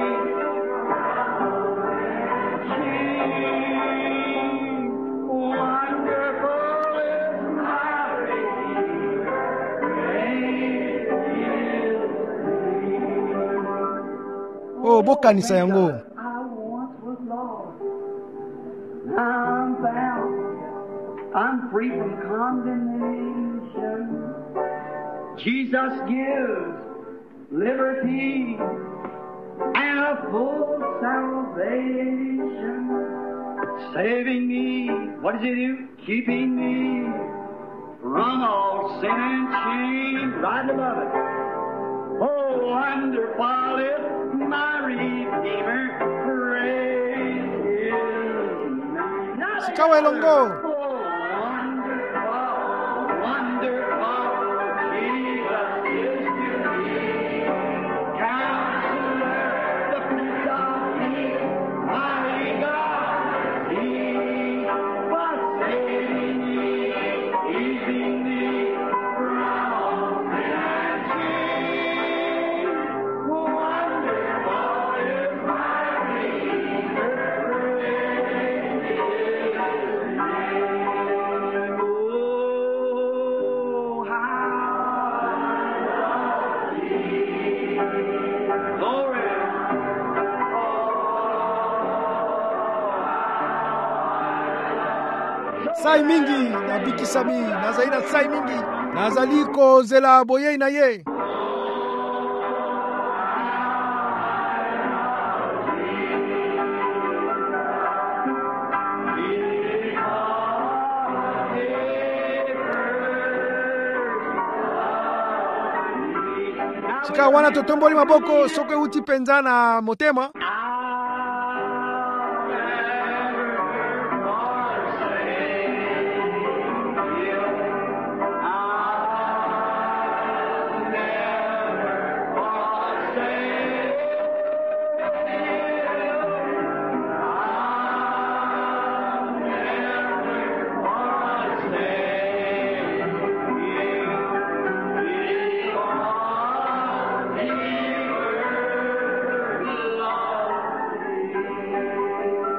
Oh, bokanisa yango. I once was lost, now I'm found. I'm free from condemnation. Jesus gives liberty and a full salvation. Saving me, what does He do? Keeping me from all sin and shame. Right above it. Oh, wonderful is my Redeemer, praise His name. Sikawa elongo. Oh, wonderful, wonderful, Jesus is to me. Counselor, the Prince of Peace, mighty God, He was saving me, keeping me from all sin and shame. Wonderful is my Redeemer, praise His name. Oh, how I love Thee. Glory. Sai mingi na bikisami na zaida sai mingi na zaliko zela boye na ye. Sika wana totomboli maboko soke uti penzana motema.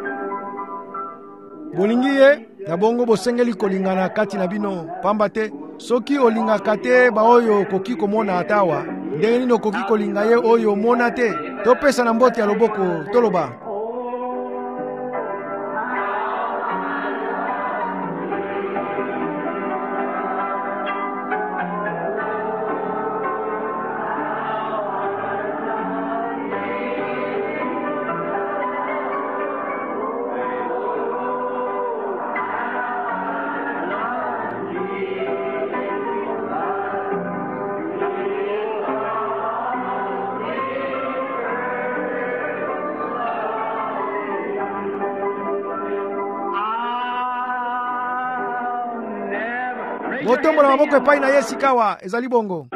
Bolingiye na bongo bosengeli kolingana kati na bino pamba te soki olingaka te baoyo okoki komona atawa, ndenge nini okoki kolinga ye oyo omona te? Topesa na mbote ya loboko toloba. Botombola maboko epai na Yesu kawa ezali bongo.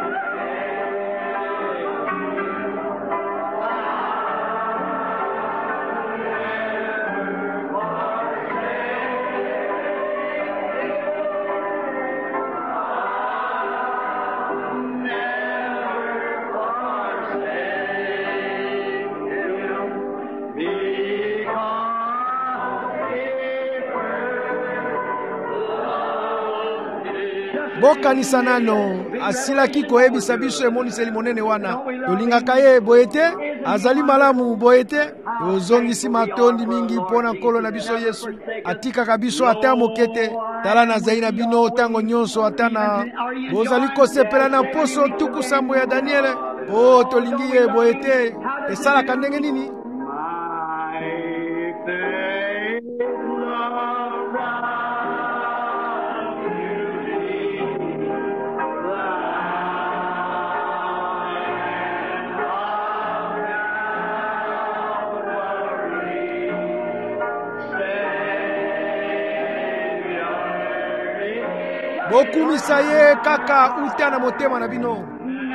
Bokanisa nano asilaki koyebisa biso emoniseli monene wana. Tolingaka ye boyete, azali malamu boyete, tozongisi matondi mingi mpona nkolo na biso Yesu. Atikaka biso ata mokete, tala nazali na bino tango nyonso ata na bozali kosepela na poso tuku sambo ya Daniele. Oh, tolingi ye boyete, esalaka ndenge nini? Bokumisa ye kaka uta na motema na bino.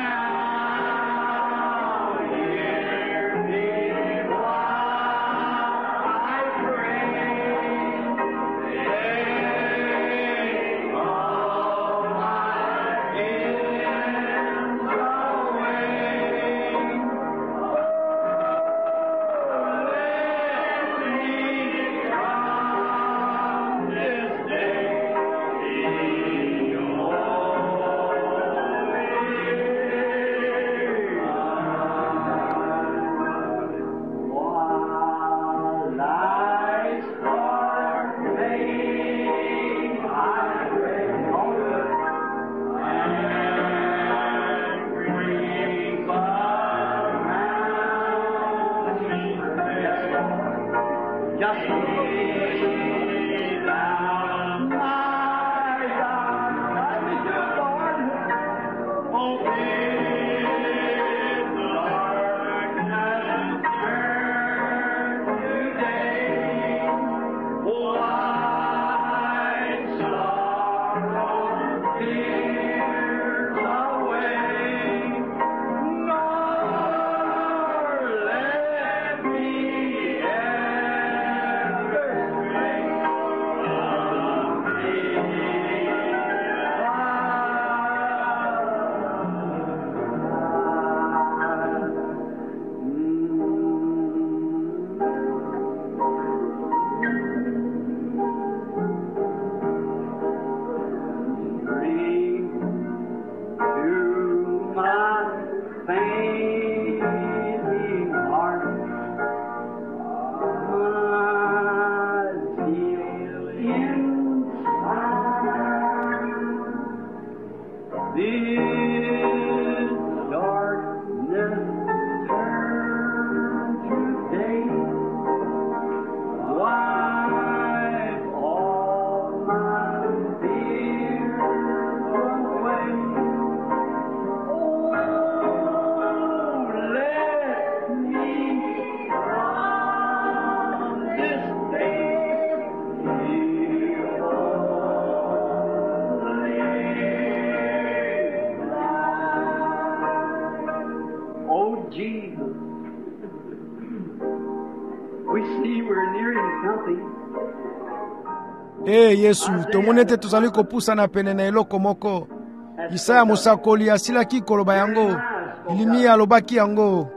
Eh Yesu, tomonete tozali kopusa na pene na eloko moko. Isaya mosakoli asilaki koloba yango. Ilimi alobaki yango.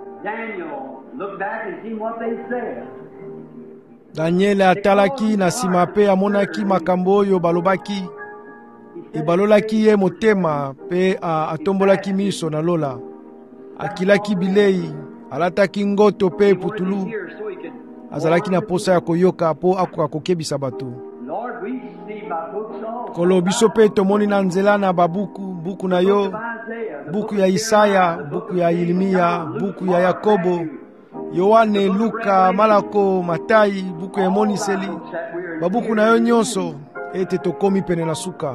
Daniel atalaki na sima pe amonaki makambo oyo balobaki. ebalolaki ye motema mpe atombolaki miso na lola, akilaki bilei, alataki ngoto mpe putulu, azalaki na posa ya koyoka mpo akoka kokebisa bato. Nkolo biso mpe tomoni na nzela na babuku, buku na yo, buku ya Isaya, buku ya Yeremia, buku ya Yakobo, Yohane, Luka, Malako, Matayi, buku ya emoniseli, babuku na yo nyonso ete tokomi pene na suka.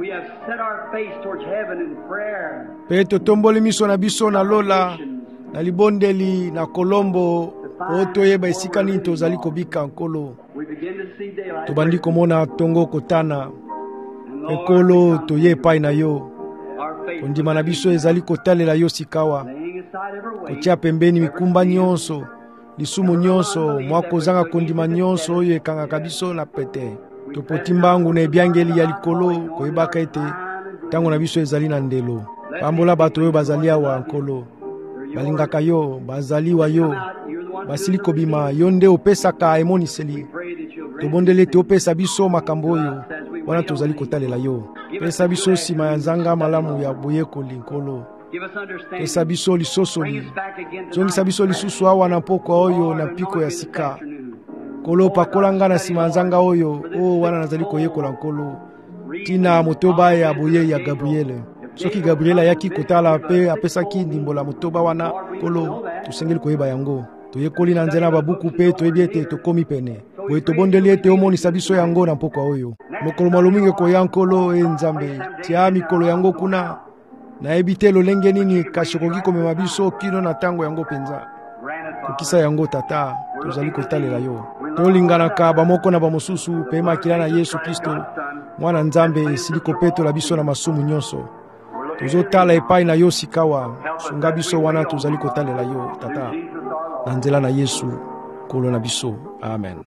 Pe totomboli miso na biso na lola, na libondeli, na kolombo, po toyeba esika nini tozali kobika Nkolo. Tobandi komona tongo kotana, Nkolo toye epai na yo. Kondima na biso ezali kotalela yo sikawa, kotia pembeni mikumba nyonso, lisumu nyonso, mwako zanga kondima nyonso oyo ekangaka biso na pete. Topoti mbangu na ebyangeli ya likolo, koyebaka ete tango na biso ezali na ndelo. Pambola bato oyo bazali awa Nkolo, balingaka yo, bazali wa yo, basili kobima, yo nde opesaka emoniseli. Tobondeli ete opesa biso makambo oyo, wana tozali kotalela yo. Pesa biso sima ya nzanga malamu ya boyekoli Nkolo. Pesa biso lisosoli, zongisa biso lisusu awa na pokwa oyo na piko ya sika. Nkolo pakolanga na sima nzanga oyo, o wana nazali koyekola Nkolo. Tina motoba ya boye ya Gabriele. Soki Gabriele ayaki kotala pe apesaki ndimbola motoba wana, Nkolo tusengeli koyeba yango. Toyekoli na nzela babuku pe toyebi ete tokomi pene. Oye tobondeli ete omonisa biso yango na mpokwa oyo. Mokolo malumingi koya Nkolo e Nzambe, tia mikolo yango kuna. Nayebi te lolenge nini kasi okoki komema biso kino na tango yango penza. Kokisa yango tata, tozali kotalela yo. Tolinganaka bamoko na bamosusu pe makila na Yesu Kristo, mwana Nzambe esili kopetola biso na masumu nyonso. Tozotala epai na yo sikawa, sunga biso wana tozali kotalela yo tata. Na nzela na Yesu, Nkolo na biso. Amen.